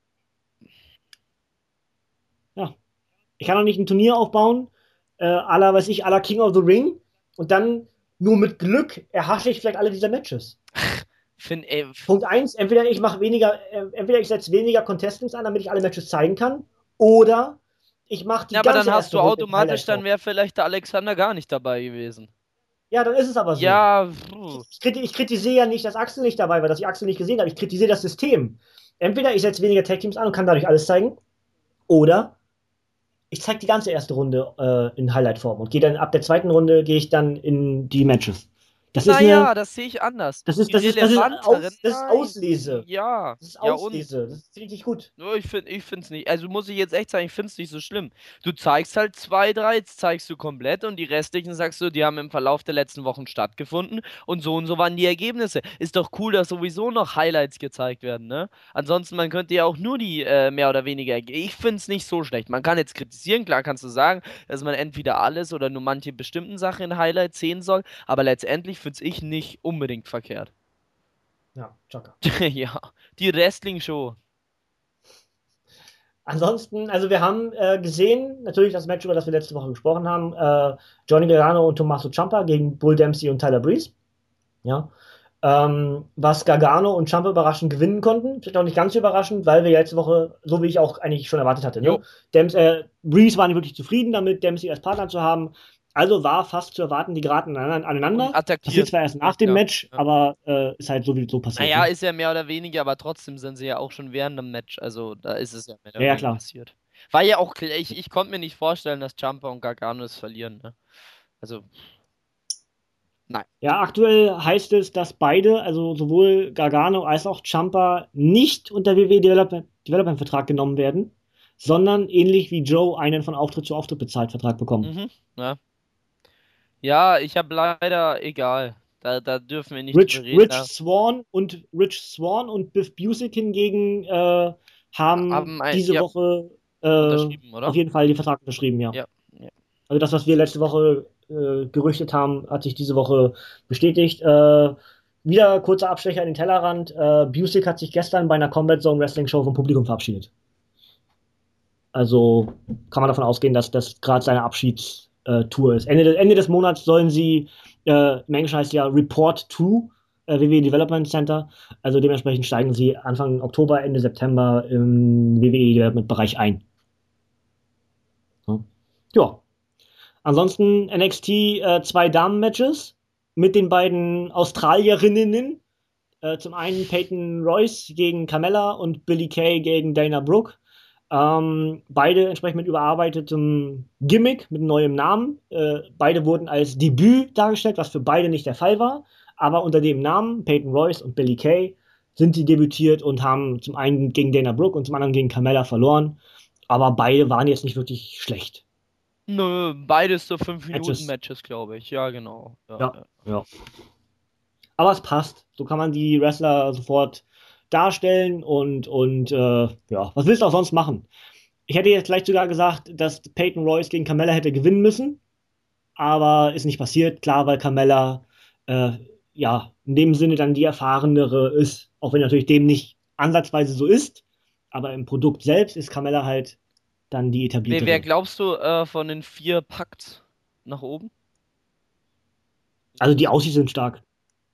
Ja. Ich kann auch nicht ein Turnier aufbauen, à la King of the Ring und dann nur mit Glück erhasche ich vielleicht alle dieser Matches. Ey, Punkt 1, entweder ich setze weniger Contestants an, damit ich alle Matches zeigen kann, oder ich mache die ja, aber ganze dann hast erste du Runde in automatisch, dann Highlight-Form. wäre vielleicht der Alexander gar nicht dabei gewesen. Ja, dann ist es aber so. Ja, Ich kritisiere ja nicht, dass Axel nicht dabei war, dass ich Axel nicht gesehen habe. Ich kritisiere das System. Entweder ich setze weniger Tag-Teams an und kann dadurch alles zeigen, oder ich zeige die ganze erste Runde in Highlight-Form und gehe dann ab der zweiten Runde gehe ich dann in die Matches. Das ist Naja, das sehe ich anders. das ist, Die das ist, das ist, relevanteren, das ist nein. Auslese. Ja, Das ist ja und? Auslese. Das ist richtig gut. Nur ich find's nicht. Also muss ich jetzt echt sagen, ich find's nicht so schlimm. Du zeigst halt zwei, drei, jetzt zeigst du komplett und die restlichen sagst du, die haben im Verlauf der letzten Wochen stattgefunden und so waren die Ergebnisse. Ist doch cool, dass sowieso noch Highlights gezeigt werden, ne? Ansonsten, man könnte ja auch nur die mehr oder weniger. Ich find's nicht so schlecht. Man kann jetzt kritisieren, klar kannst du sagen, dass man entweder alles oder nur manche bestimmten Sachen in Highlights sehen soll, aber letztendlich find's ich nicht unbedingt verkehrt. Ja, Chaka. Ja, die Wrestling-Show. Ansonsten, also wir haben gesehen, natürlich das Match, über das wir letzte Woche gesprochen haben, Johnny Gargano und Tommaso Ciampa gegen Bull Dempsey und Tyler Breeze. Ja. Was Gargano und Ciampa überraschend gewinnen konnten. Vielleicht auch nicht ganz überraschend, weil wir letzte Woche, so wie ich auch eigentlich schon erwartet hatte, Jo. ne? Breeze war nicht wirklich zufrieden damit, Dempsey als Partner zu haben. Also war fast zu erwarten, die geraten aneinander. Und attackiert. Passiert zwar erst nach dem Ja, Match, ja. aber ist halt so passiert. Naja, Ne? ist ja mehr oder weniger, aber trotzdem sind sie ja auch schon während dem Match. Also da ist es ja mehr oder Ja, weniger klar. passiert. War ja auch klar, ich konnte mir nicht vorstellen, dass Ciampa und Gargano es verlieren. Ne? Also, nein. Ja, aktuell heißt es, dass beide, also sowohl Gargano als auch Ciampa, nicht unter WWE Development Vertrag genommen werden, sondern ähnlich wie Joe einen von Auftritt zu Auftritt bezahlt Vertrag bekommen. Mhm, ja. Ja, ich habe leider, egal. Da dürfen wir nicht drüber reden. Rich Swann und Biff Busick hingegen haben diese ja, Woche unterschrieben, auf oder? jeden Fall den Vertrag unterschrieben, ja. Ja, ja. Also das, was wir letzte Woche gerüchtet haben, hat sich diese Woche bestätigt. Wieder kurzer Abstecher in den Tellerrand. Busick hat sich gestern bei einer Combat Zone Wrestling Show vom Publikum verabschiedet. Also kann man davon ausgehen, dass das gerade seine Abschiedstour ist. Ende des Monats sollen sie, im Englischen heißt ja Report to WWE Development Center. Also dementsprechend steigen sie Anfang Oktober, Ende September im WWE Development Bereich ein. Ja. Ansonsten NXT zwei Damen-Matches mit den beiden Australierinnen. Zum einen Peyton Royce gegen Carmella und Billie Kay gegen Dana Brooke. Beide entsprechend mit überarbeitetem Gimmick, mit neuem Namen. Beide wurden als Debüt dargestellt, was für beide nicht der Fall war. Aber unter dem Namen, Peyton Royce und Billie Kay, sind sie debütiert und haben zum einen gegen Dana Brooke und zum anderen gegen Carmella verloren. Aber beide waren jetzt nicht wirklich schlecht. Nö, beides so 5-Minuten-Matches, glaube ich. Ja, genau. Ja. Aber es passt. So kann man die Wrestler sofort darstellen und ja, was willst du auch sonst machen? Ich hätte jetzt vielleicht sogar gesagt, dass Peyton Royce gegen Carmella hätte gewinnen müssen, aber ist nicht passiert. Klar, weil Carmella ja in dem Sinne dann die erfahrenere ist, auch wenn natürlich dem nicht ansatzweise so ist, aber im Produkt selbst ist Carmella halt dann die etablierte. Wer glaubst du von den 4 packt nach oben? Also die Aussies sind stark.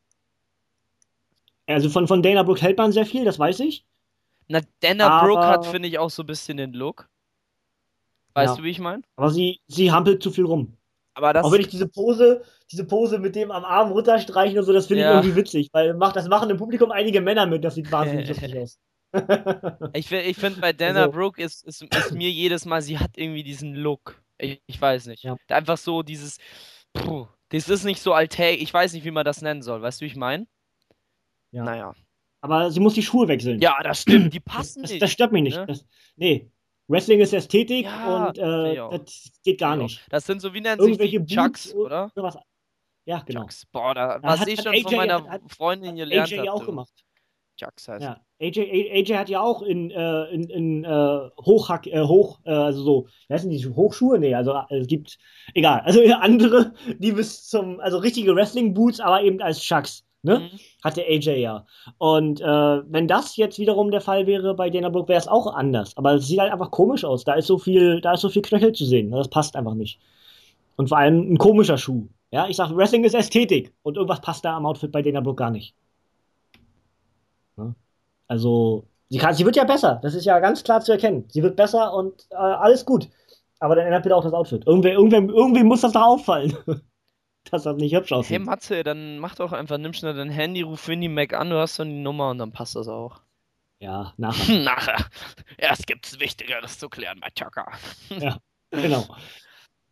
Also von Dana Brooke hält man sehr viel, das weiß ich. Na, Dana Brooke hat, Aber finde ich, auch so ein bisschen den Look. Weißt ja, du, wie ich meine? aber sie hampelt zu viel rum. Aber Auch das, wenn ich diese Pose mit dem am Arm runterstreichen und so, das finde ich ja. irgendwie witzig, weil das machen im Publikum einige Männer mit, das sieht wahnsinnig lustig aus. Ich finde, bei Dana Also, Brooke ist mir jedes Mal, sie hat irgendwie diesen Look. Ich weiß nicht. ja, Einfach so dieses, das ist nicht so alltäglich. Ich weiß nicht, wie man das nennen soll. Weißt du, wie ich meine? ja. Naja. Aber sie muss die Schuhe wechseln. Ja, das stimmt. Die passen Das nicht. stört mich nicht. Ne? Nee. Wrestling ist Ästhetik Ja, und finde ich auch. das geht gar Finde ich nicht. auch. Das sind so, wie nennen sich Irgendwelche die? Boots Chucks, oder? oder was. Ja, genau. Chucks. Boah, Ja, was hat ich schon von AJ, meiner Freundin gelernt AJ habe, auch du. gemacht. Chucks heißt. Ja, AJ hat ja auch in also so, wie heißen die Hochschuhe? Nee, also es gibt, egal, also andere, die also richtige Wrestling-Boots, aber eben als Chucks, ne? Mhm. Hatte AJ ja. Und wenn das jetzt wiederum der Fall wäre bei Dana Brooke, wäre es auch anders. Aber es sieht halt einfach komisch aus. Da ist so viel Knöchel zu sehen. Das passt einfach nicht. Und vor allem ein komischer Schuh. Ja, ich sag, Wrestling ist Ästhetik und irgendwas passt da am Outfit bei Dana Brooke gar nicht. Ne? Also, sie wird ja besser. Das ist ja ganz klar zu erkennen. Sie wird besser und alles gut. Aber dann ändert bitte auch das Outfit. Irgendwie muss das doch auffallen, dass das nicht hübsch Hey aussieht. Matze, dann mach doch einfach, nimm schnell dein Handy, ruf Winnie Mac an, du hast dann die Nummer und dann passt das auch. Ja, nachher. Nachher. Erst gibt's Wichtigeres zu klären bei Tucker. Ja, genau.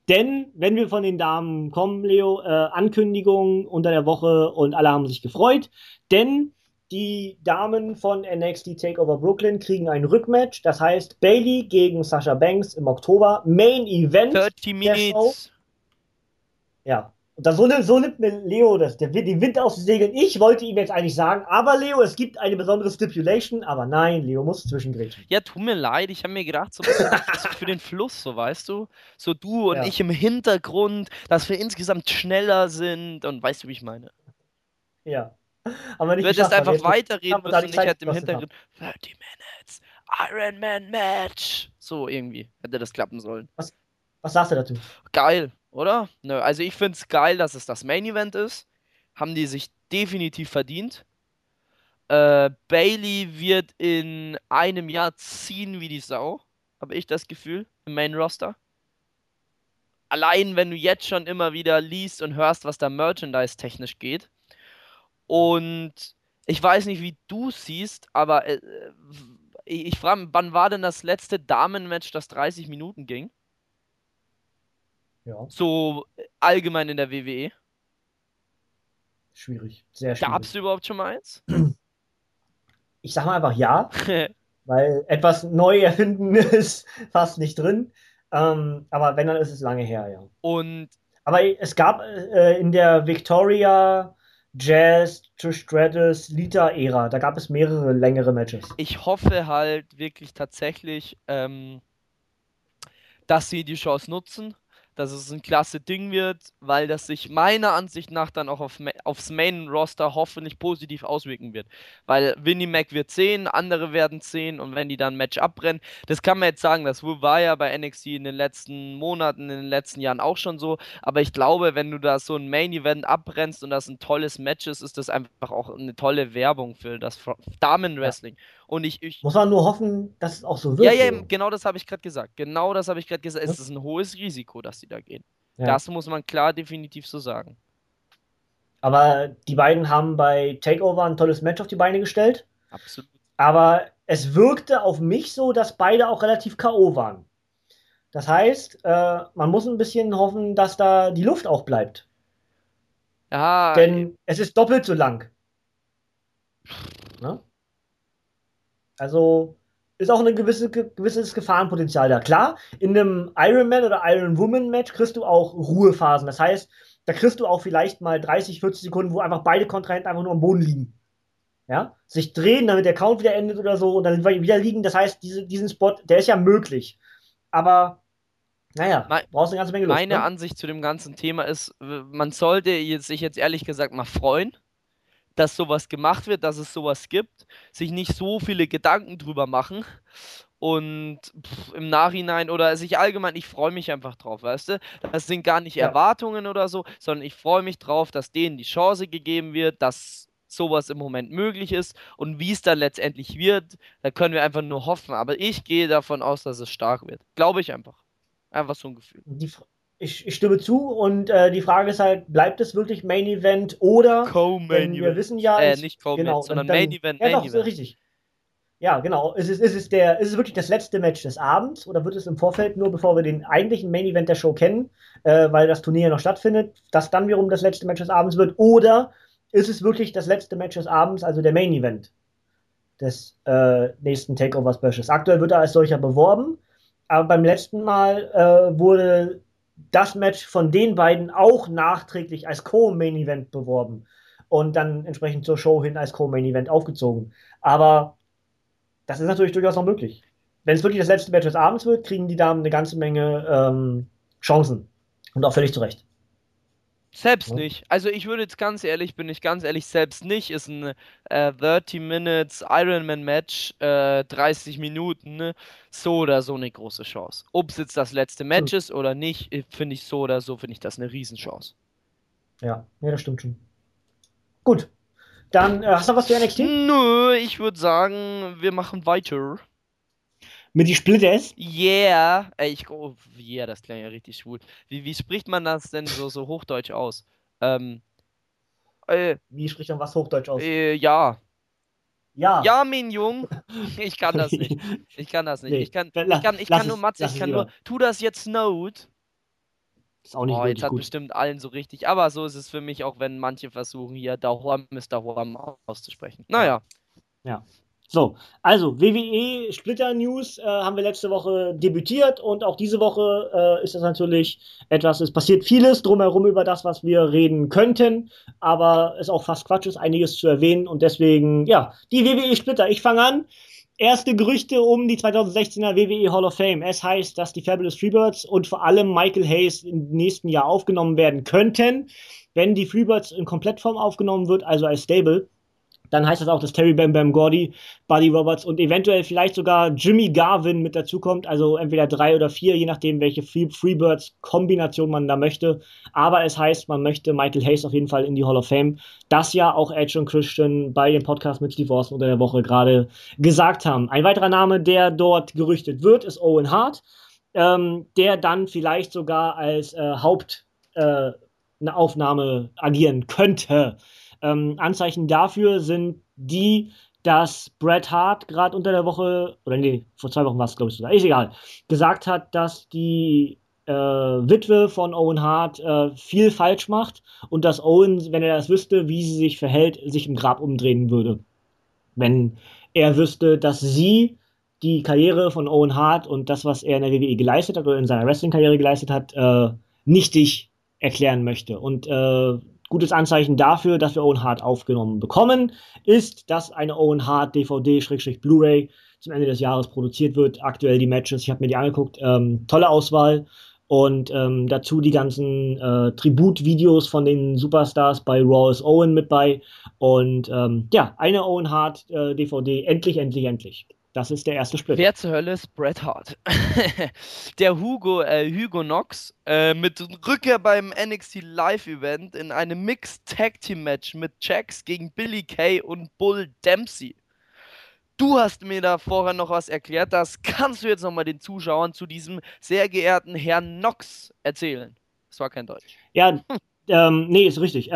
Denn, wenn wir von den Damen kommen, Leo, Ankündigungen unter der Woche und alle haben sich gefreut, denn die Damen von NXT Takeover Brooklyn kriegen ein Rückmatch. Das heißt, Bayley gegen Sasha Banks im Oktober. Main Event 30 der Show. Minutes. Ja. Und dann so nimmt mir Leo den Wind aus den Segeln. Ich wollte ihm jetzt eigentlich sagen, aber Leo, es gibt eine besondere Stipulation. Aber nein, Leo muss zwischengrätschen. Ja, tut mir leid, ich habe mir gedacht, so ein bisschen für den Fluss, so weißt du. So du und Ja. ich im Hintergrund, dass wir insgesamt schneller sind und weißt du, wie ich meine. Ja. Aber Du nicht hättest geschafft, weil wir einfach jetzt weiterreden haben und da müssen die und ich Zeit hätte im gekostet haben. Hintergrund 30 Minutes, Iron Man Match. So irgendwie hätte das klappen sollen. Was sagst du dazu? Geil, oder? Nö, also ich finde es geil, dass es das Main Event ist. Haben die sich definitiv verdient. Bailey wird in einem Jahr ziehen wie die Sau, habe ich das Gefühl, im Main Roster. Allein wenn du jetzt schon immer wieder liest und hörst, was da Merchandise-technisch geht. Und ich weiß nicht, wie du siehst, aber ich frage mich, wann war denn das letzte Damenmatch, das 30 Minuten ging? Ja, So allgemein in der WWE. schwierig. Sehr Gab es schwierig. überhaupt schon mal eins? Ich sag mal einfach ja, weil etwas neu erfinden ist fast nicht drin. Aber wenn, dann ist es lange her, ja. Und Aber es gab in der Victoria, Jazz, Trish Stratus, Lita-Ära, da gab es mehrere längere Matches. ich hoffe halt wirklich tatsächlich, dass sie die Chance nutzen, dass es ein klasse Ding wird, weil das sich meiner Ansicht nach dann auch aufs Main-Roster hoffentlich positiv auswirken wird. Weil Winnie Mac wird 10, andere werden 10 und wenn die dann ein Match abbrennen, das kann man jetzt sagen, das war ja bei NXT in den letzten Monaten, in den letzten Jahren auch schon so, aber ich glaube, wenn du da so ein Main-Event abbrennst und das ein tolles Match ist, ist das einfach auch eine tolle Werbung für das Ja. Damen-Wrestling. Und ich Muss man nur hoffen, dass es auch so ja, wird, ja, Leo. genau das habe ich gerade gesagt. Genau das habe ich gerade gesagt. Ne? Es ist ein hohes Risiko, dass sie da gehen. Ja. Das muss man klar definitiv so sagen. Aber die beiden haben bei Takeover ein tolles Match auf die Beine gestellt. Absolut. Aber es wirkte auf mich so, dass beide auch relativ K.O. waren. Das heißt, man muss ein bisschen hoffen, dass da die Luft auch bleibt. Ja, Denn es ist doppelt so lang. Ne? Also ist auch ein gewisses Gefahrenpotenzial da. Klar, in einem Ironman oder Iron Woman Match kriegst du auch Ruhephasen. Das heißt, da kriegst du auch vielleicht mal 30, 40 Sekunden, wo einfach beide Kontrahenten einfach nur am Boden liegen. Ja? Sich drehen, damit der Count wieder endet oder so und dann wieder liegen. Das heißt, diesen Spot, der ist ja möglich. Aber naja, mei- brauchst eine ganze Menge Luft, meine ne? Ansicht zu dem ganzen Thema ist, man sollte sich jetzt ehrlich gesagt mal freuen, dass sowas gemacht wird, dass es sowas gibt, sich nicht so viele Gedanken drüber machen und im Nachhinein oder sich allgemein, ich freue mich einfach drauf, weißt du? Das sind gar nicht Ja. Erwartungen oder so, sondern ich freue mich drauf, dass denen die Chance gegeben wird, dass sowas im Moment möglich ist und wie es dann letztendlich wird, da können wir einfach nur hoffen. Aber ich gehe davon aus, dass es stark wird. Glaube ich einfach. Einfach so ein Gefühl. Ich stimme zu und die Frage ist halt, bleibt es wirklich Main Event oder, Co-Main denn wir Event. wissen ja, Nicht Co-Main, genau, sondern Main Event, ja Main doch, so Event. richtig. Ja, genau. Ist es wirklich das letzte Match des Abends oder wird es im Vorfeld nur, bevor wir den eigentlichen Main Event der Show kennen, weil das Turnier ja noch stattfindet, das dann wiederum das letzte Match des Abends wird? Oder ist es wirklich das letzte Match des Abends, also der Main Event des nächsten Takeover Specials? Aktuell wird er als solcher beworben, aber beim letzten Mal wurde das Match von den beiden auch nachträglich als Co-Main Event beworben und dann entsprechend zur Show hin als Co-Main Event aufgezogen. Aber das ist natürlich durchaus noch möglich. Wenn es wirklich das letzte Match des Abends wird, kriegen die Damen eine ganze Menge Chancen. Und auch völlig zu Recht. Selbst Ne? nicht. Also ich würde jetzt ganz ehrlich, bin ich ganz ehrlich, selbst nicht. Ist ein 30 Minutes Ironman Match, 30 Minuten, ne? So oder so eine große Chance. Ob es jetzt das letzte Match ist oder nicht, finde ich so oder so, finde ich das eine Riesenchance. Ja, das stimmt schon. Gut, dann hast du noch was zu NXT? Nö, ich würde sagen, wir machen weiter. Mit die Splitters? Yeah. Oh, yeah, das klingt ja richtig schwul. Wie spricht man das denn so hochdeutsch aus? Ähm, äh, Wie spricht man was Hochdeutsch aus? ja. Ja. Ja, mein Jung. Ich kann das nicht. Ich kann das nicht. Nee, Ich kann nur Matze, lass ich es kann nur, lieber. tu das jetzt Note. Ist auch nicht Oh, jetzt wirklich hat gut. bestimmt allen so richtig. Aber so ist es für mich, auch wenn manche versuchen, hier Dahorm ist Dahorm auszusprechen. Naja. Ja. So, also WWE Splitter News haben wir letzte Woche debütiert und auch diese Woche ist das natürlich etwas, es passiert vieles drumherum über das, was wir reden könnten, aber es auch fast Quatsch ist, einiges zu erwähnen und deswegen, ja, die WWE Splitter. Ich fange an. Erste Gerüchte um die 2016er WWE Hall of Fame. Es heißt, dass die Fabulous Freebirds und vor allem Michael Hayes im nächsten Jahr aufgenommen werden könnten. Wenn die Freebirds in Komplettform aufgenommen wird, also als Stable, dann heißt das auch, dass Terry Bam Bam Gordy, Buddy Roberts und eventuell vielleicht sogar Jimmy Garvin mit dazukommt. Also entweder 3 oder 4, je nachdem, welche Freebirds-Kombination man da möchte. Aber es heißt, man möchte Michael Hayes auf jeden Fall in die Hall of Fame. Das ja auch Edge und Christian bei dem Podcast mit Steve Austin unter der Woche gerade gesagt haben. Ein weiterer Name, der dort gerüchtet wird, ist Owen Hart, der dann vielleicht sogar als Hauptaufnahme agieren könnte. Anzeichen dafür sind die, dass Bret Hart gerade unter der Woche, oder nee, vor 2 Wochen war es, glaube ich, sogar, ist egal, gesagt hat, dass die Witwe von Owen Hart viel falsch macht und dass Owen, wenn er das wüsste, wie sie sich verhält, sich im Grab umdrehen würde. Wenn er wüsste, dass sie die Karriere von Owen Hart und das, was er in der WWE geleistet hat oder in seiner Wrestling-Karriere geleistet hat, nichtig erklären möchte. Und gutes Anzeichen dafür, dass wir Owen Hart aufgenommen bekommen, ist, dass eine Owen Hart DVD-Blu-ray zum Ende des Jahres produziert wird. Aktuell die Matches, ich habe mir die angeguckt, tolle Auswahl. Und dazu die ganzen Tributvideos von den Superstars bei Raw ist Owen mit bei. Und ja, eine Owen Hart DVD, endlich, endlich, endlich. Das ist der erste Split. Wer zur Hölle ist Bret Hart? Der Hugo Knox mit Rückkehr beim NXT Live Event in einem Mixed Tag Team Match mit Jax gegen Billy Kay und Bull Dempsey. Du hast mir da vorher noch was erklärt, das kannst du jetzt nochmal den Zuschauern zu diesem sehr geehrten Herrn Knox erzählen. Das war kein Deutsch. Ja, nee, ist richtig.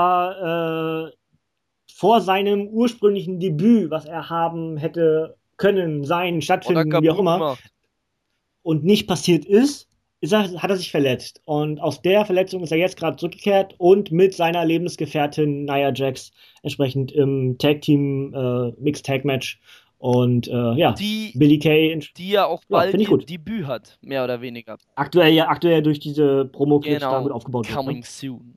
Aber vor seinem ursprünglichen Debüt, was er haben hätte können, sein, stattfinden, wie auch immer, und nicht passiert ist, hat er sich verletzt. Und aus der Verletzung ist er jetzt gerade zurückgekehrt und mit seiner Lebensgefährtin Nia Jax entsprechend im Tag Team Mixed Tag Match. Und ja, Billy Kay, die ja auch bald ihr Debüt hat, mehr oder weniger. Aktuell durch diese Promo-Clips genau, da gut aufgebaut wird. Coming soon.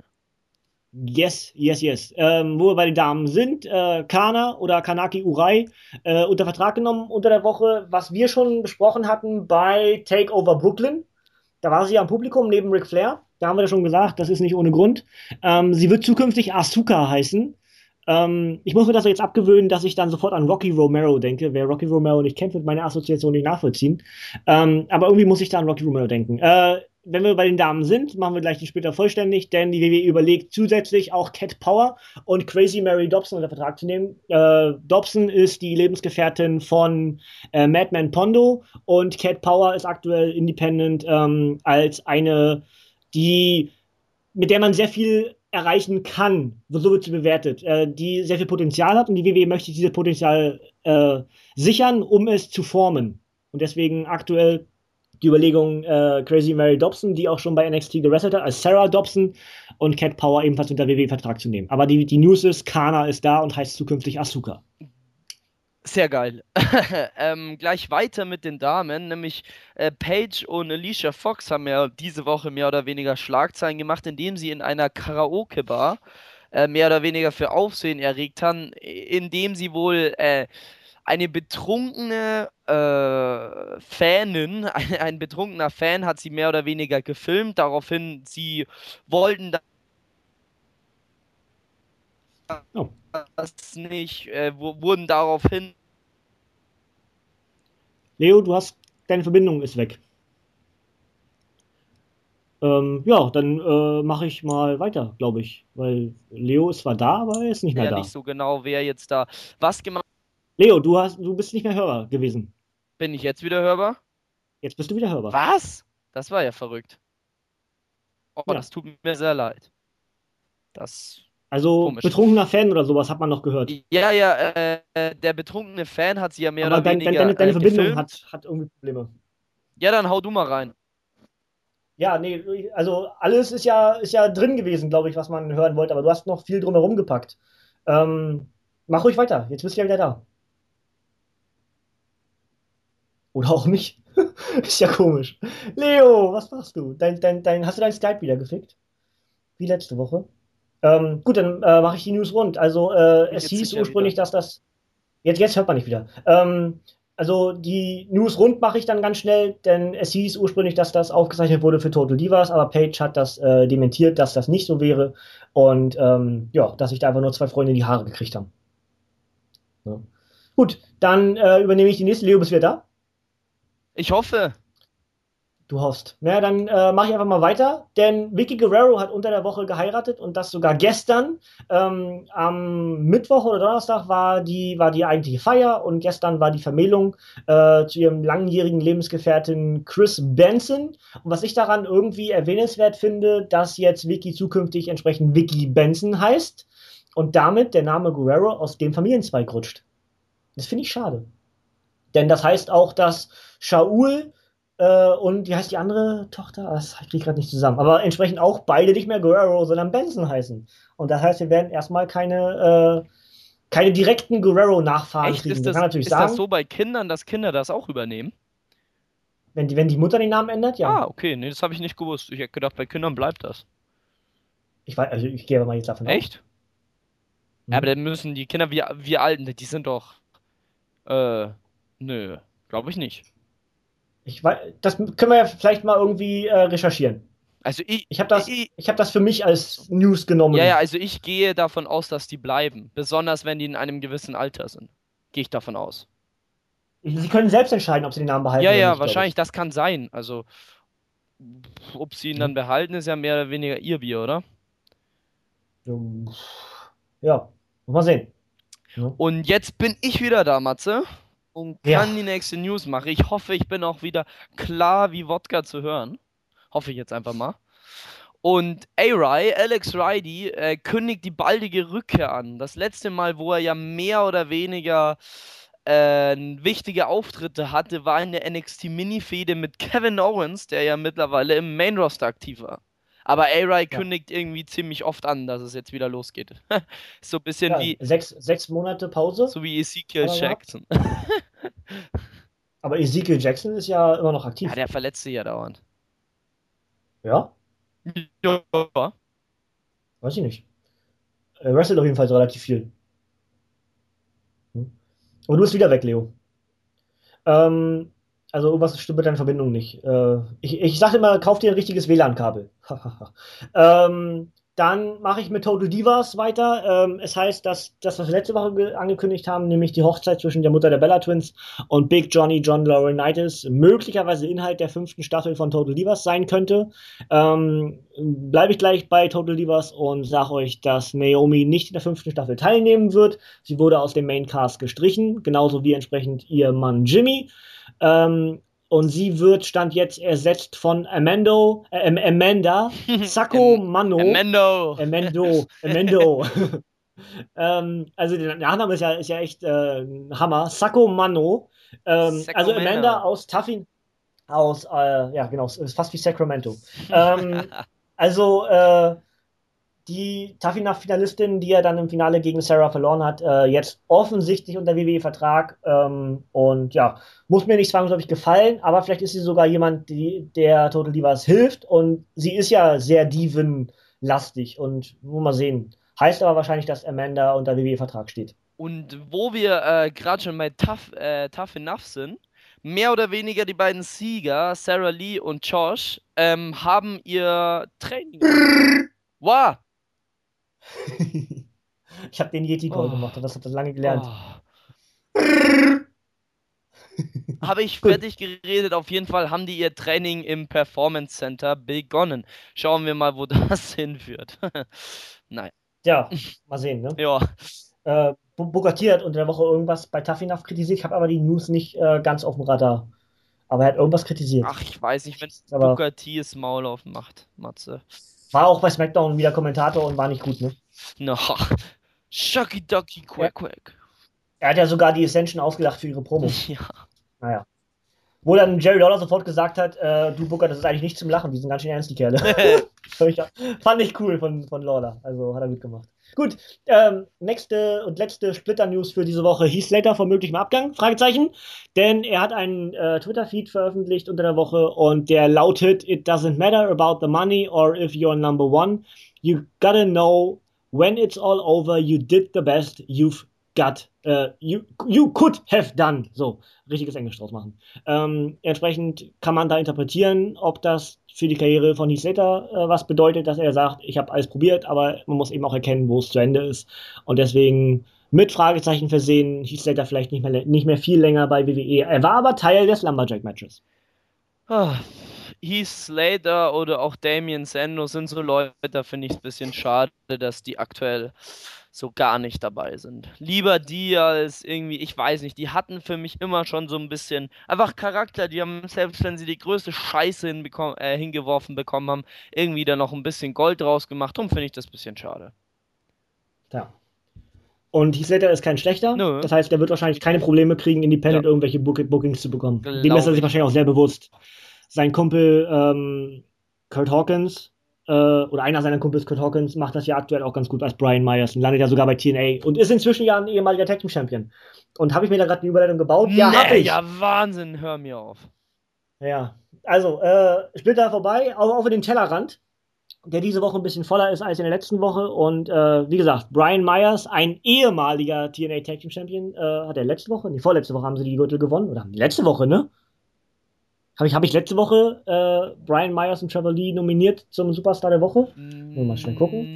Yes. Wo wir bei den Damen sind, Kana oder Kanaki Urai unter Vertrag genommen unter der Woche, was wir schon besprochen hatten bei Takeover Brooklyn. Da war sie am Publikum neben Ric Flair. Da haben wir ja schon gesagt, das ist nicht ohne Grund. Sie wird zukünftig Asuka heißen. Ich muss mir das jetzt abgewöhnen, dass ich dann sofort an Rocky Romero denke. Wer Rocky Romero nicht kennt, wird meine Assoziation nicht nachvollziehen. Aber irgendwie muss ich da an Rocky Romero denken. Wenn wir bei den Damen sind, machen wir gleich die Splitter vollständig, denn die WWE überlegt zusätzlich auch Cat Power und Crazy Mary Dobson unter Vertrag zu nehmen. Dobson ist die Lebensgefährtin von Madman Pondo und Cat Power ist aktuell independent als eine, mit der man sehr viel erreichen kann, so wird sie bewertet, die sehr viel Potenzial hat und die WWE möchte dieses Potenzial sichern, um es zu formen. Und deswegen aktuell die Überlegung Crazy Mary Dobson, die auch schon bei NXT gewrestelt hat, als Sarah Dobson und Cat Power ebenfalls unter WWE-Vertrag zu nehmen. Aber die News ist, Kana ist da und heißt zukünftig Asuka. Sehr geil. Gleich weiter mit den Damen, nämlich Paige und Alicia Fox haben ja diese Woche mehr oder weniger Schlagzeilen gemacht, indem sie in einer Karaoke-Bar mehr oder weniger für Aufsehen erregt haben, indem sie wohl eine betrunkene Fanin, ein betrunkener Fan hat sie mehr oder weniger gefilmt, daraufhin sie wollten das nicht, wurden daraufhin. Leo, deine Verbindung ist weg. Ja, dann mache ich mal weiter, glaube ich, weil Leo ist zwar da, aber er ist nicht mehr da. Ja, nicht so genau, wer jetzt da was gemacht. Leo, du bist nicht mehr hörbar gewesen. Bin ich jetzt wieder hörbar? Jetzt bist du wieder hörbar. Was? Das war ja verrückt. Oh, ja. Das tut mir sehr leid. Also komisch. Betrunkener Fan oder sowas hat man noch gehört. Ja, der betrunkene Fan hat sie ja mehr oder weniger deine Verbindung hat irgendwie Probleme. Ja, dann hau du mal rein. Ja, nee, also alles ist ja drin gewesen, glaube ich, was man hören wollte, aber du hast noch viel drumherum gepackt. Ähm, Mach ruhig weiter, jetzt bist du ja wieder da. Oder auch nicht. Ist ja komisch. Leo, was machst du? Hast du dein Skype wieder gefickt? Wie letzte Woche? Gut, dann mache ich die News rund. Also, Mich es jetzt hieß sicher wieder. ursprünglich, dass das. Jetzt hört man nicht wieder. Also, die News rund mache ich dann ganz schnell, denn es hieß ursprünglich, dass das aufgezeichnet wurde für Total Divas, aber Paige hat das dementiert, dass das nicht so wäre. Und ja, dass sich da einfach nur zwei Freunde in die Haare gekriegt haben. Ja. Gut, dann übernehme ich die nächste. Leo, bist du wieder da? Ich hoffe. Du hoffst. Na, dann mache ich einfach mal weiter, denn Vicky Guerrero hat unter der Woche geheiratet und das sogar gestern. Am Mittwoch oder Donnerstag war die eigentliche Feier und gestern war die Vermählung zu ihrem langjährigen Lebensgefährten Chris Benson. Und was ich daran irgendwie erwähnenswert finde, dass jetzt Vicky zukünftig entsprechend Vicky Benson heißt und damit der Name Guerrero aus dem Familienzweig rutscht. Das finde ich schade. Denn das heißt auch, dass Shaul und wie heißt die andere Tochter? Das kriege ich gerade nicht zusammen. Aber entsprechend auch beide nicht mehr Guerrero, sondern Benson heißen. Und das heißt, wir werden erstmal keine direkten Guerrero-Nachfahren Echt? kriegen. Man kann natürlich Ist das sagen, so bei Kindern, dass Kinder das auch übernehmen? wenn die Mutter den Namen ändert, ja. Ah, okay, nee, das habe ich nicht gewusst. Ich hätte gedacht, bei Kindern bleibt das. Ich weiß, also ich gehe aber mal jetzt davon aus. Echt? Ja, aber Hm. dann müssen die Kinder wie alt, die sind doch, äh, nö, glaube ich nicht. Das können wir ja vielleicht mal irgendwie recherchieren. Also Ich hab das für mich als News ja, genommen. also ich gehe davon aus, dass die bleiben. Besonders wenn die in einem gewissen Alter sind. Gehe ich davon aus. Sie können selbst entscheiden, ob sie den Namen Ja, behalten oder ja, nicht, glaube wahrscheinlich, ich. das kann sein. Also, ob sie ihn Hm. dann behalten, ist ja mehr oder weniger ihr Bier, oder? So, ja, muss man sehen. Ja. Und jetzt bin ich wieder da, Matze, und Ja. kann die nächste News machen. Ich hoffe, ich bin auch wieder klar wie Wodka zu hören. Hoffe ich jetzt einfach mal. Und Alex Riley, kündigt die baldige Rückkehr an. Das letzte Mal, wo er ja mehr oder weniger wichtige Auftritte hatte, war in der NXT Mini-Fehde mit Kevin Owens, der ja mittlerweile im Main Roster aktiv war. Aber A-Ray Ja. kündigt irgendwie ziemlich oft an, dass es jetzt wieder losgeht. So ein bisschen Ja, sechs Monate Pause so wie Ezekiel hat er gehabt. Jackson. Aber Ezekiel Jackson ist ja immer noch Ja, aktiv. der verletzt sich ja dauernd. Ja, Ja. weiß ich nicht. Er wrestelt auf jeden Fall so relativ viel. Hm. Aber du bist wieder weg, Leo. Ähm, also irgendwas stimmt mit deiner Verbindung nicht. Ich sage immer, kauf dir ein richtiges WLAN-Kabel. Dann mache ich mit Total Divas weiter. Es heißt, dass das, was wir letzte Woche angekündigt haben, nämlich die Hochzeit zwischen der Mutter der Bella Twins und Big Johnny John Laurinaitis, möglicherweise Inhalt der 5. Staffel von Total Divas sein könnte. Bleibe ich gleich bei Total Divas und sage euch, dass Naomi nicht in der 5. Staffel teilnehmen wird. Sie wurde aus dem Maincast gestrichen, genauso wie entsprechend ihr Mann Jimmy. Und sie wird Stand jetzt ersetzt von Amanda Sacco-Mano. Amendo. Amendo. Also der Nachname ist ja echt ein Hammer. Sacco-Mano. Also Amanda Sacramento. aus Tuffy, ja genau, ist fast wie Sacramento. Ähm, also die Tough-Enough-Finalistin, die ja dann im Finale gegen Sarah verloren hat, jetzt offensichtlich unter WWE-Vertrag. Und ja, muss mir nicht zwangsläufig gefallen, aber vielleicht ist sie sogar jemand, der Total Divas hilft. Und sie ist ja sehr Diven-lastig. Und muss mal sehen. Heißt aber wahrscheinlich, dass Amanda unter WWE-Vertrag steht. Und wo wir gerade schon bei Tough Enough sind, mehr oder weniger die beiden Sieger, Sarah Lee und Josh, haben ihr Training. Wow! Ich habe den Yeti-Call gemacht, Oh, das hat das lange gelernt. oh. Habe ich Gut. fertig geredet. Auf jeden Fall haben die ihr Training im Performance Center begonnen. Schauen wir mal, wo das hinführt. Nein. Ja, mal sehen, ne? Ja. Booker T hat unter der Woche irgendwas bei Tough Enough kritisiert. Ich habe aber die News nicht ganz auf dem Radar. Aber er hat irgendwas kritisiert. Ach, ich weiß nicht, wenn Aber Booker T es Maul aufmacht, Matze. war auch bei SmackDown wieder Kommentator und war nicht gut, ne? No. Shucky Ducky Er, Quack Quack. er hat ja sogar die Ascension ausgelacht für ihre Promo. Ja. Naja. Wo dann Jerry Lawler sofort gesagt hat, du Booker, das ist eigentlich nicht zum Lachen, die sind ganz schön ernst, die Kerle. Fand ich cool von Lawler, also hat er mitgemacht. Gut, nächste und letzte Splitter-News für diese Woche. Heath Slater vor möglichem Abgang? Fragezeichen. Denn er hat einen Twitter-Feed veröffentlicht unter der Woche und der lautet: It doesn't matter about the money or if you're number one. You gotta know when it's all over, you did the best you've got. You could have done. So, richtiges Englisch draus machen. Entsprechend kann man da interpretieren, ob das für die Karriere von Heath Slater was bedeutet, dass er sagt, ich habe alles probiert, aber man muss eben auch erkennen, wo es zu Ende ist. Und deswegen mit Fragezeichen versehen, Heath Slater vielleicht nicht mehr viel länger bei WWE. Er war aber Teil des Lumberjack-Matches. Heath Slater oder auch Damien Sandow sind so Leute, da finde ich es ein bisschen schade, dass die aktuell so gar nicht dabei sind. Lieber die als irgendwie, ich weiß nicht, die hatten für mich immer schon so ein bisschen einfach Charakter, die haben, selbst wenn sie die größte Scheiße hingeworfen bekommen haben, irgendwie da noch ein bisschen Gold draus gemacht. Darum finde ich das ein bisschen schade. Ja. Und Heath Slater ist kein schlechter. Nö. Das heißt, er wird wahrscheinlich keine Probleme kriegen, independent irgendwelche Bookings zu bekommen. Dem ist er sich wahrscheinlich auch sehr bewusst. Sein Kumpel Kurt Hawkins, oder einer seiner Kumpels, Kurt Hawkins, macht das ja aktuell auch ganz gut als Brian Myers und landet ja sogar bei TNA und ist inzwischen ja ein ehemaliger Tag Team Champion. Und habe ich mir da gerade eine Überleitung gebaut? Ja, hab ich. Ja, Wahnsinn, hör mir auf. Ja, also, Splitter vorbei, auch auf den Tellerrand, der diese Woche ein bisschen voller ist als in der letzten Woche. Und wie gesagt, Brian Myers, ein ehemaliger TNA Tag Team Champion, hat er letzte Woche, vorletzte Woche haben sie die Gürtel gewonnen, oder letzte Woche, ne? Hab ich letzte Woche Brian Myers und Trevor Lee nominiert zum Superstar der Woche? Mal schnell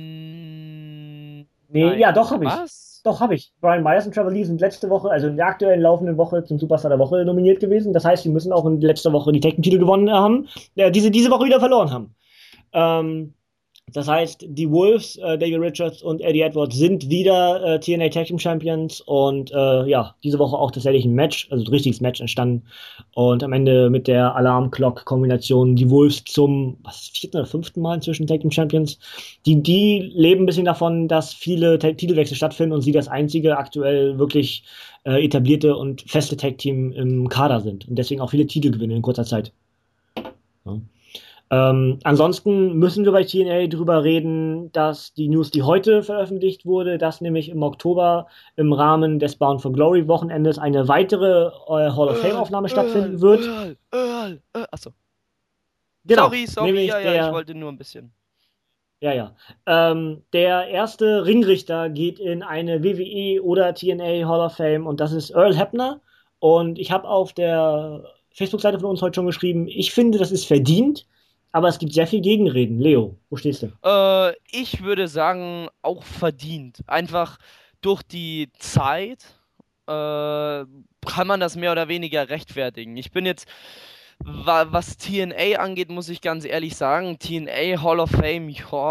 gucken. Nee, ja, doch, habe ich. Was? Doch, habe ich. Brian Myers und Trevor Lee sind letzte Woche, also in der aktuellen laufenden Woche, zum Superstar der Woche nominiert gewesen. Das heißt, sie müssen auch in letzter Woche die Tag-Titel gewonnen haben, diese Woche wieder verloren haben. Das heißt, die Wolves, David Richards und Eddie Edwards sind wieder TNA Tag Team Champions und ja, diese Woche auch tatsächlich ein Match, also ein richtiges Match entstanden und am Ende mit der Alarm-Clock-Kombination die Wolves zum 4. oder 5. Mal inzwischen Tag Team Champions. Die leben ein bisschen davon, dass viele Titelwechsel stattfinden und sie das einzige aktuell wirklich etablierte und feste Tag Team im Kader sind und deswegen auch viele Titel gewinnen in kurzer Zeit. Ja. Ansonsten müssen wir bei TNA drüber reden, dass die News, die heute veröffentlicht wurde, dass nämlich im Oktober im Rahmen des Bound for Glory Wochenendes eine weitere Hall of Fame Aufnahme stattfinden wird. Achso. Genau, sorry, ja, ich wollte nur ein bisschen. Ja. Der erste Ringrichter geht in eine WWE oder TNA Hall of Fame und das ist Earl Hebner. Und ich habe auf der Facebook-Seite von uns heute schon geschrieben, ich finde, das ist verdient. Aber es gibt sehr viel Gegenreden. Leo, wo stehst du? Ich würde sagen, auch verdient. Einfach durch die Zeit kann man das mehr oder weniger rechtfertigen. Ich bin jetzt, was TNA angeht, muss ich ganz ehrlich sagen, TNA Hall of Fame,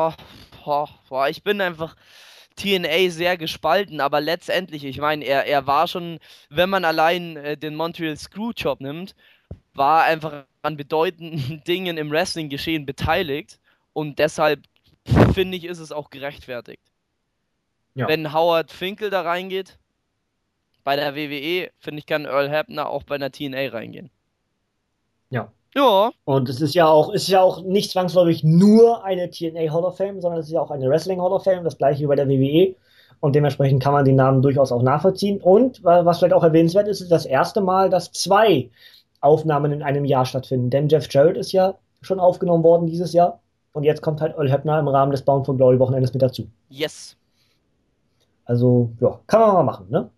ich bin einfach TNA sehr gespalten, aber letztendlich, ich meine, er war schon, wenn man allein den Montreal Screwjob nimmt, war einfach an bedeutenden Dingen im Wrestling-Geschehen beteiligt und deshalb finde ich, ist es auch gerechtfertigt. Ja. Wenn Howard Finkel da reingeht, bei der WWE, finde ich, kann Earl Hebner auch bei einer TNA reingehen. Ja. Ja. Und es ist ja auch nicht zwangsläufig nur eine TNA Hall of Fame, sondern es ist ja auch eine Wrestling Hall of Fame, das gleiche wie bei der WWE. Und dementsprechend kann man den Namen durchaus auch nachvollziehen. Und was vielleicht auch erwähnenswert ist, ist das erste Mal, dass 2 Aufnahmen in einem Jahr stattfinden. Denn Jeff Jarrett ist ja schon aufgenommen worden dieses Jahr. Und jetzt kommt halt Earl Hebner im Rahmen des Bound for Glory Wochenendes mit dazu. Yes. Also, ja, kann man mal machen, ne?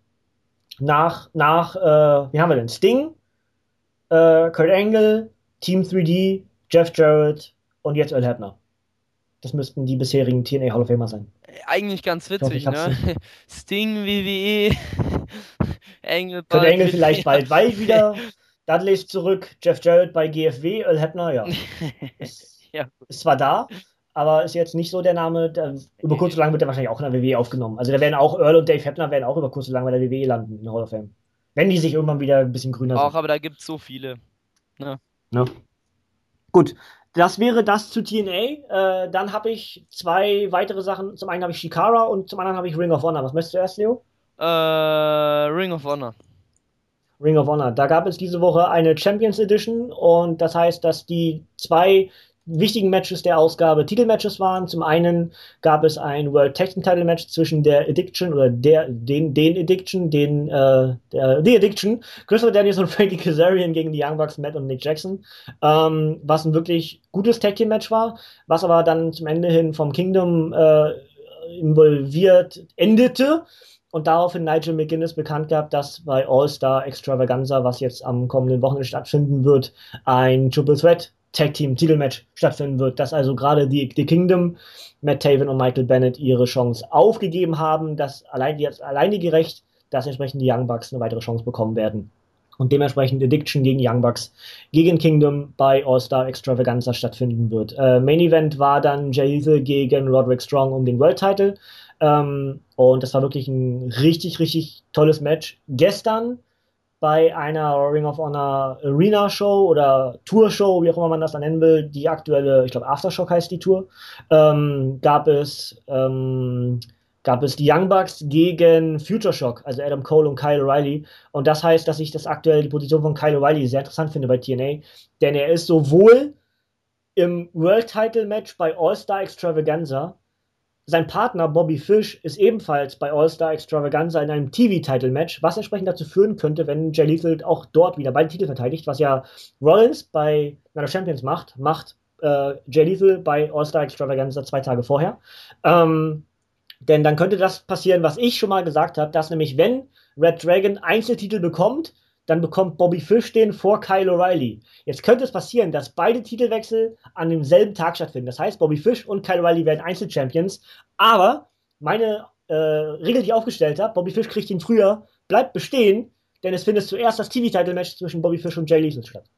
Wie haben wir denn? Sting, Kurt Angle, Team 3D, Jeff Jarrett und jetzt Earl Hebner. Das müssten die bisherigen TNA Hall of Famer sein. Eigentlich ganz witzig, ne? Sting, WWE, Angle Kurt Angle vielleicht bald wieder. Dudley ist zurück, Jeff Jarrett bei GFW, Earl Hebner, ja. Ist zwar da, aber ist jetzt nicht so der Name, über kurz oder lang wird er wahrscheinlich auch in der WWE aufgenommen. Also da werden auch Earl und Dave Hebner werden auch über kurz oder lang bei der WWE landen in der Hall of Fame. Wenn die sich irgendwann wieder ein bisschen grüner sind. Auch, aber da gibt es so viele. Ne? Gut, das wäre das zu TNA. Dann habe ich 2 weitere Sachen. Zum einen habe ich Shikara und zum anderen habe ich Ring of Honor. Was möchtest du erst, Leo? Ring of Honor. Ring of Honor. Da gab es diese Woche eine Champions Edition und das heißt, dass die zwei wichtigen Matches der Ausgabe Titelmatches waren. Zum einen gab es ein World Tag Team Title Match zwischen der Addiction oder den Addiction, The Addiction, Christopher Daniels und Frankie Kazarian gegen die Young Bucks, Matt und Nick Jackson, was ein wirklich gutes Tag Team Match war, was aber dann zum Ende hin vom Kingdom involviert endete. Und daraufhin Nigel McGuinness bekannt gab, dass bei All-Star Extravaganza, was jetzt am kommenden Wochenende stattfinden wird, ein Triple Threat Tag Team Titelmatch stattfinden wird, dass also gerade die Kingdom, Matt Taven und Michael Bennett ihre Chance aufgegeben haben, dass alleine gerecht, dass entsprechend die Young Bucks eine weitere Chance bekommen werden. Und dementsprechend Addiction gegen Young Bucks gegen Kingdom bei All-Star Extravaganza stattfinden wird. Main Event war dann Jay Lethal gegen Roderick Strong um den World Title. Und das war wirklich ein richtig, richtig tolles Match. Gestern bei einer Ring of Honor Arena Show oder Tour Show, wie auch immer man das dann nennen will, die aktuelle, ich glaube Aftershock heißt die Tour, gab es die Young Bucks gegen Future Shock, also Adam Cole und Kyle O'Reilly. Und das heißt, dass ich die Position von Kyle O'Reilly sehr interessant finde bei TNA, denn er ist sowohl im World Title Match bei All-Star Extravaganza. Sein Partner Bobby Fish ist ebenfalls bei All-Star Extravaganza in einem TV-Title-Match, was entsprechend dazu führen könnte, wenn Jay Lethal auch dort wieder beide Titel verteidigt, was ja Rollins bei Night of Champions macht Jay Lethal bei All-Star Extravaganza 2 Tage vorher. Denn dann könnte das passieren, was ich schon mal gesagt habe, dass nämlich, wenn Red Dragon Einzeltitel bekommt, dann bekommt Bobby Fish den vor Kyle O'Reilly. Jetzt könnte es passieren, dass beide Titelwechsel an demselben Tag stattfinden. Das heißt, Bobby Fish und Kyle O'Reilly werden Einzelchampions. Aber meine Regel, die ich aufgestellt habe, Bobby Fish kriegt ihn früher, bleibt bestehen, denn es findet zuerst das TV-Title-Match zwischen Bobby Fish und Jay Lethal statt.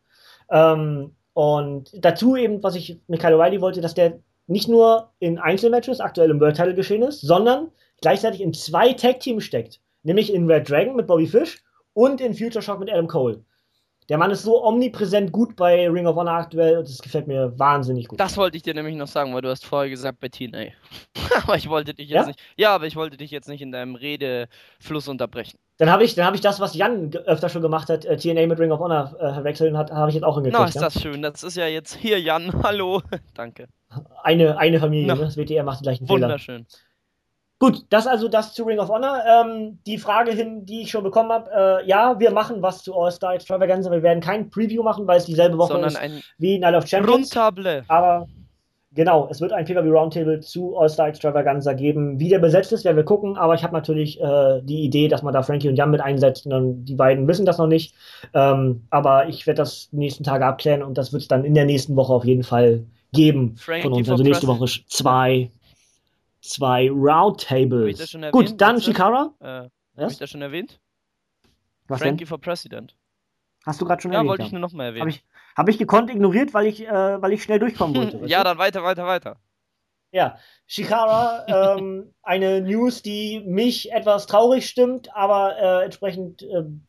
Und dazu eben, was ich mit Kyle O'Reilly wollte, dass der nicht nur in Einzelmatches aktuell im World Title geschehen ist, sondern gleichzeitig in 2 Tag-Teams steckt. Nämlich in Red Dragon mit Bobby Fish und in Future Shock mit Adam Cole. Der Mann ist so omnipräsent gut bei Ring of Honor aktuell und das gefällt mir wahnsinnig gut. Das wollte ich dir nämlich noch sagen, weil du hast vorher gesagt bei TNA. Aber ich wollte dich jetzt Ja? nicht. Ja, aber ich wollte dich jetzt nicht in deinem Redefluss unterbrechen. Dann habe ich das, was Jan öfter schon gemacht hat, TNA mit Ring of Honor verwechseln hat, habe ich jetzt auch hingekriegt. Na, ist das schön. Das ist ja jetzt hier, Jan. Hallo. Danke. Eine Familie, Na, ne? Das WTR macht die gleichen Fehler. Wunderschön. Gut, das also das zu Ring of Honor. Die Frage hin, die ich schon bekommen habe, ja, wir machen was zu All-Star Extravaganza. Wir werden kein Preview machen, weil es dieselbe Woche Sondern ist ein wie Night of Champions. Rundtable. Aber genau, es wird ein PW Roundtable zu All-Star Extravaganza geben. Wie der besetzt ist, werden wir gucken. Aber ich habe natürlich die Idee, dass man da Frankie und Jan mit einsetzt. Und die beiden wissen das noch nicht. Aber ich werde das die nächsten Tage abklären und das wird es dann in der nächsten Woche auf jeden Fall geben Frankie von uns. for Also nächste President. Woche zwei Habe ich das Roundtables. schon erwähnt? Gut, dann Letzte? Shikara. Habe Was? ich das schon erwähnt? Was Frankie denn? for President. Hast du gerade schon Ja, erwähnt? wollte ich nur nochmal erwähnen. Hab ich gekonnt ignoriert, weil ich schnell durchkommen wollte. weißt Ja, du? dann weiter. Ja, Shikara, eine News, die mich etwas traurig stimmt, aber entsprechend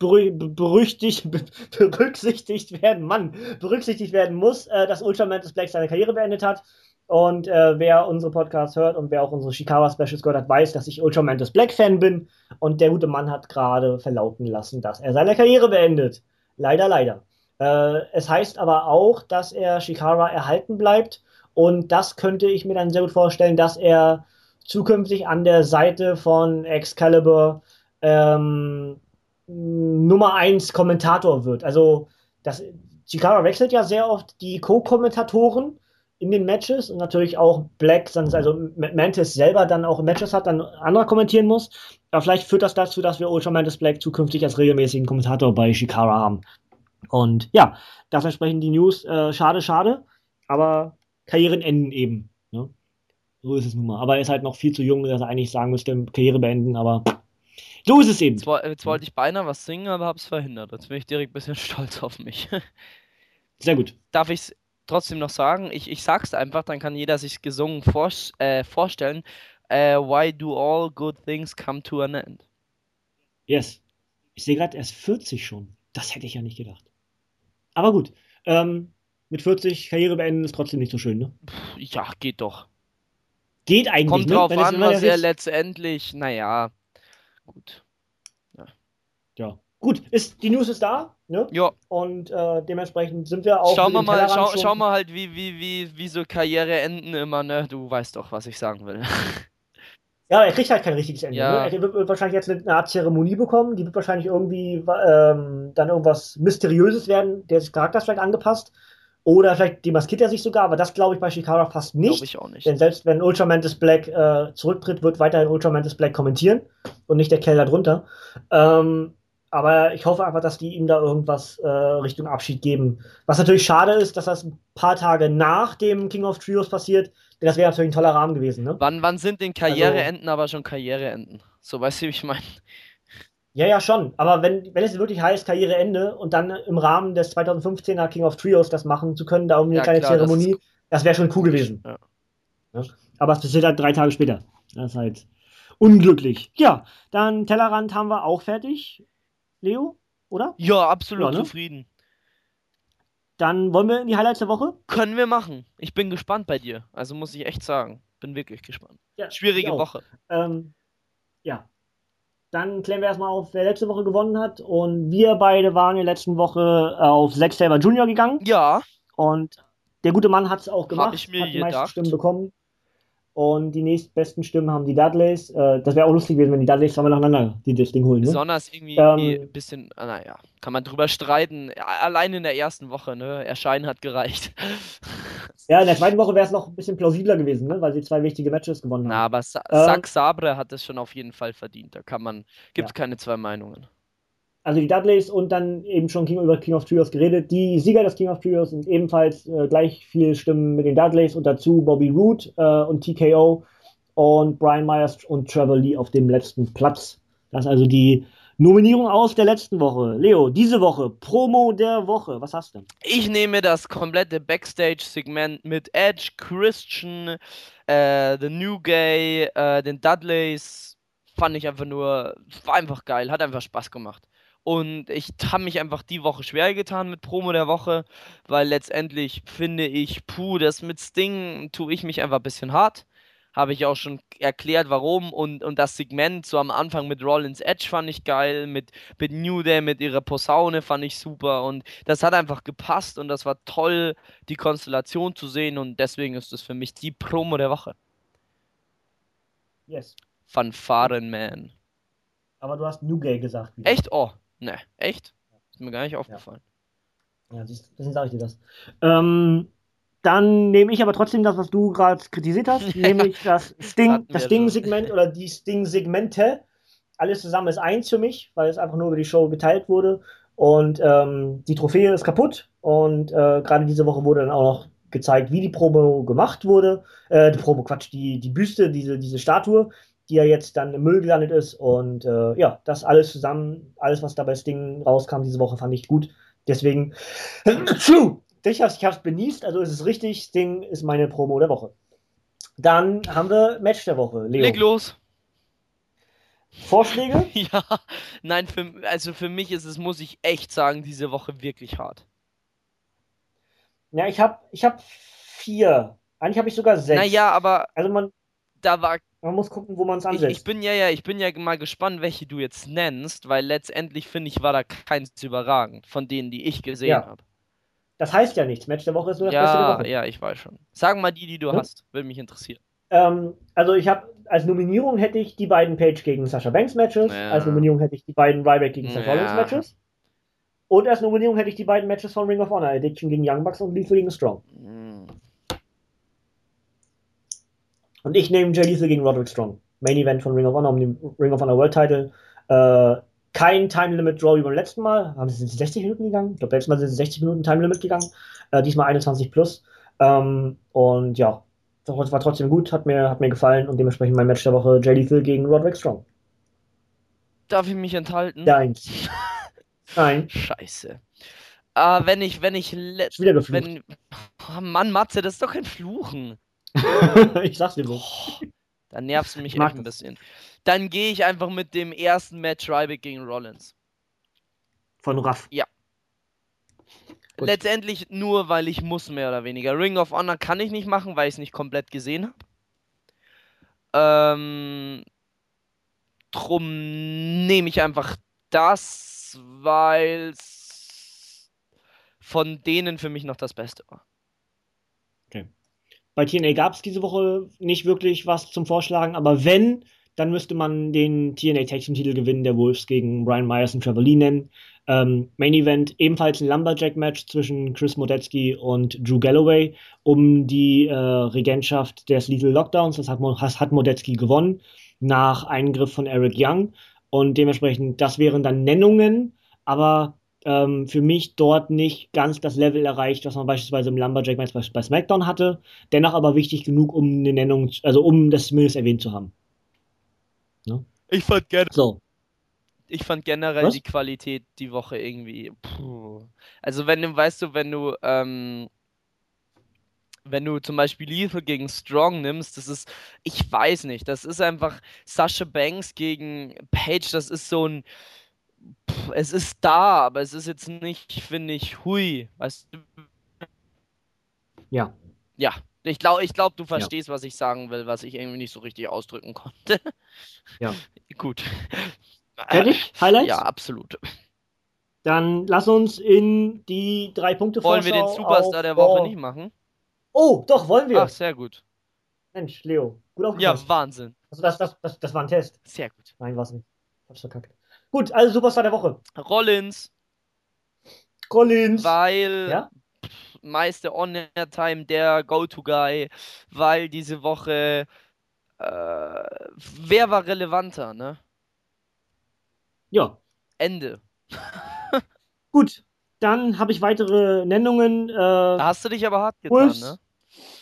berücksichtigt werden muss, dass Ultraman Black seine Karriere beendet hat. Und wer unsere Podcasts hört und wer auch unsere Shikara-Specials gehört hat, weiß, dass ich Ultraman Black-Fan bin. Und der gute Mann hat gerade verlauten lassen, dass er seine Karriere beendet. Leider, leider. Es heißt aber auch, dass er Shikara erhalten bleibt. Und das könnte ich mir dann sehr gut vorstellen, dass er zukünftig an der Seite von Excalibur Nummer 1 Kommentator wird. Also Chikara wechselt ja sehr oft die Co-Kommentatoren in den Matches und natürlich auch Black, also Mantis selber dann auch Matches hat, dann anderer kommentieren muss. Aber vielleicht führt das dazu, dass wir Ultra Mantis Black zukünftig als regelmäßigen Kommentator bei Chikara haben. Und ja, das entsprechend die News. Schade. Aber Karrieren enden eben. Ne? So ist es nun mal. Aber er ist halt noch viel zu jung, dass er eigentlich sagen müsste, Karriere beenden, aber so ist es eben. Jetzt wollte ich beinahe was singen, aber hab's verhindert. Jetzt bin ich direkt ein bisschen stolz auf mich. Sehr gut. Darf ich's trotzdem noch sagen? Ich sag's einfach, dann kann jeder sich gesungen vorstellen. Why do all good things come to an end? Yes. Ich sehe gerade, er ist 40 schon. Das hätte ich ja nicht gedacht. Aber gut. Mit 40 Karriere beenden ist trotzdem nicht so schön, ne? Ja, geht doch. Geht eigentlich, Kommt ne? drauf an, was er letztendlich, naja, gut. Ja. Gut, die News ist da, ne? Ja, Und dementsprechend sind wir auch mit dem Tellerrand schau schon. mal halt, wie so Karriere enden immer, ne? Du weißt doch, was ich sagen will. Ja, er kriegt halt kein richtiges Ende. Ne? Ja, Wird wahrscheinlich jetzt eine Art Zeremonie bekommen. Die wird wahrscheinlich irgendwie dann irgendwas Mysteriöses werden, der des Charakters vielleicht angepasst. Oder vielleicht demaskiert er sich sogar, aber das glaube ich bei Shikara fast glaube nicht. ich auch nicht. Denn selbst wenn Ultramantis Black zurücktritt, wird weiterhin Ultramantis Black kommentieren und nicht der Kerl da drunter. Ähm, aber ich hoffe einfach, dass die ihm da irgendwas Richtung Abschied geben. Was natürlich schade ist, dass das ein paar Tage nach dem King of Trios passiert, denn das wäre natürlich ein toller Rahmen gewesen. Ne? Wann sind denn Also. Karriereenden aber schon Karriereenden? So, weißt du, wie ich meine? Ja, ja, schon. Aber wenn es wirklich heißt, Karriereende und dann im Rahmen des 2015er King of Trios das machen zu können, da um eine Ja, kleine klar, das ist Zeremonie, das wäre schon cool komisch. gewesen. Ja. Ne? Aber es passiert halt 3 Tage später. Das ist halt unglücklich. Ja, dann Tellerrand haben wir auch fertig, Leo, oder? Ja, Ja, absolut ne? zufrieden. Dann wollen wir in die Highlights der Woche? Können wir machen. Ich bin gespannt bei dir. Also muss ich echt sagen. Bin wirklich gespannt. Ja, ich Schwierige auch. Woche. Ja, dann klären wir erstmal auf, wer letzte Woche gewonnen hat. Und wir beide waren in der letzten Woche auf Zack Sabre Jr. gegangen. Ja, Und der gute Mann hat es auch habe ich gemacht, mir hat die meisten Stimmen gedacht. bekommen. Und die nächstbesten Stimmen haben die Dudleys. Das wäre auch lustig gewesen, wenn die Dudleys zweimal nacheinander das Ding holen. Ne? Besonders irgendwie ein Ähm, bisschen, naja, kann man drüber streiten. Allein in der ersten Woche, ne? Erscheinen hat gereicht. ja, in der zweiten Woche wäre es noch ein bisschen plausibler gewesen, ne? Weil sie 2 wichtige Matches gewonnen Na, haben. aber Ähm, Zack Sabre hat es schon auf jeden Fall verdient. Gibt's ja. keine zwei Meinungen. Also die Dudleys und dann eben schon über King of Trios geredet. Die Sieger des King of Trios sind ebenfalls gleich viele Stimmen mit den Dudleys und dazu Bobby Roode und TKO und Brian Myers und Trevor Lee auf dem letzten Platz. Das ist also die Nominierung aus der letzten Woche. Leo, diese Woche, Promo der Woche. Was hast du denn? Ich nehme das komplette Backstage-Segment mit Edge, Christian, The New Gay, den Dudleys. Fand ich einfach nur, war einfach geil, hat einfach Spaß gemacht. Und ich habe mich einfach die Woche schwer getan mit Promo der Woche, weil letztendlich finde ich, das mit Sting tue ich mich einfach ein bisschen hart. Habe ich auch schon erklärt, warum. Und das Segment so am Anfang mit Rollins Edge fand ich geil, mit New Day, mit ihrer Posaune fand ich super. Und das hat einfach gepasst und das war toll, die Konstellation zu sehen. Und deswegen ist es für mich die Promo der Woche. Yes. Gut. Fanfarenman. Aber du hast New Gay gesagt wieder. Echt? Oh, ne, echt? Ist mir gar nicht Ja, aufgefallen. ja deswegen sage ich dir das. Dann nehme ich aber trotzdem das, was du gerade kritisiert hast, Ja, nämlich das das hatten Das wir schon. Sting-Segment oder die Sting-Segmente. Alles zusammen ist eins für mich, weil es einfach nur über die Show geteilt wurde. Und die Trophäe ist kaputt. Und gerade diese Woche wurde dann auch noch gezeigt, wie die Promo gemacht wurde. Die Promo, Quatsch, die Büste, diese Statue, die ja jetzt dann im Müll gelandet ist. Und ja, das alles zusammen, alles, was da bei Sting rauskam diese Woche, fand ich gut. Deswegen, ich hab's benießt, also ist es richtig. Sting ist meine Promo der Woche. Dann haben wir Match der Woche. Leg Leo, los. Vorschläge? Ja, nein, also für mich ist es, muss ich echt sagen, diese Woche wirklich hart. Ja, ich hab 4. Eigentlich habe ich sogar Naja, 6. aber Also da war, man muss gucken, wo man es ich ansetzt. ich bin ja mal gespannt, welche du jetzt nennst, weil letztendlich finde ich, war da keins überragend von denen, die ich gesehen Ja, habe. das heißt ja nichts. Match der Woche ist nur das Beste der Ja, Woche. ja, ich weiß schon. Sag mal die du Ne? hast. Würde mich interessieren. Also ich habe als Nominierung hätte ich die beiden Page gegen Sasha Banks Matches. Als Ja, Nominierung hätte ich die beiden Ryback gegen Seth Rollins ja. Matches. Und als Nominierung hätte ich die beiden Matches von Ring of Honor. Addiction gegen Young Bucks und Lethal gegen Strong. Hm. Und ich nehme Jay Lethal gegen Roderick Strong. Main Event von Ring of Honor um den Ring of Honor World Title. Kein Time Limit Draw wie beim letzten Mal. Sind sie 60 Minuten gegangen? Ich glaube, letztes Mal sind sie 60 Minuten Time Limit gegangen. Diesmal 21 plus. Und ja, das war trotzdem gut, hat mir gefallen und dementsprechend mein Match der Woche Jay Lethal gegen Roderick Strong. Darf ich mich enthalten? Deins. Nein, Scheiße. Wenn ich, schon wieder geflucht. oh Mann, Matze, das ist doch kein Fluchen. Ich sag's dir so. Oh, da nervst du Ich mich echt mag ein das. bisschen. Dann gehe ich einfach mit dem ersten Match Ryback gegen Rollins. Von Raff. Ja. Gut. Letztendlich nur, weil ich muss, mehr oder weniger. Ring of Honor kann ich nicht machen, weil ich es nicht komplett gesehen habe. Drum nehme ich einfach das. Rollins, weil es von denen für mich noch das Beste war. Okay. Bei TNA gab es diese Woche nicht wirklich was zum Vorschlagen, aber wenn, dann müsste man den TNA Tag Team Titel gewinnen, der Wolves gegen Brian Myers und Trevor Lee nennen. Main Event ebenfalls ein Lumberjack-Match zwischen Chris Modetsky und Drew Galloway um die Regentschaft des Lethal Lockdowns. Das hat Modetsky gewonnen nach Eingriff von Eric Young und dementsprechend, das wären dann Nennungen, aber für mich dort nicht ganz das Level erreicht, was man beispielsweise im Lumberjack-Match bei SmackDown hatte. Dennoch aber wichtig genug, um eine Nennung, also um das zumindest erwähnt zu haben. Ne? Ich fand So, generell was? die Qualität die Woche irgendwie. Puh. Also wenn du, weißt du, wenn du zum Beispiel Lethal gegen Strong nimmst, das ist, ich weiß nicht, das ist einfach Sasha Banks gegen Paige, das ist so ein, es ist da, aber es ist jetzt nicht, finde ich, hui, weißt du, Ja, ja. Ich glaube, du ja, verstehst, was ich sagen will, was ich irgendwie nicht so richtig ausdrücken konnte. ja. Gut. Fertig? Ja, Highlights? absolut. Dann lass uns in die Wollen wir den Drei-Punkte-Vorschau Superstar auf der Woche Raw. nicht machen? Oh, doch, wollen Ach, wir. sehr gut. Mensch, Leo, gut Ja, aufgepasst. Wahnsinn. Also das war ein Test. Sehr gut. Nein, war's nicht. Hab's verkackt. Gut, also Superstar der Woche. Rollins, Collins. weil Ja? meiste On-Air-Time der Go-To-Guy, weil diese Woche, wer war relevanter, ne? Ja. Ende. Gut. Dann habe ich weitere Nennungen. Da hast du dich aber hart getan, ne? Wolves.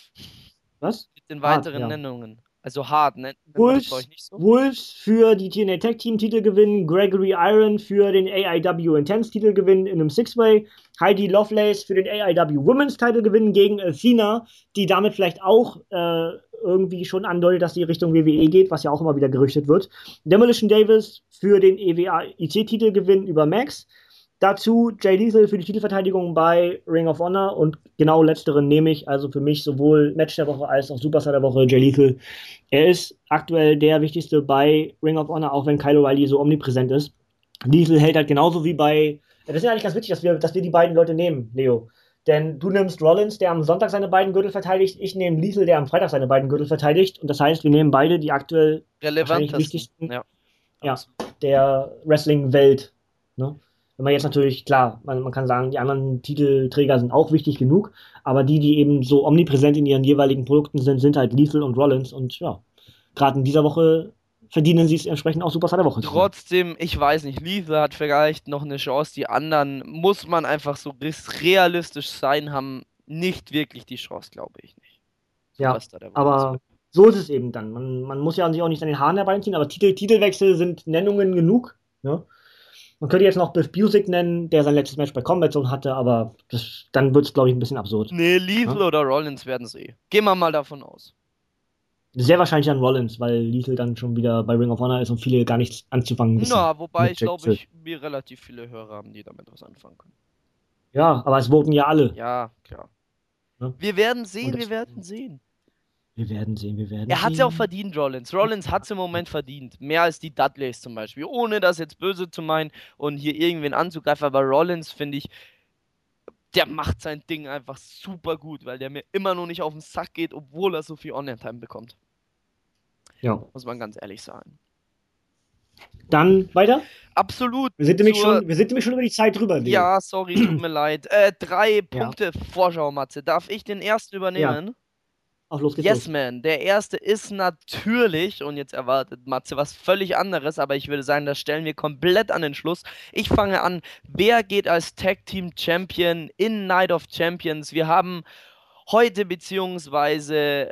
Was? Mit den Hart, weiteren ja. Nennungen. Also hart, nennt man das bei euch nicht so? Wolves für die TNA Tag Team Titelgewinn, Gregory Iron für den AIW Intense Titelgewinn in einem Six-Way, Heidi Lovelace für den AIW Women's Titelgewinn gegen Athena, die damit vielleicht auch irgendwie schon andeutet, dass sie Richtung WWE geht, was ja auch immer wieder gerüchtet wird. Demolition Davis für den EWA IC Titelgewinn über Max. Dazu Jay Lethal für die Titelverteidigung bei Ring of Honor und genau letzteren nehme ich, also für mich sowohl Match der Woche als auch Superstar der Woche, Jay Lethal. Er ist aktuell der wichtigste bei Ring of Honor, auch wenn Kyle O'Reilly so omnipräsent ist. Lethal hält halt genauso wie bei. Das ist ja eigentlich ganz wichtig, dass wir die beiden Leute nehmen, Leo. Denn du nimmst Rollins, der am Sonntag seine beiden Gürtel verteidigt, ich nehme Lethal, der am Freitag seine beiden Gürtel verteidigt. Und das heißt, wir nehmen beide die aktuell wahrscheinlich Relevantesten. wichtigsten Ja. der Wrestling-Welt. Ne? Wenn man jetzt natürlich, klar, man kann sagen, die anderen Titelträger sind auch wichtig genug, aber die eben so omnipräsent in ihren jeweiligen Produkten sind halt Lethal und Rollins. Und ja, gerade in dieser Woche verdienen sie es entsprechend auch Superstar der Woche zu sein. Trotzdem, ich weiß nicht, Lethal hat vielleicht noch eine Chance. Die anderen, muss man einfach so realistisch sein, haben nicht wirklich die Chance, glaube ich nicht. Ja, Superstar der Woche zu aber werden. so ist es eben dann. Man muss ja sich auch nicht an den Haaren herbeiziehen, aber Titelwechsel sind Nennungen genug. Ja? Man könnte jetzt noch Biff Busick nennen, der sein letztes Match bei Combat Zone hatte, aber dann wird es, glaube ich, ein bisschen absurd. Nee, Lethal Ja? oder Rollins werden es eh. Gehen wir mal davon aus. Sehr wahrscheinlich an Rollins, weil Lethal dann schon wieder bei Ring of Honor ist und viele gar nichts anzufangen wissen. Na, wobei mit ich Jack glaube, wir relativ viele Hörer haben, die damit was anfangen können. Ja, aber es voten ja alle. Ja, klar. Ja? Wir werden sehen, Und wir werden sehen. Wir werden sehen, wir werden Er hat sehen. ja auch verdient, Rollins. Rollins hat es im Moment verdient. Mehr als die Dudleys zum Beispiel. Ohne das jetzt böse zu meinen und hier irgendwen anzugreifen. Aber Rollins, finde ich, der macht sein Ding einfach super gut, weil der mir immer noch nicht auf den Sack geht, obwohl er so viel Online-Time bekommt. Ja. Muss man ganz ehrlich sagen. Dann weiter. Absolut. Wir sind nämlich schon über die Zeit drüber, Leo. Ja, sorry, tut mir leid. 3 Ja. Punkte Vorschau, Matze. Darf ich den ersten übernehmen? Auf los geht's. Yes, los. man. Der erste ist natürlich, und jetzt erwartet Matze was völlig anderes, aber ich würde sagen, das stellen wir komplett an den Schluss. Ich fange an. Wer geht als Tag Team Champion in Night of Champions? Wir haben heute beziehungsweise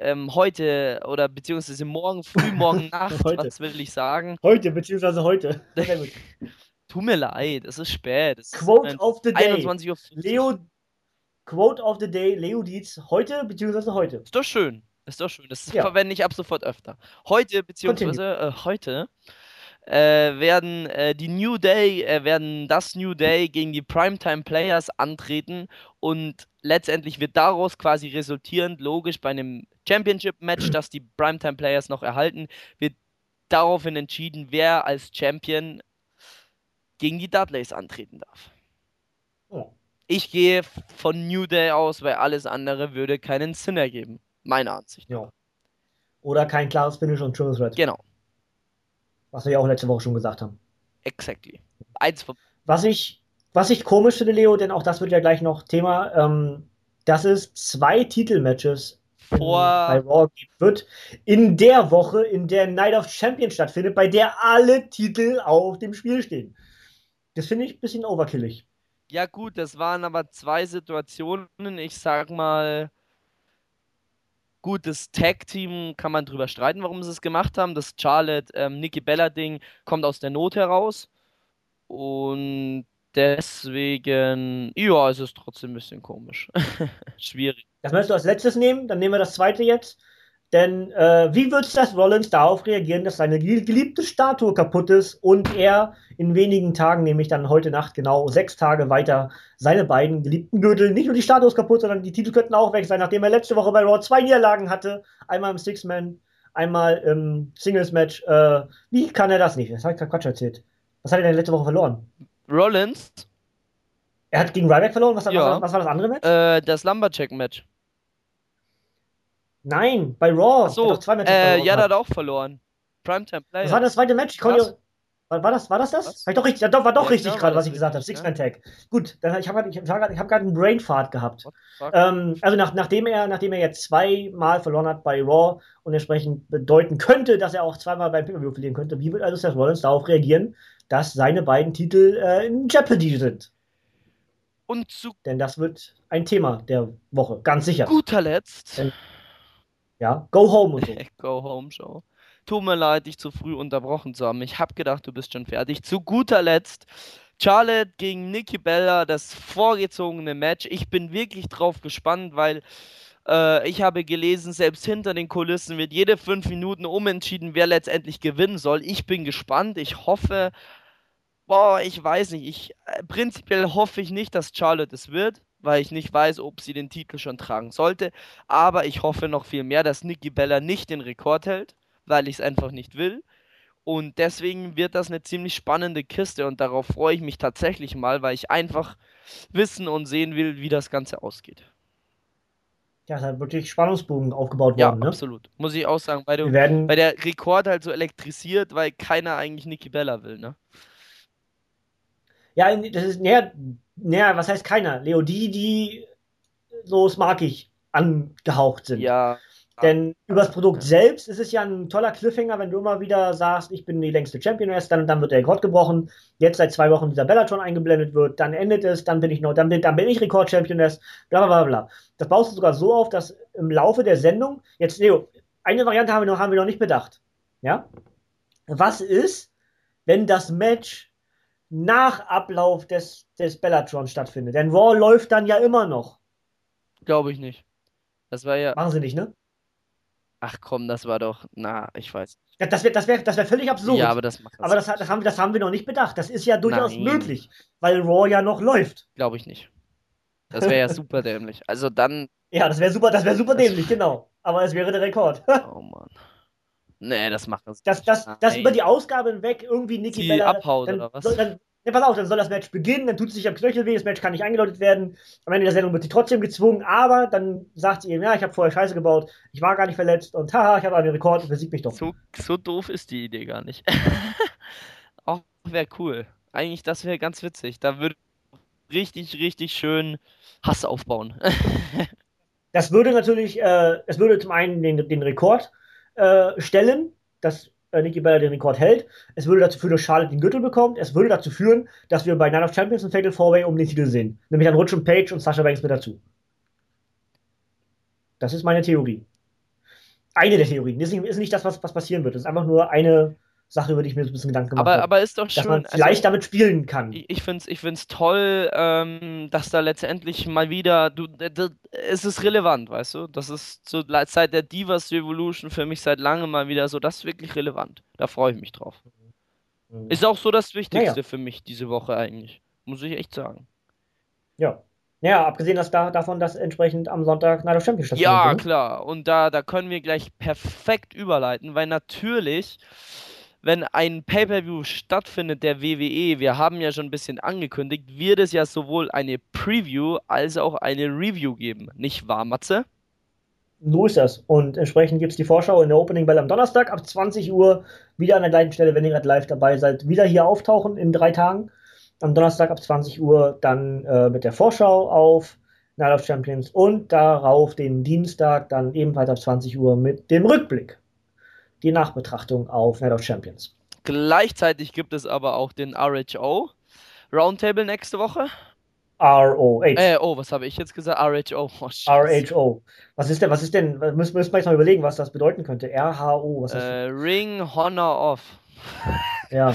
morgen früh, morgen Nacht, Heute. was will ich sagen? Heute, beziehungsweise heute. Sehr gut. Tut mir leid, es ist spät. Es Quote ist of the day. 21:50 Uhr. Leo, Quote of the day, Leo Dietz, heute, beziehungsweise heute. Ist doch schön. Ist doch schön. Das Ja. verwende ich ab sofort öfter. Heute, beziehungsweise heute, werden die New Day, werden das New Day gegen die Primetime Players antreten und letztendlich wird daraus quasi resultierend, logisch, bei einem Championship-Match, das die Primetime Players noch erhalten, wird daraufhin entschieden, wer als Champion gegen die Dudleys antreten darf. Oh, Ich gehe von New Day aus, weil alles andere würde keinen Sinn ergeben. Meiner Ansicht nach. ja. Oder kein klares Finish und Triple Threat, Genau, was wir ja auch letzte Woche schon gesagt haben. exactly. Eins von Was ich, was ich komisch finde, Leo, denn auch das wird ja gleich noch Thema, dass es 2 Titelmatches bei vor. Raw geben wird, in der Woche, in der Night of Champions stattfindet, bei der alle Titel auf dem Spiel stehen. Das finde ich ein bisschen overkillig. Ja, gut, das waren aber zwei Situationen. Ich sag mal, gut, das Tag-Team kann man drüber streiten, warum sie es gemacht haben. Das Charlotte, Nikki Bella-Ding kommt aus der Not heraus. Und deswegen, ja, es ist trotzdem ein bisschen komisch. Schwierig. Das möchtest du als letztes nehmen, dann nehmen wir das zweite jetzt. Denn wie wird das Rollins darauf reagieren, dass seine geliebte Statue kaputt ist und er in wenigen Tagen, nämlich dann heute Nacht genau 6 Tage weiter, seine beiden geliebten Gürtel, nicht nur die Statue ist kaputt, sondern die Titel könnten auch weg sein, nachdem er letzte Woche bei Raw 2 Niederlagen hatte. Einmal im Six-Man, einmal im Singles-Match. Wie kann er das nicht? Das habe ich gerade Quatsch erzählt. Was hat er denn letzte Woche verloren? Rollins, Er hat gegen Ryback verloren. ja, Was war das andere Match? das Lumberjack-Match. Nein, bei Ach Raw. Er hat so, doch 2 Matches bei Raw ja, der hat gehabt. auch verloren. Primetime Was war Players. das zweite Match? Was? War das das? Was? War ich doch richtig, ja, doch, war doch Ja, richtig klar war gerade, was das ich gesagt habe. richtig, ja. Six-Man-Tag. Gut, dann, ich hab grad einen Brainfart gehabt. What the fuck? Also nachdem er jetzt 2-mal verloren hat bei Raw und entsprechend bedeuten könnte, dass er auch 2-mal beim Pay-Per-View verlieren könnte, wie wird also Seth Rollins darauf reagieren, dass seine beiden Titel in Jeopardy sind? Und zu Denn das wird ein Thema der Woche, ganz sicher. guter Letzt, Denn, ja, go home und so. Go Home Show. Tut mir leid, dich zu früh unterbrochen zu haben. Ich habe gedacht, du bist schon fertig. Zu guter Letzt, Charlotte gegen Nikki Bella, das vorgezogene Match. Ich bin wirklich drauf gespannt, weil ich habe gelesen, selbst hinter den Kulissen wird jede 5 Minuten umentschieden, wer letztendlich gewinnen soll. Ich bin gespannt. Ich hoffe, boah, ich weiß nicht. Prinzipiell hoffe ich nicht, dass Charlotte es wird, weil ich nicht weiß, ob sie den Titel schon tragen sollte. Aber ich hoffe noch viel mehr, dass Nikki Bella nicht den Rekord hält, weil ich es einfach nicht will. Und deswegen wird das eine ziemlich spannende Kiste und darauf freue ich mich tatsächlich mal, weil ich einfach wissen und sehen will, wie das Ganze ausgeht. Ja, ist halt wirklich Spannungsbogen aufgebaut Ja, worden, ne? absolut. Muss ich auch sagen, Wir werden, weil der Rekord halt so elektrisiert, weil keiner eigentlich Nikki Bella will, ne? ja, das ist, näher, was heißt keiner? Leo, die so smarkig angehaucht sind. Ja, Denn übers Produkt ja. selbst ist es ja ein toller Cliffhanger, wenn du immer wieder sagst, ich bin die längste Championess, dann wird der Rekord gebrochen. Jetzt seit 2 Wochen dieser Bellatron eingeblendet wird, dann endet es, dann bin ich Rekord-Championess, bla bla bla bla. Das baust du sogar so auf, dass im Laufe der Sendung, jetzt Leo, eine Variante haben wir noch nicht bedacht. Ja? Was ist, wenn das Match nach Ablauf des Bellatron stattfindet? Denn Raw läuft dann ja immer noch. Glaube ich nicht. Das war ja. Machen sie nicht, ne? Ach komm, das war doch. Na, ich weiß. Ja, das wär völlig Ja, absurd. aber das macht Aber das. das haben wir noch nicht bedacht. Das ist ja durchaus Nein, möglich, weil Raw ja noch läuft. glaube ich nicht. Das wäre ja super dämlich. Also dann. Ja, das wäre super Das, dämlich, genau. Aber es wäre der Rekord. oh Mann. Nee, das macht das dass, nicht. dass über Nein. die Ausgabe hinweg irgendwie Nikki Sie Bella, abhaut oder was? ja, pass auf, dann soll das Match beginnen, dann tut sie sich am Knöchel weh, das Match kann nicht eingeläutet werden. Am Ende der Sendung wird sie trotzdem gezwungen, aber dann sagt sie ihm, ja, ich habe vorher Scheiße gebaut, ich war gar nicht verletzt und haha, ich habe einen Rekord und besiegt mich doch. So doof ist die Idee gar nicht. Auch wäre cool. Eigentlich, das wäre ganz witzig. Da würde richtig, richtig schön Hass aufbauen. Das würde natürlich, es würde zum einen den Rekord stellen, dass Nikki Bella den Rekord hält. Es würde dazu führen, dass Charlotte den Gürtel bekommt. Es würde dazu führen, dass wir bei Night of Champions ein Fatal 4-Way um den Titel sehen. Nämlich dann rutschen Paige und Sasha Banks mit dazu. Das ist meine Theorie. Eine der Theorien. Das ist nicht das, was passieren wird. Das ist einfach nur eine Sache, über die ich mir so ein bisschen Gedanken gemacht habe. Aber ist doch Dass man schön. vielleicht Also, damit spielen kann. ich find's toll, dass da letztendlich mal wieder, es ist relevant, weißt du? Das ist so seit der Divas Revolution für mich seit langem mal wieder so, das ist wirklich relevant. Da freue ich mich drauf. Ist auch so das Naja, Wichtigste für mich diese Woche eigentlich. Muss ich echt sagen. ja. Naja, abgesehen davon, dass entsprechend am Sonntag Night of Champions stattfindet. Ja, Ne? klar. Und da können wir gleich perfekt überleiten, weil natürlich wenn ein Pay-Per-View stattfindet, der WWE, wir haben ja schon ein bisschen angekündigt, wird es ja sowohl eine Preview als auch eine Review geben. Nicht wahr, Matze? So ist das. Und entsprechend gibt es die Vorschau in der Opening Bell am Donnerstag ab 20 Uhr. Wieder an der gleichen Stelle, wenn ihr gerade live dabei seid. Wieder hier auftauchen in 3 Tagen. Am Donnerstag ab 20 Uhr dann mit der Vorschau auf Night of Champions. Und darauf den Dienstag dann ebenfalls ab 20 Uhr mit dem Rückblick. Die Nachbetrachtung auf Night of Champions. Gleichzeitig gibt es aber auch den RHO Roundtable nächste Woche. ROH. Oh, was habe ich jetzt gesagt? RHO. Oh, Scheiße. RHO. Was ist denn? Müssen wir jetzt mal überlegen, was das bedeuten könnte. RHO, was ist das? Ring Honor Off. Ja.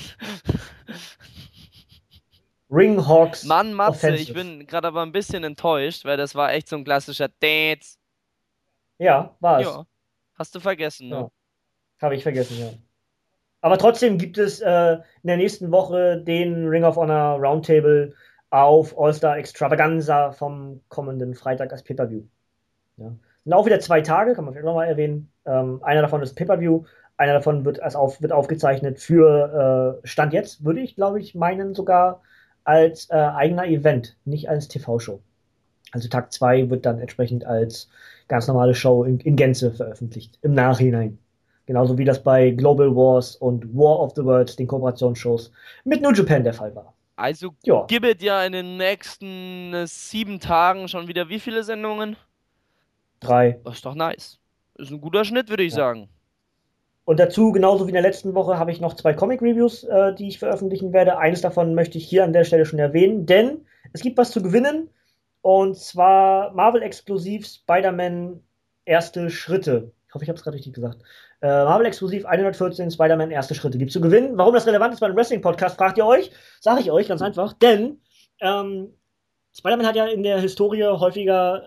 Ringhawks Mann, Matze, Offensive. ich bin gerade aber ein bisschen enttäuscht, weil das war echt so ein klassischer Dance. Ja, war es. Ja, hast du vergessen, ne? Ja, habe ich vergessen, ja. Aber trotzdem gibt es in der nächsten Woche den Ring of Honor Roundtable auf All-Star Extravaganza vom kommenden Freitag als Pay-Per-View. Ja. Sind auch wieder 2 Tage, kann man vielleicht nochmal erwähnen. Einer davon ist Pay-Per-View, einer davon wird aufgezeichnet für Stand jetzt, würde ich, glaube ich, meinen, sogar als eigener Event, nicht als TV-Show. Also Tag 2 wird dann entsprechend als ganz normale Show in Gänze veröffentlicht, im Nachhinein. Genauso wie das bei Global Wars und War of the Worlds, den Kooperationsshows, mit New Japan der Fall war. Also Ja, gibt es ja in den nächsten 7 Tagen schon wieder wie viele Sendungen? 3. Das ist doch nice. Ist ein guter Schnitt, würde ich Ja. sagen. Und dazu, genauso wie in der letzten Woche, habe ich noch 2 Comic-Reviews, die ich veröffentlichen werde. Eines davon möchte ich hier an der Stelle schon erwähnen, denn es gibt was zu gewinnen. Und zwar Marvel-exklusiv Spider-Man erste Schritte. Ich hoffe, ich habe es gerade richtig gesagt. Marvel-exklusiv 114 Spider-Man erste Schritte gibt zu gewinnen. Warum das relevant ist bei einem Wrestling-Podcast, fragt ihr euch? Sage ich euch ganz einfach. Denn Spider-Man hat ja in der Historie häufiger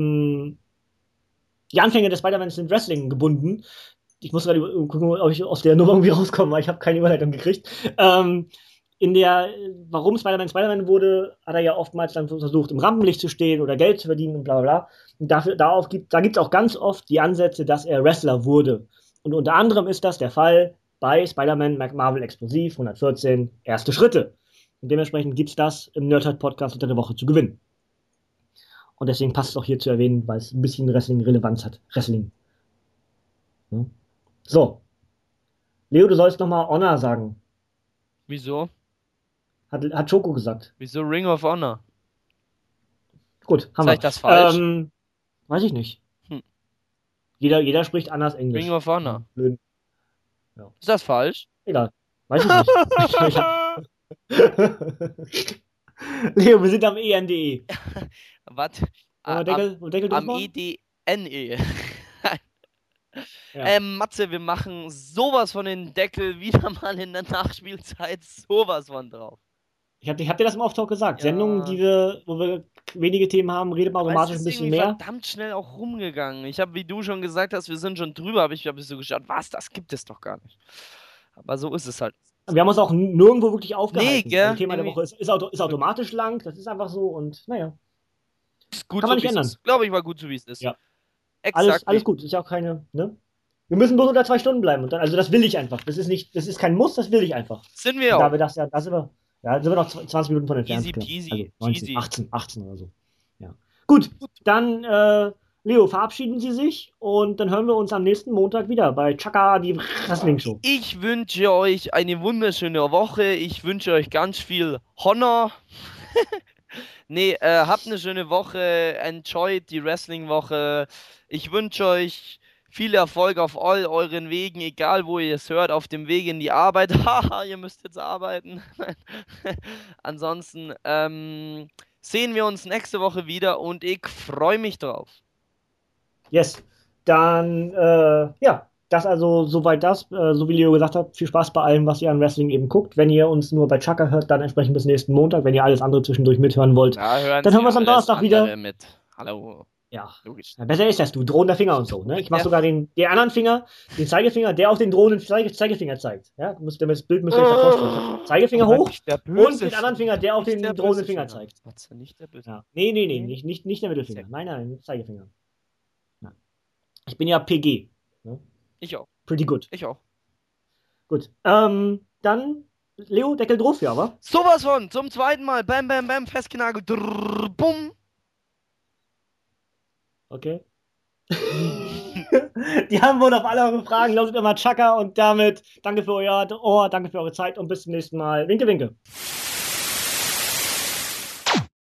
die Anfänge des Spider-Man sind Wrestling gebunden. Ich muss gerade gucken, ob ich aus der Nummer irgendwie rauskomme, weil ich habe keine Überleitung gekriegt. Warum Spider-Man Spider-Man wurde, hat er ja oftmals dann versucht, im Rampenlicht zu stehen oder Geld zu verdienen und bla bla bla. Und da gibt es auch ganz oft die Ansätze, dass er Wrestler wurde. Und unter anderem ist das der Fall bei Spider-Man Marvel Explosiv 114 erste Schritte. Und dementsprechend gibt es das im Nerdhurt Podcast unter der Woche zu gewinnen. Und deswegen passt es auch hier zu erwähnen, weil es ein bisschen Wrestling-Relevanz hat. Wrestling. Ja. So. Leo, du sollst nochmal Honor sagen. Wieso? Hat Choco gesagt. Wieso Ring of Honor? Gut, haben Sag wir. ich das falsch? Weiß ich nicht. Hm. Jeder spricht anders Englisch. Ring of Honor. Blöd. Ist das falsch? Egal. Weiß ich nicht. Leo, wir sind am ENDE. Was? Deckel Am mal? EDNE. Ja. Matze, wir machen sowas von den Deckel wieder mal in der Nachspielzeit sowas von drauf. Ich hab dir das im Auftalk gesagt. Ja. Sendungen, wo wir wenige Themen haben, redet man automatisch ein bisschen mehr. Verdammt schnell auch rumgegangen. Ich habe, wie du schon gesagt hast, wir sind schon drüber, habe ich so geschaut, was, das gibt es doch gar nicht. Aber so ist es halt. Wir haben uns auch nirgendwo wirklich aufgehalten. Nee, gell? Das Thema der Woche ist automatisch lang, das ist einfach so und naja. Ist gut Kann man so, nicht ändern. Glaube ich, war gut so, wie es ist. Ja. Exakt. Alles gut, ist ja auch keine, ne? Wir müssen bloß unter 2 Stunden bleiben. Und dann, also das will ich einfach. Das ist kein Muss, das will ich einfach. Sind wir Und auch. da sind wir noch 20 Minuten von entfernt. Easy peasy. Also 19, Easy. 18 oder so. Ja. Gut, dann, Leo, verabschieden Sie sich und dann hören wir uns am nächsten Montag wieder bei Chaka, die Wrestling Show. Ich wünsche euch eine wunderschöne Woche. Ich wünsche euch ganz viel Honor. Nee, habt eine schöne Woche. Enjoyt die Wrestling-Woche. Ich wünsche euch viel Erfolg auf all euren Wegen, egal wo ihr es hört, auf dem Weg in die Arbeit. Haha, ihr müsst jetzt arbeiten. Ansonsten sehen wir uns nächste Woche wieder und ich freue mich drauf. Yes. Dann, ja, das also soweit so wie Leo gesagt hat, viel Spaß bei allem, was ihr an Wrestling eben guckt. Wenn ihr uns nur bei Chaka hört, dann entsprechend bis nächsten Montag. Wenn ihr alles andere zwischendurch mithören wollt, Ja, dann hören wir es am Donnerstag wieder. Mit. Hallo. Ja, Logisch. besser ist das, du drohender Finger und so. Ne? Ich mach sogar den anderen Finger, den Zeigefinger, der auf den drohenden Zeigefinger zeigt. Ja, das Bild müsst ihr euch da vorstellen. Zeigefinger hoch und den anderen Finger, der auf den drohenden Finger zeigt. Nicht der böse. Ja. Nee, nicht der Mittelfinger. Nein, Zeigefinger. Ja. Ich bin ja PG. Ne? Ich auch. Pretty good. Ich auch. Gut. Gut. Dann, Leo, Deckel drauf, ja, wa? Sowas von, zum zweiten Mal. Bam, bam, bam, festgenagelt. Drrr, bumm. Okay. Die Antwort auf alle eure Fragen lautet immer Chaka und damit danke für euer Ohr, danke für eure Zeit und bis zum nächsten Mal. Winke, winke.